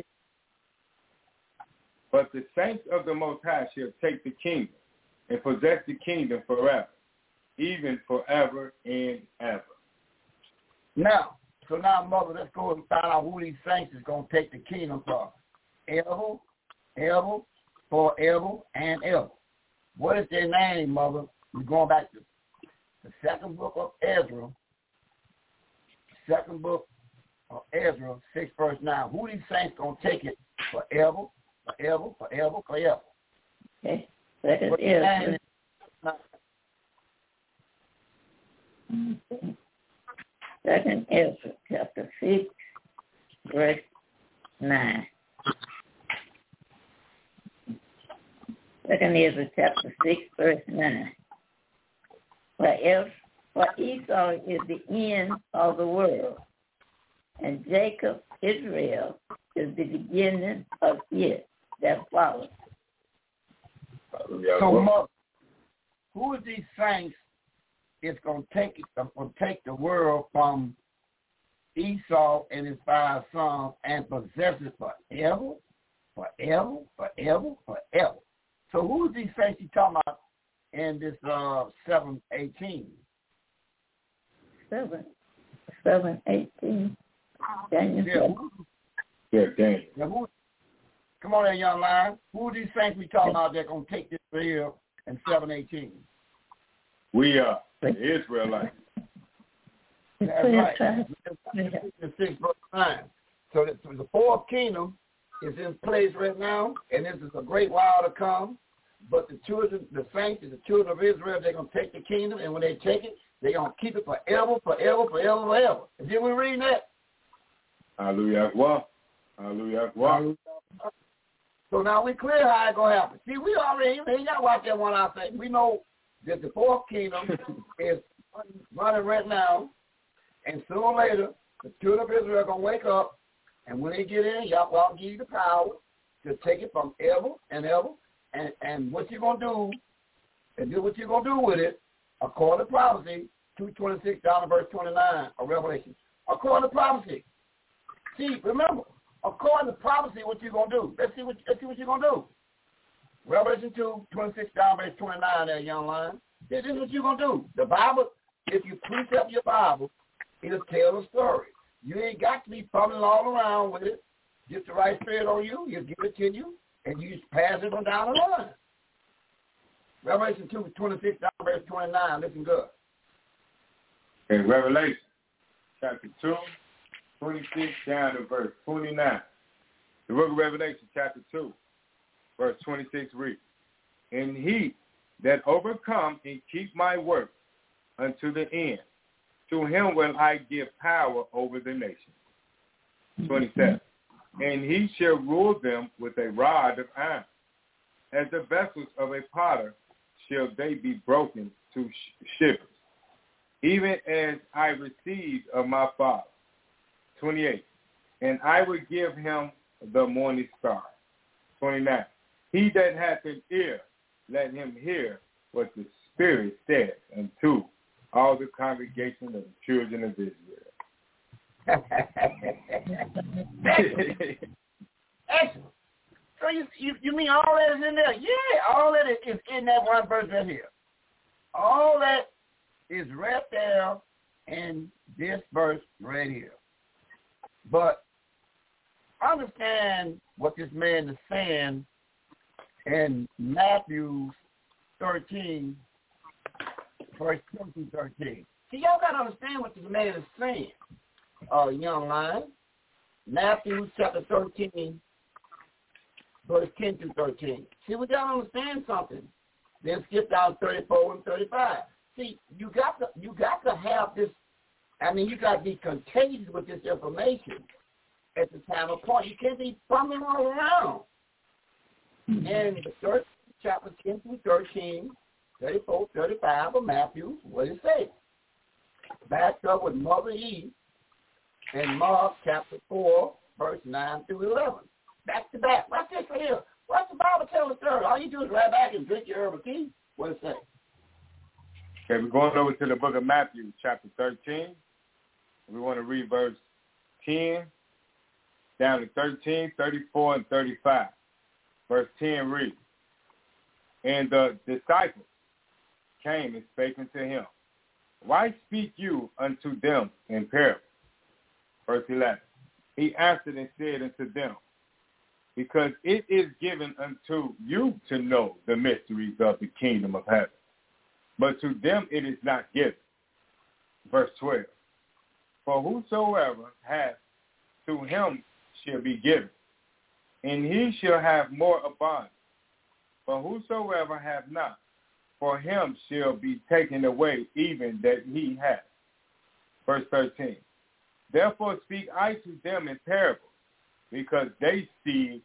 but the saints of the Most High shall take the kingdom and possess the kingdom forever, even forever and ever. Now, mother, let's go and find out who these saints is going to take the kingdom for. Ever, forever, and ever. What is their name, mother? We're going back to the second book of Ezra. Second book of Ezra, 6 verse 9. Who these saints going to take it forever, forever, forever, forever? Okay. Second Ezra. Second Ezra, chapter 6, verse 9. Second Ezra, chapter 6, verse 9. For Esau is the end of the world, and Jacob, Israel, is the beginning of it that follows. So, who of these saints is going to take the world from Esau and his 5 sons and possess it forever, forever, forever, forever? So who is these saints you talking about in this 7:18? 7:18. Daniel. Yeah, Daniel. Now come on there, young lion. Who are these saints we talking about that going to take this here in 7:18? We are the Israelites. That's right. The 6 verse 9. So the fourth kingdom is in place right now, and this is a great while to come. But the saints, and the children of Israel, they're going to take the kingdom, and when they take it, they're going to keep it forever, forever, forever, forever. Did we read that? Hallelujah. Well, hallelujah. Well. So now we clear how it's going to happen. See, we already, you got to watch that one out there. We know that the fourth kingdom is running right now, and sooner or later, the children of Israel are going to wake up, And when they get in, Yahweh will give you the power to take it from ever and ever. And what you're going to do, and do what you're going to do with it, according to prophecy, 2:26 down to verse 29 of Revelation. According to prophecy. See, remember, according to prophecy, what you're going to do. Let's see what you're going to do. Revelation 2:26 down to verse 29 there, young lion. This is what you're going to do. The Bible, if you precept your Bible, it'll tell a story. You ain't got to be fumbling all around with it. Get the right spirit on you, you give it to you, and you just pass it on down the line. Revelation 2:26 down to verse 29. Listen good. In Revelation chapter 2, 26 down to verse 29. The book of Revelation chapter 2, verse 26 reads, And he that overcome and keep my work unto the end, to him will I give power over the nations. 27. And he shall rule them with a rod of iron. As the vessels of a potter shall they be broken to shivers, even as I received of my Father. 28. And I will give him the morning star. 29. He that hath an ear, let him hear what the Spirit saith unto all the congregation of the children of Israel. Excellent. So you mean all that is in there? Yeah, all that is in that one verse right here. All that is right there in this verse right here. But understand what this man is saying in Matthew 13, verse 13. See, y'all got to understand what this man is saying, young lion. Matthew chapter 13, verse 10 through 13. See, we got to understand something. Then skip down 34 and 35. See, you got to have this. I mean, you got to be contagious with this information at the time of point. You can't be fumbling all around. And the third chapter 10 through 13, 34, 35 of Matthew, what does it say? Backed up with Mother Eve in Mark chapter 4, verse 9 through 11. Back to back. Watch this right here. What's the Bible tell the story? All you do is lie back and drink your herbal tea. What does it say? Okay, we're going over to the book of Matthew, chapter 13. We want to read verse 10 down to 13, 34, and 35. Verse 10 reads, And the disciples came and spake unto him, Why speak you unto them in parables? Verse 11, He answered and said unto them, Because it is given unto you to know the mysteries of the kingdom of heaven, but to them it is not given. Verse 12, For whosoever hath, to him shall be given, and he shall have more abundance. But whosoever hath not, for him shall be taken away even that he hath. Verse 13, Therefore speak I to them in parables, because they seeing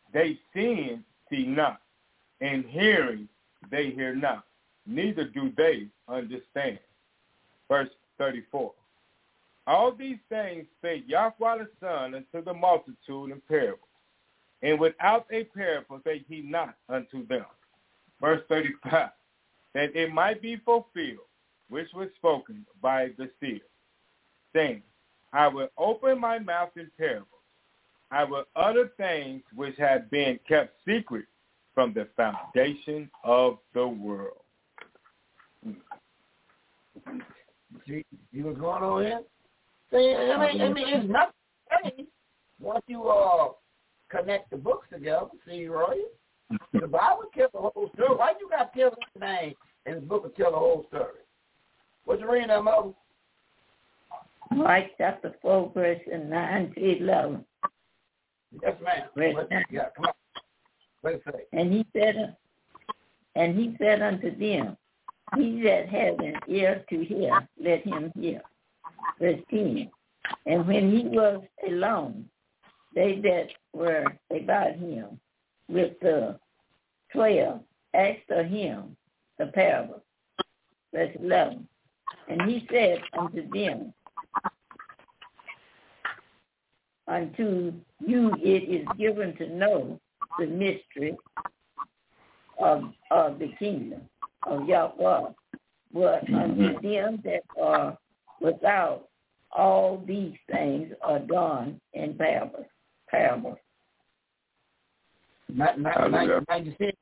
see not, and hearing they hear not, neither do they understand. Verse 34, All these things spake Yahweh the Son unto the multitude in parables, and without a parable spake he not unto them. Verse 35, That it might be fulfilled, which was spoken by the seer, saying, I will open my mouth in parables. I will utter things which have been kept secret from the foundation of the world. See what's going on here? See, I mean, it's nothing. Once you connect the books together, see, Roy, the Bible tells the whole story. Why you got to tell the name and the book will tell the whole story? What you reading there, Mother? Mark chapter 4, verse 9 to 11. Yes, ma'am. Yeah, come on. What it say? And he said unto them, He that hath an ear to hear, let him hear. Verse 10. And when he was alone, they that were about him with the 12 asked of him the parable. Verse 11. And he said unto them, unto you it is given to know the mystery of the kingdom of Yahweh. But unto them that are without, all these things are done in parables. Now you see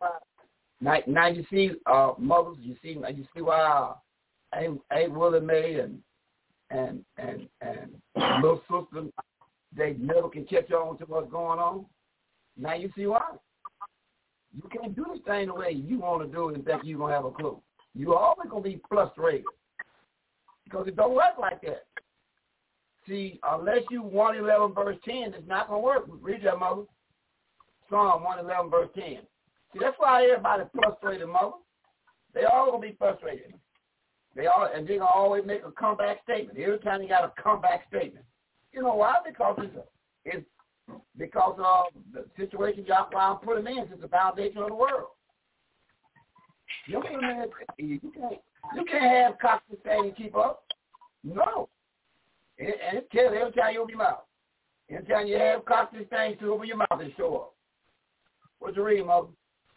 mothers. You see why Aunt Willie Mae and little sister, they never can catch on to what's going on. Now you see why. You can't do this thing the way you want to do it and think you're going to have a clue. You're always going to be frustrated because it don't work like that. See, unless you 111 verse 10, it's not going to work. Read that, mother. Psalm 111 verse 10. See, that's why everybody's frustrated, mother. They all going to be frustrated. They're going to always make a comeback statement. Every time you got a comeback statement. You know why? Because it's because of the situation Yahweh put them in since the foundation of the world. You can't have constant thing and keep up. No. And it tells every time you open your mouth. Every time you have constant things to open your mouth and show up. What's the reading, Mother?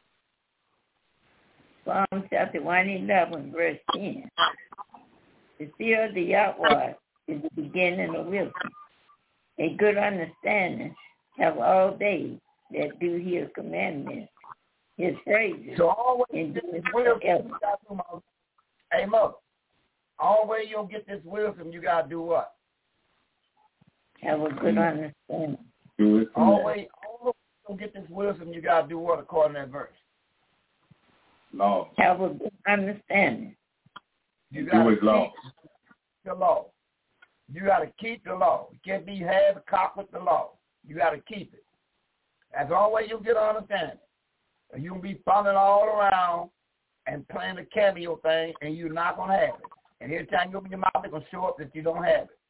Psalm chapter 111, verse 10. The fear of the Yahweh is the beginning of wisdom. A good understanding have all they that do his commandments, his praises. So always and get this wisdom. Hey, Mother, always you'll get this wisdom, you got to do what? Have a good understanding. Always you'll get this wisdom, you got to do what according to that verse? Law. Have a good understanding. You got to keep the law. You got to keep the law. You can't be half cock with the law. You got to keep it. That's the only way you get understanding. You'll be fumbling all around and playing the cameo thing, and you're not going to have it. And every time you open your mouth, it's going to show up that you don't have it.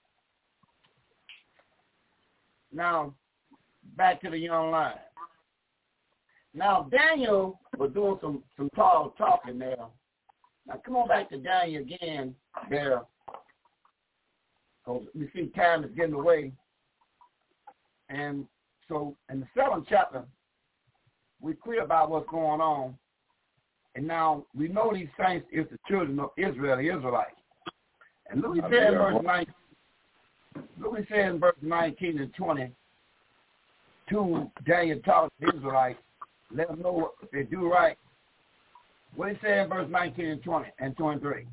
Now, back to the young lion. Now, Daniel was doing some talking there. Now, come on back to Daniel again there. Because we see time is getting away. And so in the 7th chapter, we're clear about what's going on. And now we know these saints is the children of Israel, the Israelites. And look what he said in verse 19. Look what he said in verse 19 and 20. To Daniel taught the Israelites, let them know if they do right. What he said in verse 19 and 20 and 23.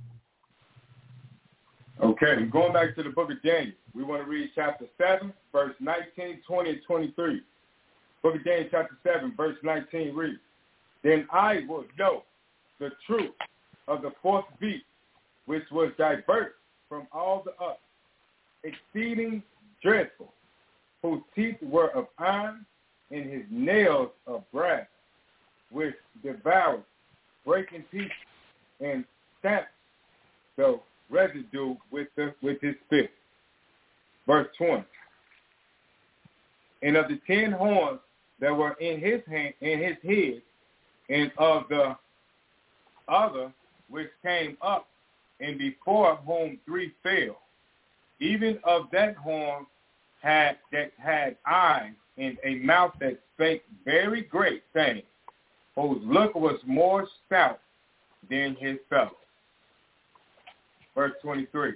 Okay, going back to the book of Daniel, we want to read chapter 7, verse 19, 20, and 23. Book of Daniel, chapter 7, verse 19 reads, Then I will know the truth of the fourth beast, which was diverse from all the others, exceeding dreadful, whose teeth were of iron, and his nails of brass, which devoured, breaking pieces, and stamped the residue with his spit. Verse 20. And of the 10 horns that were in his head, and of the other which came up, and before whom 3 fell, even of that horn that had eyes and a mouth that spake very great things, whose look was more stout than his fellow. Verse 23.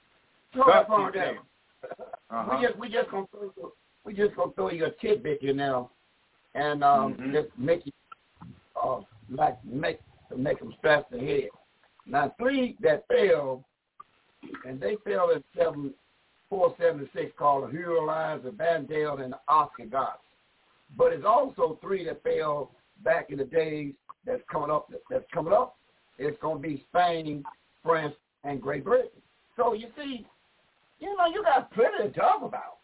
We just gonna throw you a tidbit here now, and just make you make them scratch their head. Now 3 that fell, and they fell in 476, called the Hero Lions, the Vandal, and the Oscar Gods. But it's also 3 that fell back in the days that's coming up. It's going to be Spain, France, and Great Britain. So you see, you got plenty to talk about.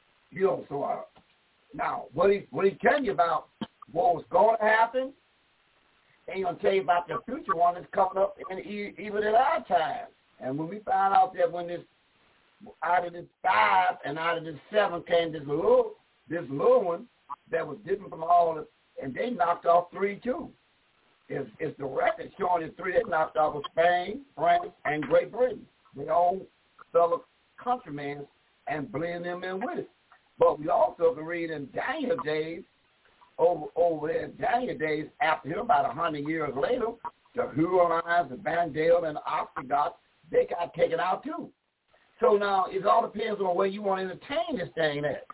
Now, what he telling you about what was going to happen, and he's going to tell you about the future one that's coming up even in our time. And when we find out that when this, out of this 5 and out of this 7 came this little one that was different from all of, and they knocked off 3 too. It's the record showing the 3 that knocked off was Spain, France, and Great Britain. They all fellow countrymen and blend them in with it. But we also can read in Daniel's days, over there in Daniel's days, after him, about 100 years later, the Hurons, the Vandal, and the Ostrogoths, they got taken out too. So now it all depends on where you want to entertain this thing at.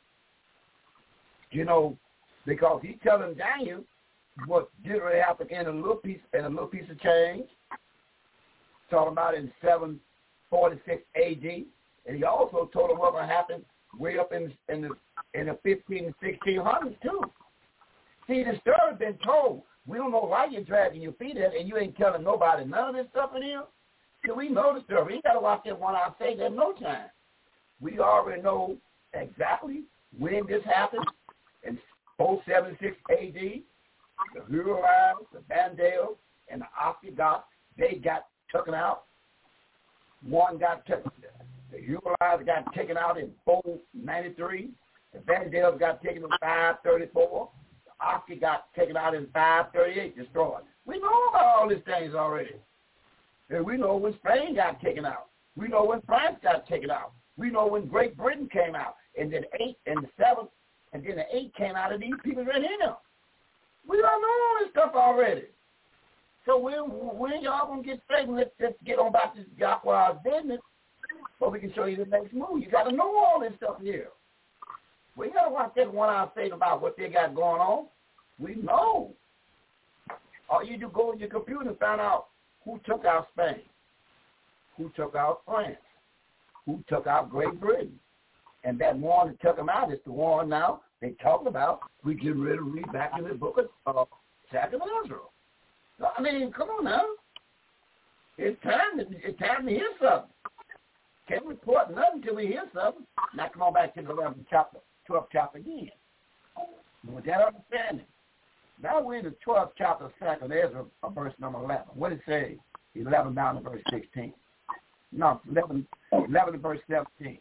You know, because he's telling Daniel what generally happened in a little piece of change. Talking about in 746 AD, and he also told him what would happen way up in the 15 and 1600s too. See, the story's been told. We don't know why you're dragging your feet at, and you ain't telling nobody none of this stuff in here. So we know the story. We ain't got to watch that one out say there's no time. We already know exactly when this happened in 476 AD. The Hurons, the Vandals, and the Ostrogoths, they got taken out. One got taken. The Hurons got taken out in 493. The Vandals got taken in 534. The Ostrogoths got taken out in 538, destroyed. We know about all these things already. And we know when Spain got taken out. We know when France got taken out. We know when Great Britain came out. And then 8 and the 7, and then the 8 came out of these people right here. We don't know all this stuff already. So when y'all going to get straight, let's get on back to Yahweh's business so we can show you the next move. You got to know all this stuff here. We got to watch that 1 hour thing about what they got going on. We know. All you do, go on your computer and find out who took out Spain, who took out France, who took out Great Britain. And that one that took them out is the one now they talking about. We get ready to read back in the book of Second Ezra. So, I mean, come on now. It's time to hear something. Can't report nothing until we hear something. Now come on back to the 12th chapter again. With that understanding. Now we're in the 12th chapter of Second Ezra, verse number 11. What did it say? 11 down to verse 16. No, 11 to verse 17.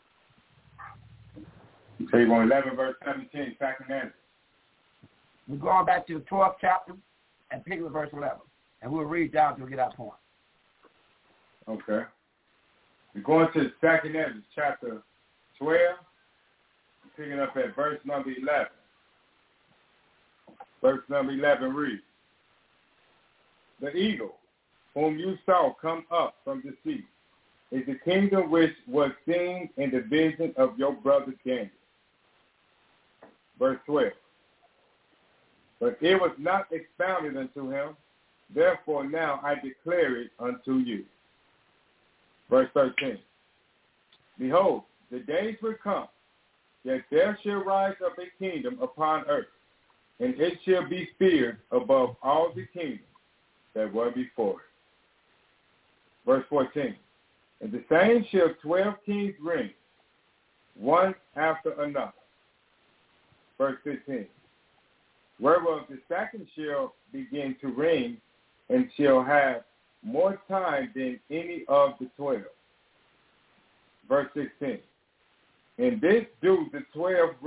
So you're going 11 verse 17, Second Ezra. We're going back to the 12th chapter and pick up verse 11. And we'll read down till we get our point. Okay. We're going to Second Ezra, chapter 12, picking up at verse number 11. Verse number 11 reads, "The eagle whom you saw come up from the sea is the kingdom which was seen in the vision of your brother Daniel." Verse 12, "But it was not expounded unto him, therefore now I declare it unto you." Verse 13, "Behold, the days will come, that there shall rise up a kingdom upon earth, and it shall be feared above all the kingdoms that were before it." Verse 14, "And the same shall 12 kings reign, one after another." Verse 15, "Whereof the second shall begin to reign, and shall have more time than any of the 12. Verse 16, "And this do the 12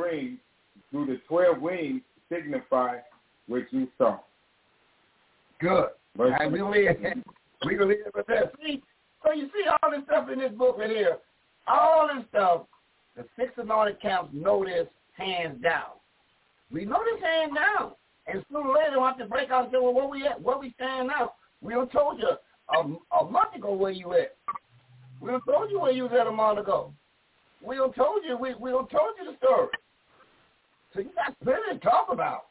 wings signify which you saw." Good. Verse And we can leave it with that. See, so you see all this stuff in this book right here. All this stuff, the 6 anointed camps know this hands down. We know this hands down. And sooner or later we'll have to break out and say, well, where we at? Where we stand now? We done told you a month ago where you at. We done told you where you was at a month ago. We done told you, we done told you the story. So you got plenty to talk about.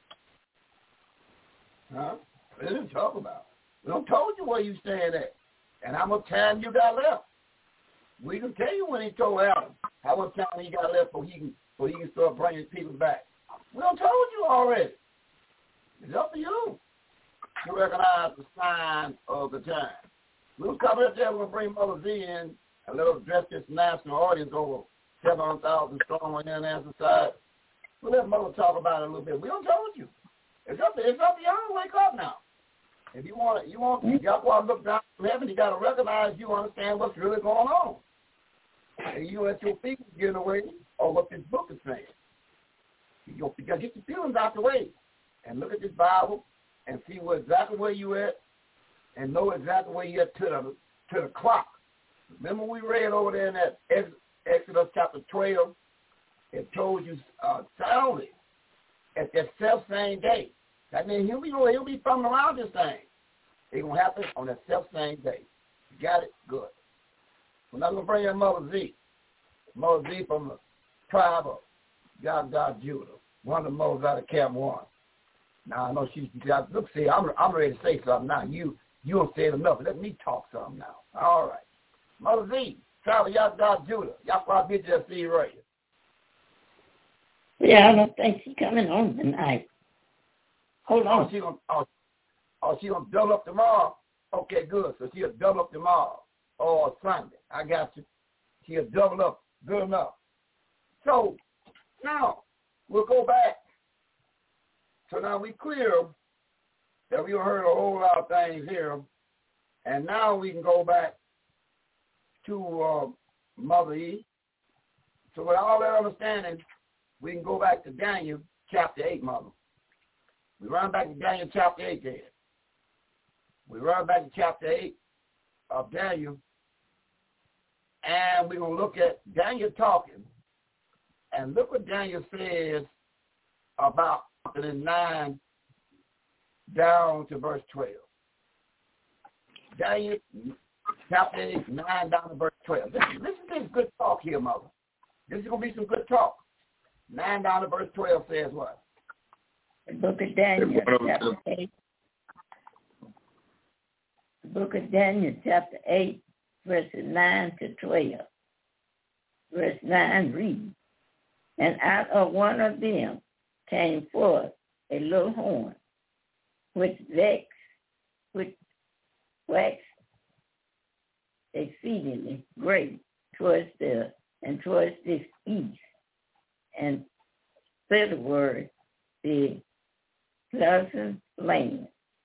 Huh? Plenty to talk about. We done told you where you stand at. And how much time you got left. We can tell you when he told Adam how much time he got left so he can start bringing people back. We done told you already. It's up to you to recognize the sign of the time. We'll come up there, we'll bring Mother Z in and let us address this national audience over 700,000 strong on the international side. We'll let Mother talk about it a little bit. We done told you. It's up to y'all to wake up now. If you want to look down from heaven, you got to recognize you understand what's really going on. And you let your feelings get away or what this book is saying. You got to get your feelings out the way and look at this Bible and see exactly where you at and know exactly where you at to the clock. Remember we read over there in that Exodus chapter 12 it told you soundly at that self-same day. That means he'll be from around this thing. It's going to happen on that self-same day. You got it? Good. We're not going to bring in Mother Z. Mother Z from the tribe of God Judah. One of the mothers out of Camp 1. Now, I know she's got, look, see, I'm ready to say something now. You don't say it enough. Let me talk something now. All right. Mother Z, tribe of God Judah. Y'all probably just see right here. Yeah, I don't think she's coming on tonight. Hold on. She gonna double up tomorrow? Okay, good. So she'll double up tomorrow or Sunday. I got you. She'll double up. Good enough. So now we'll go back. So now we clear that we heard a whole lot of things here, and now we can go back to Mother E. So with all that understanding, we can go back to Daniel chapter 8, Mother. We run back to Daniel chapter 8 there. We run back to chapter 8 of Daniel, and we're going to look at Daniel talking, and look what Daniel says about 9 down to verse 12. Daniel chapter 8, 9 down to verse 12. Listen to this good talk here, Mother. This is going to be some good talk. 9 down to verse 12 says what? The book of Daniel, chapter 8. The book of Daniel, chapter 8, verses 9 to 12. Verse 9 reads, "And out of one of them came forth a little horn, which waxed exceedingly great towards the east, and thitherward the pleasant land."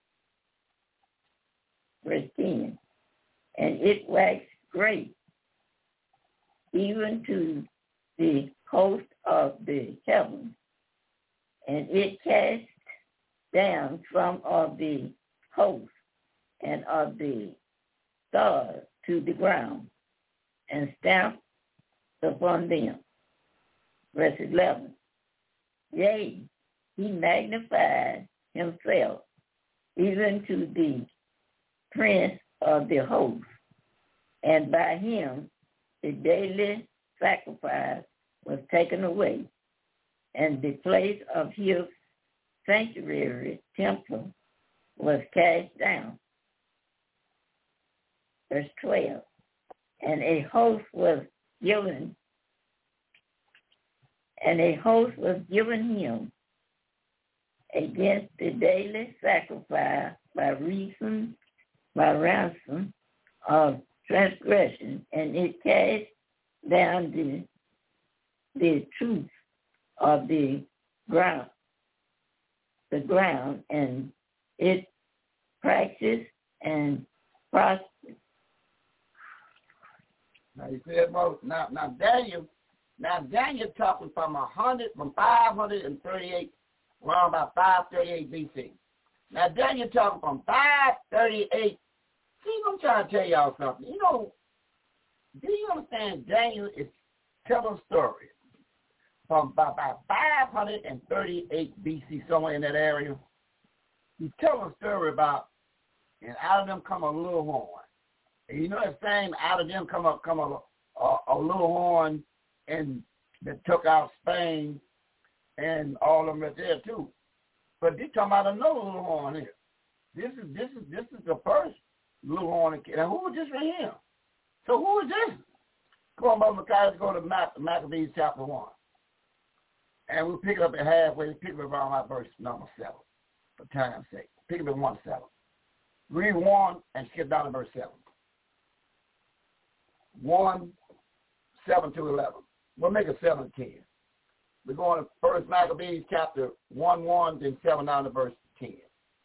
Verse 10, "And it waxed great, even to the host of the heavens, and it cast down some of the host and of the stars to the ground, and stamped upon them." Verse 11, "Yea, he magnified himself even to the prince of the host, and by him the daily sacrifice was taken away, and the place of his sanctuary temple was cast down." Verse 12, "And a host was given him against the daily sacrifice by ransom of transgression, and it cast down the truth of the ground, and it practiced and prospered." Now you see that, Moses? Now Daniel talking from 538, around about 538 BC. Now Daniel talking from 538. See, I'm trying to tell y'all something. You know, do you understand? Daniel is telling a story from about 538 BC, somewhere in that area. He's telling a story about, and out of them come a little horn. And you know that same out of them come a little horn, and that took out Spain and all of them right there too. But they're talking about another little horn here. This is the first little horn. And who was this right here? So who is this? Come on, Brother Micaiah, let's go to Maccabees chapter 1. And we'll pick it up at halfway. Pick it up around my verse number 7, for time's sake. Pick it up at 1:7. Read 1 and skip down to verse 7. 1:7 to 11. We'll make it 7:10. We're going to First Maccabees chapter 1:1, then 7 down to verse 10.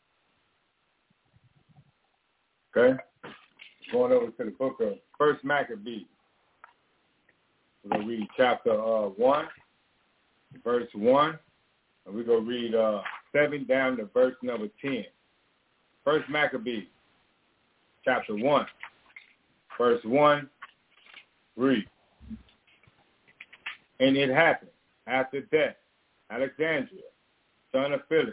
Okay. Going over to the book of First Maccabees. We're going to read chapter 1, verse 1, and we're going to read 7 down to verse number 10. First Maccabees, chapter 1, verse 1, read. "And it happened After that, Alexandria, son of Philip,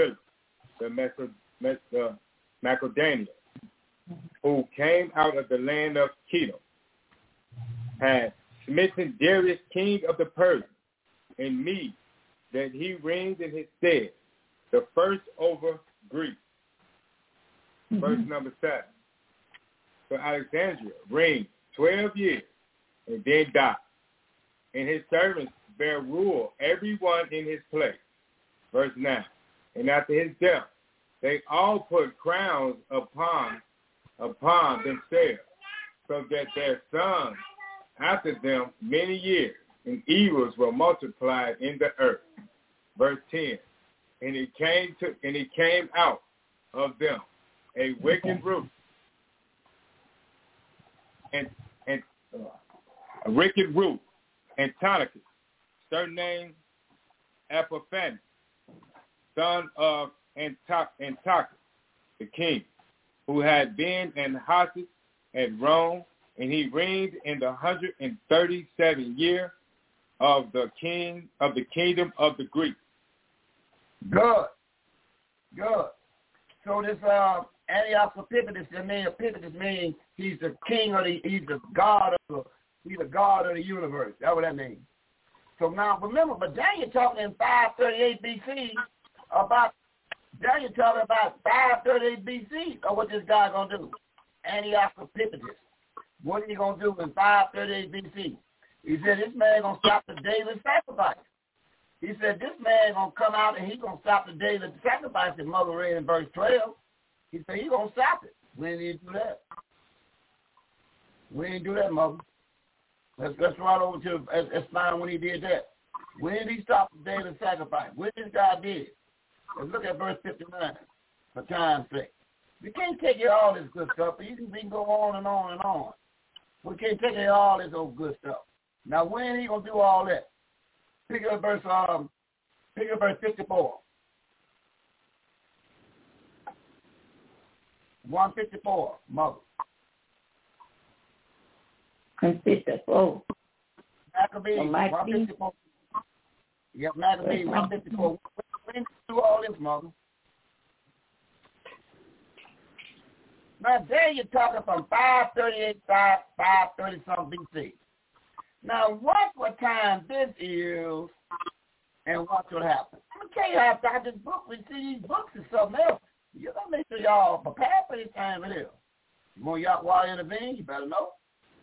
the Macedonian, who came out of the land of Kedar, had smitten Darius, king of the Persians, in Medes, that he reigned in his stead, the first over Greece. Verse number 7. So Alexandria reigned 12 years and then died. And his servants bare rule, every one in his place. Verse 9. And after his death, they all put crowns upon themselves, so that their sons after them many years, and evils were multiplied in the earth. Verse 10. And it came out of them a wicked root, and a wicked root, Antiochus, surnamed Epiphanes, son of Antiochus, the king, who had been in houses at Rome, and he reigned in the 137th year of the kingdom of the Greeks. Good. So this Antiochus Epiphanes, Epiphanes means he's the king he's the god of the universe. That's what that means. So now remember, but Daniel talking in 538 BC about 538 BC of what this guy gonna do. Antiochus Epiphanes. What is he gonna do in 538 BC? He said this man gonna stop the daily sacrifice. He said this man gonna come out and he's gonna stop the daily sacrifice that Mother read in verse 12. He said he's gonna stop it. When did he do that? We didn't do that, Mother. Let's right over to let's find when he did that. When did he stop the daily sacrifice? When this guy did? Let's look at verse 59 for time's sake. We can't take you all this good stuff, but we can go on and on and on. We can't take you all this old good stuff. Now when he gonna do all that? Pick up verse 54. 154, Mother. 154. Maccabees, 154. Yep, Maccabees, 154. When did you do all this, Mother? Now, there you're talking from 538, 530-something BC. Now, watch what time this is and watch what happens. I'm going to tell you how about this book. We see these books and something else. You got to make sure y'all prepare for this time it is. You want y'all intervene, you better know.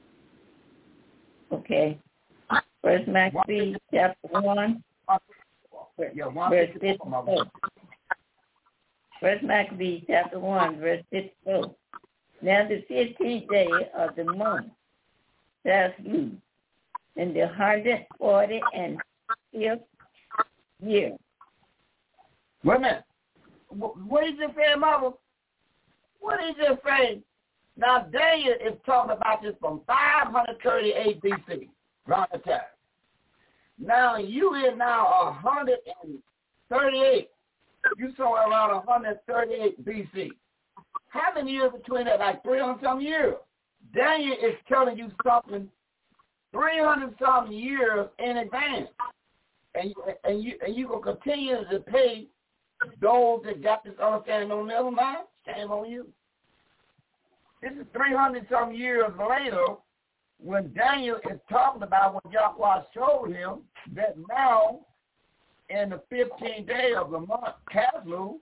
Okay. First Maccabees, chapter 1. Verse 54. First Maccabees, chapter 1, verse 54. Now the 15th day of the month shall slew, in the 145th year. Wait a minute. What did you say, Mother? What did you say? Now, Daniel is talking about this from 538 BC, around the time. Now, you is now 138. You saw around 138 BC. How many years between that? Like 300-some years. Daniel is telling you something 300-some years in advance. And you will continue to pay those that got this understanding on their mind. Shame on you. This is 300-some years later when Daniel is talking about what Yahweh showed him that now in the 15th day of the month, Caslu,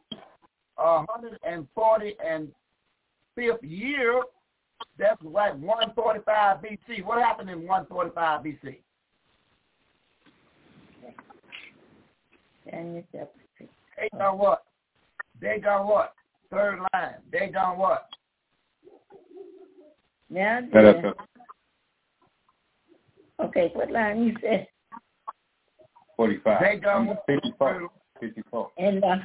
145th year, that's like 145 BC. What happened in 145 BC? Daniel chapter 6. They done what? They done what? Third line. They done what? Now, okay, what line you said? 45. They done 54. In the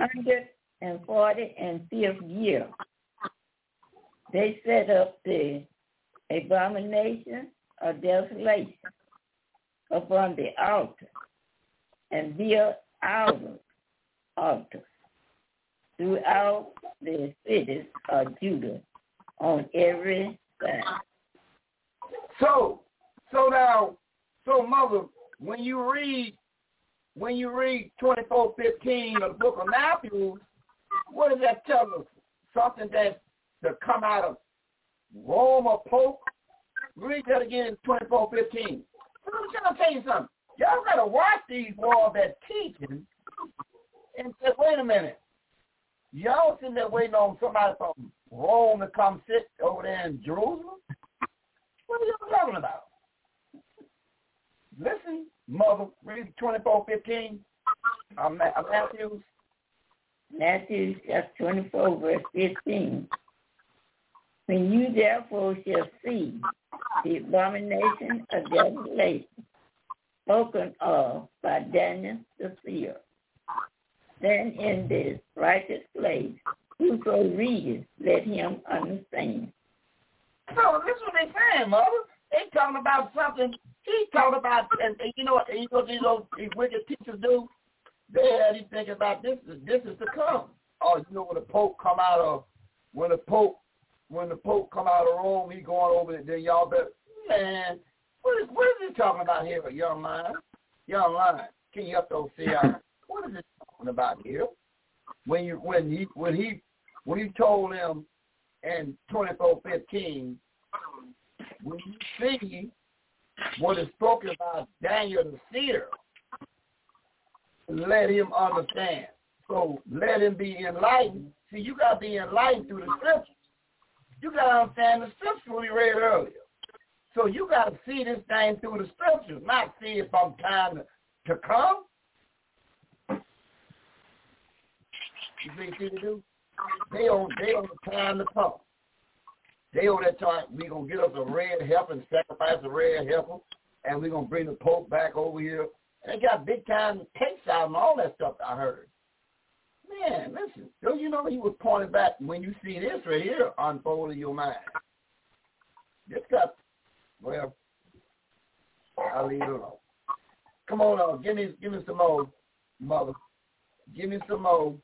145th year, they set up the abomination of desolation upon the altar and built altars throughout the cities of Judah on every side. So Mother, when you read when you read 24:15 of the book of Matthew, what does that tell us? Something that to come out of Rome or Pope? Read that again in 24:15. I'm trying to tell you something. Y'all got to watch these boys that teaching and say, wait a minute. Y'all sitting there waiting on somebody from Rome to come sit over there in Jerusalem? What are y'all talking about? Listen, mother, read 24:15. Matthew. Matthew chapter 24, verse 15. When you therefore shall see the abomination of desolation spoken of by Daniel the seer, then in this righteous place, whoso readeth, let him understand. So this is what they saying, mother. They talking about something. He talking about, and you know what these wicked teachers do? They had you thinking about this is to come. Oh, you know when the Pope come out of come out of Rome, he going over there. Then y'all better, man. What is he talking about here, young man? Young lion, can you up those see out? What is it talking about here? When he told them in 24:15, when you see what is spoken about Daniel the seer, let him understand. So let him be enlightened. See, you got to be enlightened through the scriptures. You got to understand the scriptures we read earlier. So you got to see this thing through the scriptures, not see it from time to come. You see what they do? They on the time to come. They on that time, we're going to get us a red heifer and sacrifice a red heifer, and we're going to bring the Pope back over here. And they got big time tapes out and all that stuff I heard. Man, listen, don't you know he was pointing back when you see this right here unfold in your mind. This got, well, I'll leave it alone. Come on, give me some more, mother. Give me some more.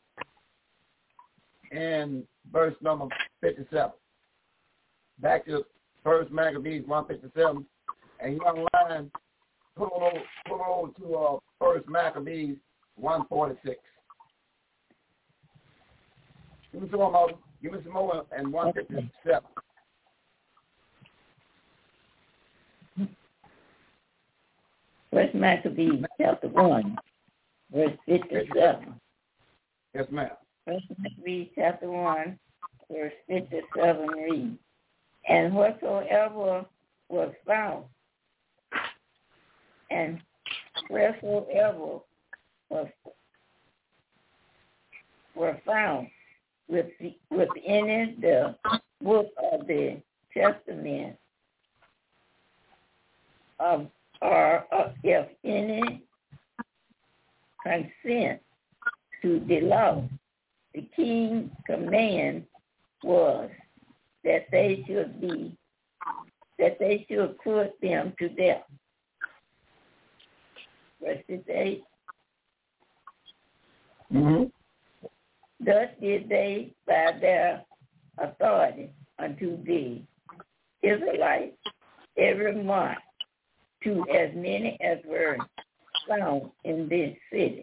And verse number 57. Back to First Maccabees 1:57. And young lion, put on over to First Maccabees 1:46. Give me some more, mother. Give me some more and 1:57. First Maccabees chapter 1, verse 57. Yes, ma'am. First Maccabees chapter 1, verse 57 reads, and whatsoever was found, and wheresoever were found within the book of the Testament or if any consent to the law, the king's command was that they should put them to death. Verse 8. Mm-hmm. Thus did they by their authority unto the Israelites every month to as many as were found in this city.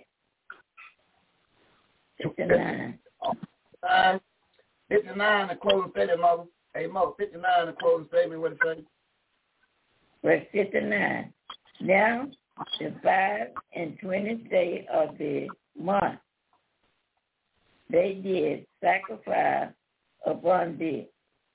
59. 59, the closing statement, mother. Hey, mother, 59, the closing statement, what it say? Verse 59. Now, the 5 and 20th day of the month, they did sacrifice upon the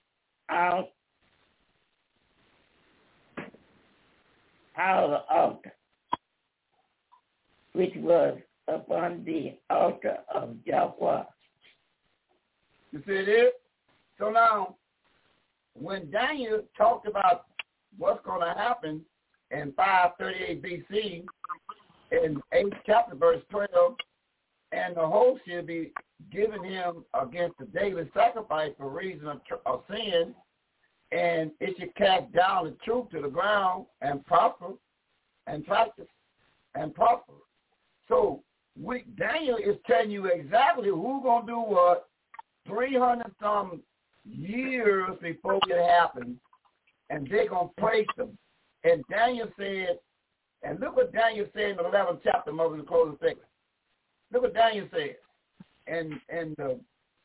altar, which was upon the altar of Yahweh. You see it? So now, when Daniel talked about what's going to happen in 538 BC, in 8th chapter, verse 12, and the host shall be given him against the daily sacrifice for reason of sin, and it should cast down the truth to the ground and prosper and practice and prosper. So Daniel is telling you exactly who's going to do what 300-some years before it happens, and they're going to praise them. And Daniel said And look what Daniel said in the 11th chapter, Mother, the closing statement. Look what Daniel said in the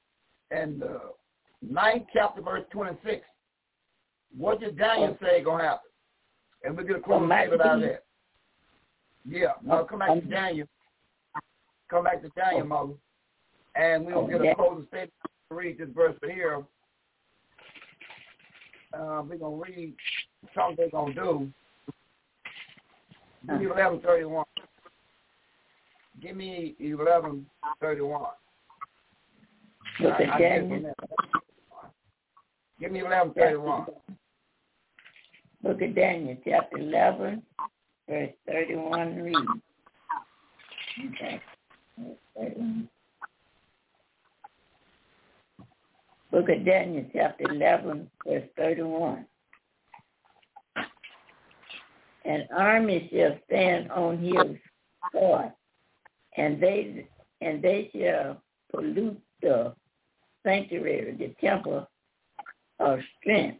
9th chapter, verse 26. What did Daniel say going to happen? And we're going to close statement out of that. Yeah, no, come back to Daniel. Come back to Daniel, Mother. And we'll get a closing statement to read this verse right here. We're going to read something they're going to do. Give me 11:31. Give me 11:31. Give me 11:31. Book of Daniel, chapter 11, verse 31, read. Okay. Book of Daniel, chapter 11, verse 31. An army shall stand on his sword, and they shall pollute the sanctuary, the temple of strength,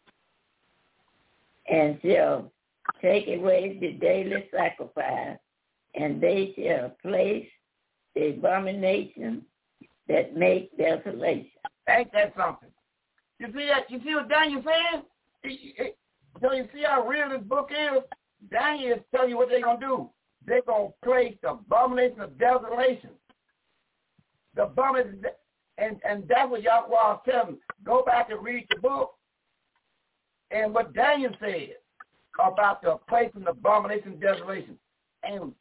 and shall take away the daily sacrifice, and they shall place the abomination that make desolation. Ain't that something? You see that? You see what Daniel saying? So you see how real this book is? Daniel is telling you what they're going to do. They're going to place the abomination of desolation. The abomination, and that's what Yahweh was telling them. Go back and read the book. And what Daniel said about the placing the abomination of desolation. And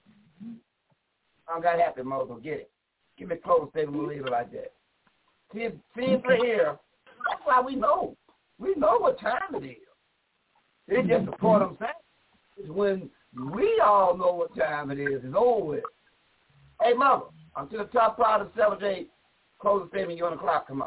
I got happy, Moses. Get it. Give me a close statement. We'll leave it like that. See it here. That's why we know. We know what time it is. It's just a part of saying. It's when we all know what time it is. It's over with. Hey, Mother, I'm to the top part of the 7th day. Close the statement. You're on the clock. Come on.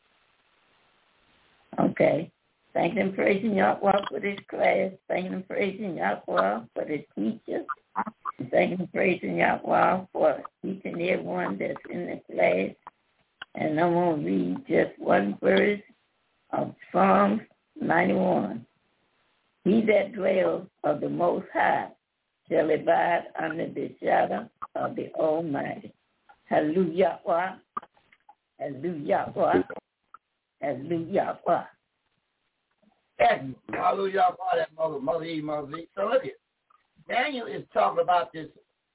Okay. Thank and praising Yahweh for this class. Thank and praising Yahweh for the teacher. Thank and praising Yahweh for each and every one that's in the class. And I'm going to read just one verse of Psalms 91. He that dwells of the Most High shall abide under the shadow of the Almighty. Hallelujah. Hallelujah. Hallelujah. Hallelujah. That Mother E. So look at Daniel is talking about this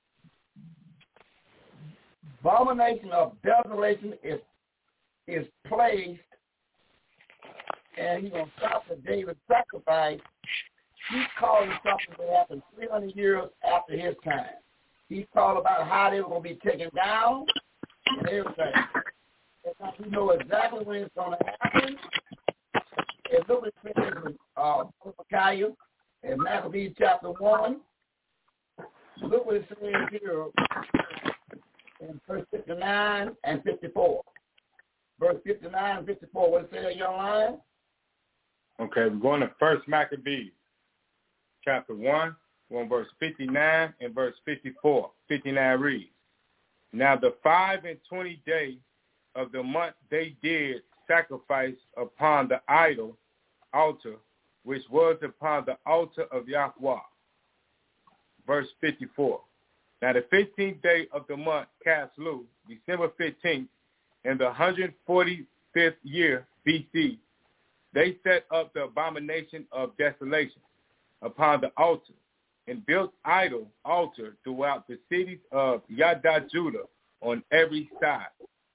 abomination of desolation is placed, and he's going to stop the David sacrifice. He's calling something that happened 300 years after his time. He's talking about how they were going to be taken down and everything. And we know exactly when it's going to happen. And look what it says in Micaiah in Maccabees chapter 1. Look what it says here in verse 59 and 54. Verse 59 and 54, what it says in your line? Okay, we're going to 1 Maccabees, chapter 1, verse 59 and verse 54. 59 reads, Now the 5 and 20 days of the month they did sacrifice upon the altar, which was upon the altar of Yahweh. Verse 54. Now the 15th day of the month Caslu, December 15th, in the 145th year B.C., they set up the abomination of desolation upon the altar and built idol altar throughout the cities of Yada, Judah, on every side.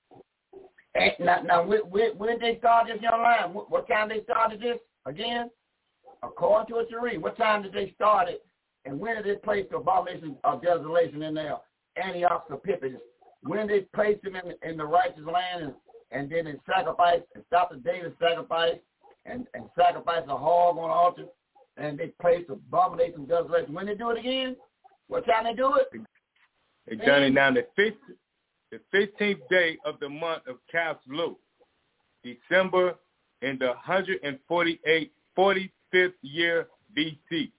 Now when did they start this, young man? What time they started this again? According to what you read, what time did they start it, and when did they place the abomination of desolation in there? Antioch Epiphanes. When they placed them in the righteous land, and then they sacrificed and stopped the daily sacrifice and sacrificed a hog on the altar, and they placed the abomination of desolation. When they do it again? What time they do it? They done it now the 15th day of the month of Caslu, December in the 45th year B.C.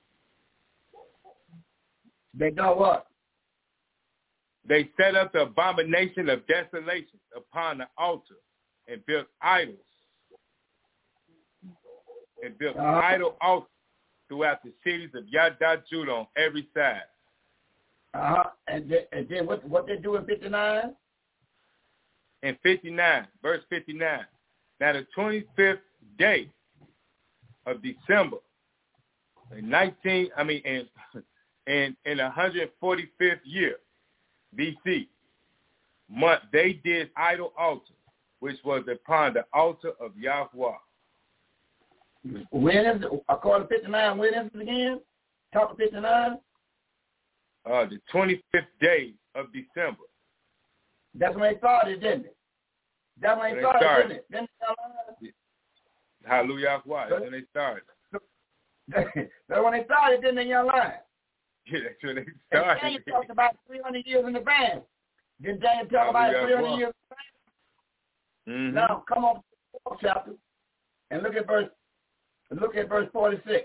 They know what? They set up the abomination of desolation upon the altar and built idols. And built idol altar throughout the cities of Yada, Judah on every side. And then what they do in 59? In 59, verse 59. Now the 25th day of December, in 145th year BC, month, they did idol altar, which was upon the altar of Yahweh. When is it, according to 59, when is it again? Talk 59? The 25th day of December. That's when they started, didn't it? That's when they started, didn't it? Then Hallelujah. That's when they started. That's when they started, didn't they, young lion? Yeah, that's when they started. And Daniel talked about 300 years in advance. Did Daniel talk about 300 years in advance? Now, come on to the 4th chapter and look at verse 46.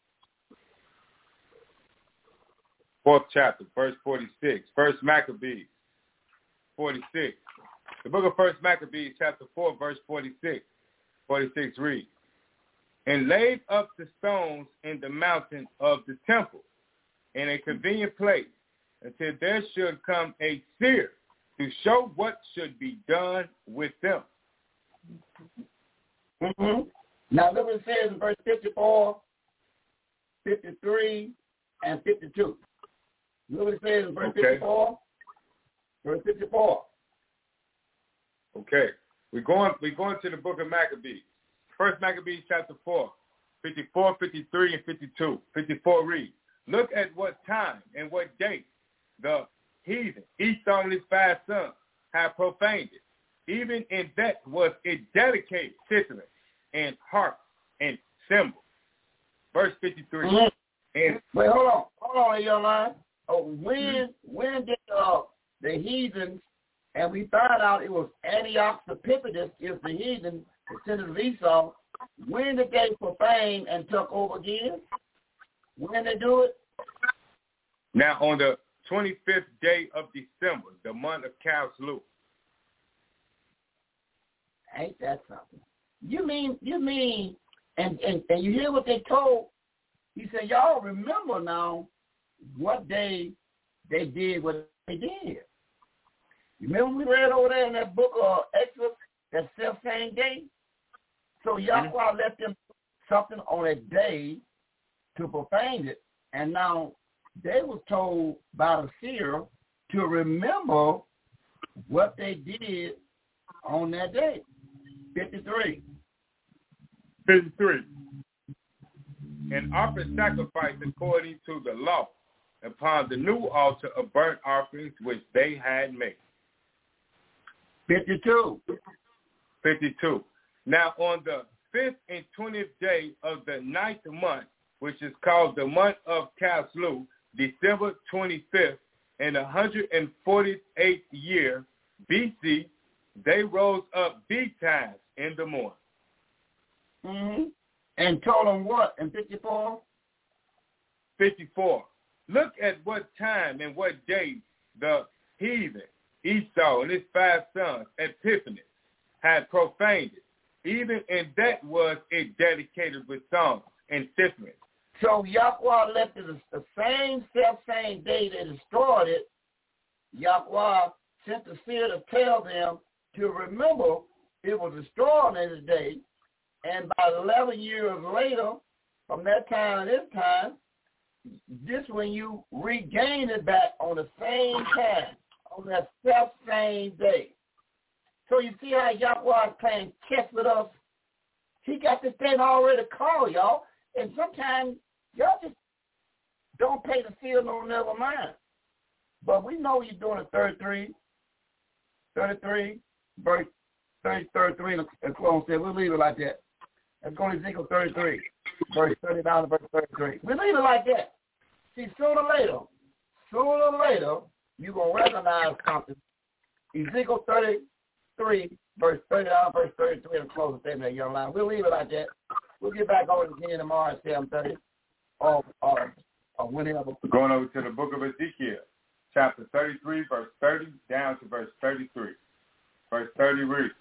4th chapter, verse 46. First Maccabees, 46. The book of First Maccabees, chapter 4, verse 46. 46 reads, and laid up the stones in the mountain of the temple in a convenient place until there should come a seer to show what should be done with them. Now look what it says in verse 54, 53, and 52. Look what it says in verse 54. Verse 54. Okay. We're going to the book of Maccabees. First Maccabees chapter 4, 54, 53, and 52. 54 reads, look at what time and what date the heathen, Esau and his 5 sons, have profaned it. Even in that was it dedicated citherns and harps and cymbals. Verse 53. And wait, hold on, young man. When did the heathens, and we found out it was Antiochus Epiphanes is the heathen, descendant of Esau. When did they profane and took over again? When they do it? Now on the 25th day of December, the month of Caslu. Ain't that something? You mean, and you hear what they told? He said, y'all remember now what day they did what they did. You remember we read over there in that book of Exodus, that self-same day? So Yahweh left them something on a day to profane it, and now they was told by the seer to remember what they did on that day. 53. And offer sacrifice according to the law upon the new altar of burnt offerings which they had made. 52. Now on the 5th and 20th day of the 9th month, which is called the month of Caslu, December 25th, in 148th year BC, they rose up betimes in the morning. Mm-hmm. And told them what in 54? 54. Look at what time and what day the heathen, Esau and his 5 sons, Epiphanes, had profaned it. Even in that was it dedicated with songs and citherns. So Yahweh left it the same self-same day they destroyed it. Yahweh sent the seer to tell them to remember it was destroyed in the day. And by 11 years later, from that time to this time, this when you regain it back on the same time, on that self-same day. So you see how Yahweh is playing chess with us? He got this thing already called, y'all. And sometimes y'all just don't pay the field no never mind. But we know you're doing a 33, verse 33 and close said, we'll leave it like that. Let's go to Ezekiel 33, verse 39 to verse 33. We'll leave it like that. See, sooner or later, you're going to recognize something. Ezekiel 33, verse 39, verse 33, and close the statement, young line. We'll leave it like that. We'll get back over again tomorrow at 7:30 or whenever. We're going over to the book of Ezekiel, chapter 33, verse 30, down to verse 33. Verse 30 reads,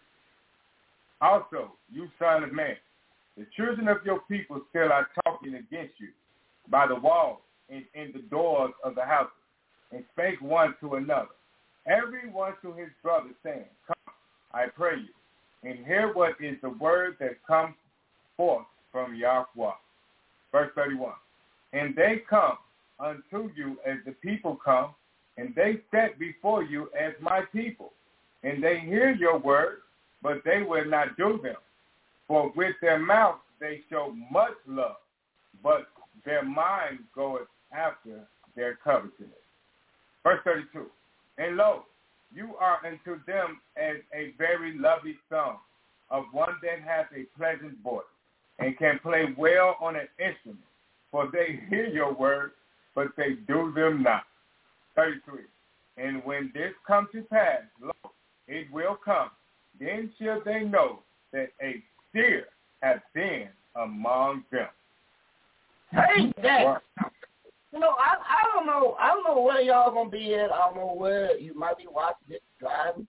also, you son of man, the children of your people still are talking against you, by the walls and in the doors of the houses, and spake one to another, every one to his brother, saying, Come, I pray you, and hear what is the word that comes forth from Yahweh. Verse 31. And they come unto you as the people come, and they set before you as my people. And they hear your words, but they will not do them. For with their mouth they show much love, but their mind goeth after their covetousness. Verse 32. And lo, you are unto them as a very lovely song of one that hath a pleasant voice, and can play well on an instrument. For they hear your words, but they do them not. 33. And when this come to pass, lo, it will come. Then shall they know that a seer hath been among them. Hey, Dad. You know, I don't know where y'all gonna be at. I don't know where you might be watching it, driving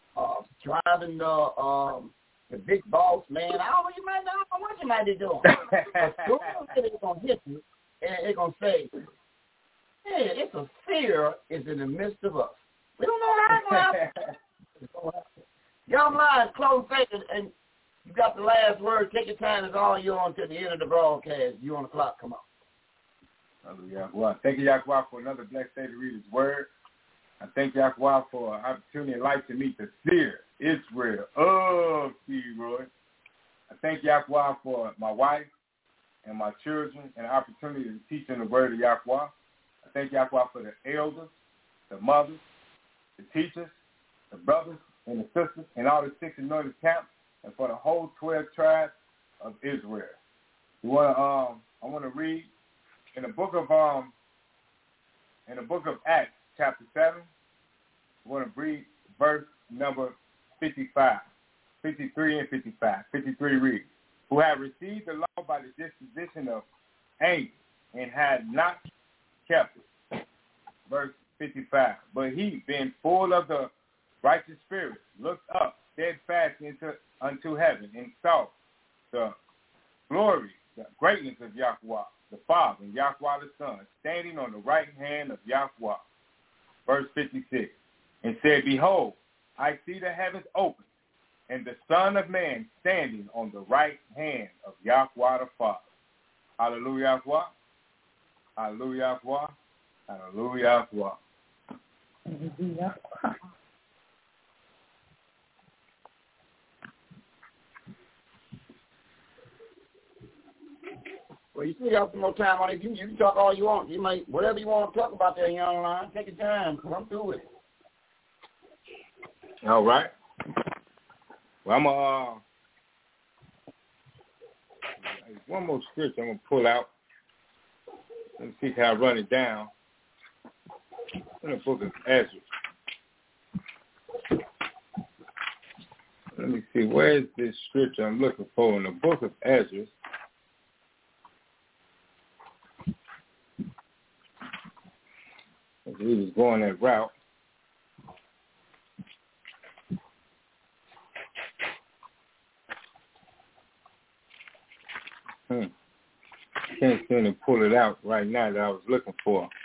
the big boss man. I don't know. You might not know what you might be doing. But soon it's gonna hit you, and it's gonna say, "Hey, it's a fear is in the midst of us." We don't know how it's gonna happen. Y'all mind, close faces, and you got the last word. Take your time. It's all you on to the end of the broadcast. You on the clock. Come on. Hallelujah. Well, thank you, Yahweh, for another blessed day to read his word. I thank Yahweh for an opportunity in life to meet the seer, Israel of Steve Roy. I thank Yahweh for my wife and my children and the opportunity to teach them the word of Yahweh. I thank Yahweh for the elders, the mothers, the teachers, the brothers and the sisters, and all the 6 anointed camps, and for the whole 12 tribes of Israel. I want to read in the book of Acts, chapter 7. I want to read verse number 55, 53 and 55. 53 reads, who have received the law by the disposition of angels and had not kept it. Verse 55, but he, being full of the righteous spirit, looked up steadfastly unto heaven and saw the glory, the greatness of Yahweh, the Father, and Yahweh the Son, standing on the right hand of Yahweh. Verse 56, and said, behold, I see the heavens open, and the Son of Man standing on the right hand of Yahweh the Father. Hallelujah, Yahweh. Hallelujah, Yahweh. Hallelujah, Yahweh. Hallelujah. Well, you still got some more time on it. You can talk all you want. You might, whatever you want to talk about there, you online. Take your time. Come through it. All right. Well, I'm one more scripture I'm gonna pull out. Let me see if I run it down. In the book of Ezra. Let me see, where is this scripture I'm looking for in the book of Ezra? We was going that route. Can't seem to pull it out right now that I was looking for.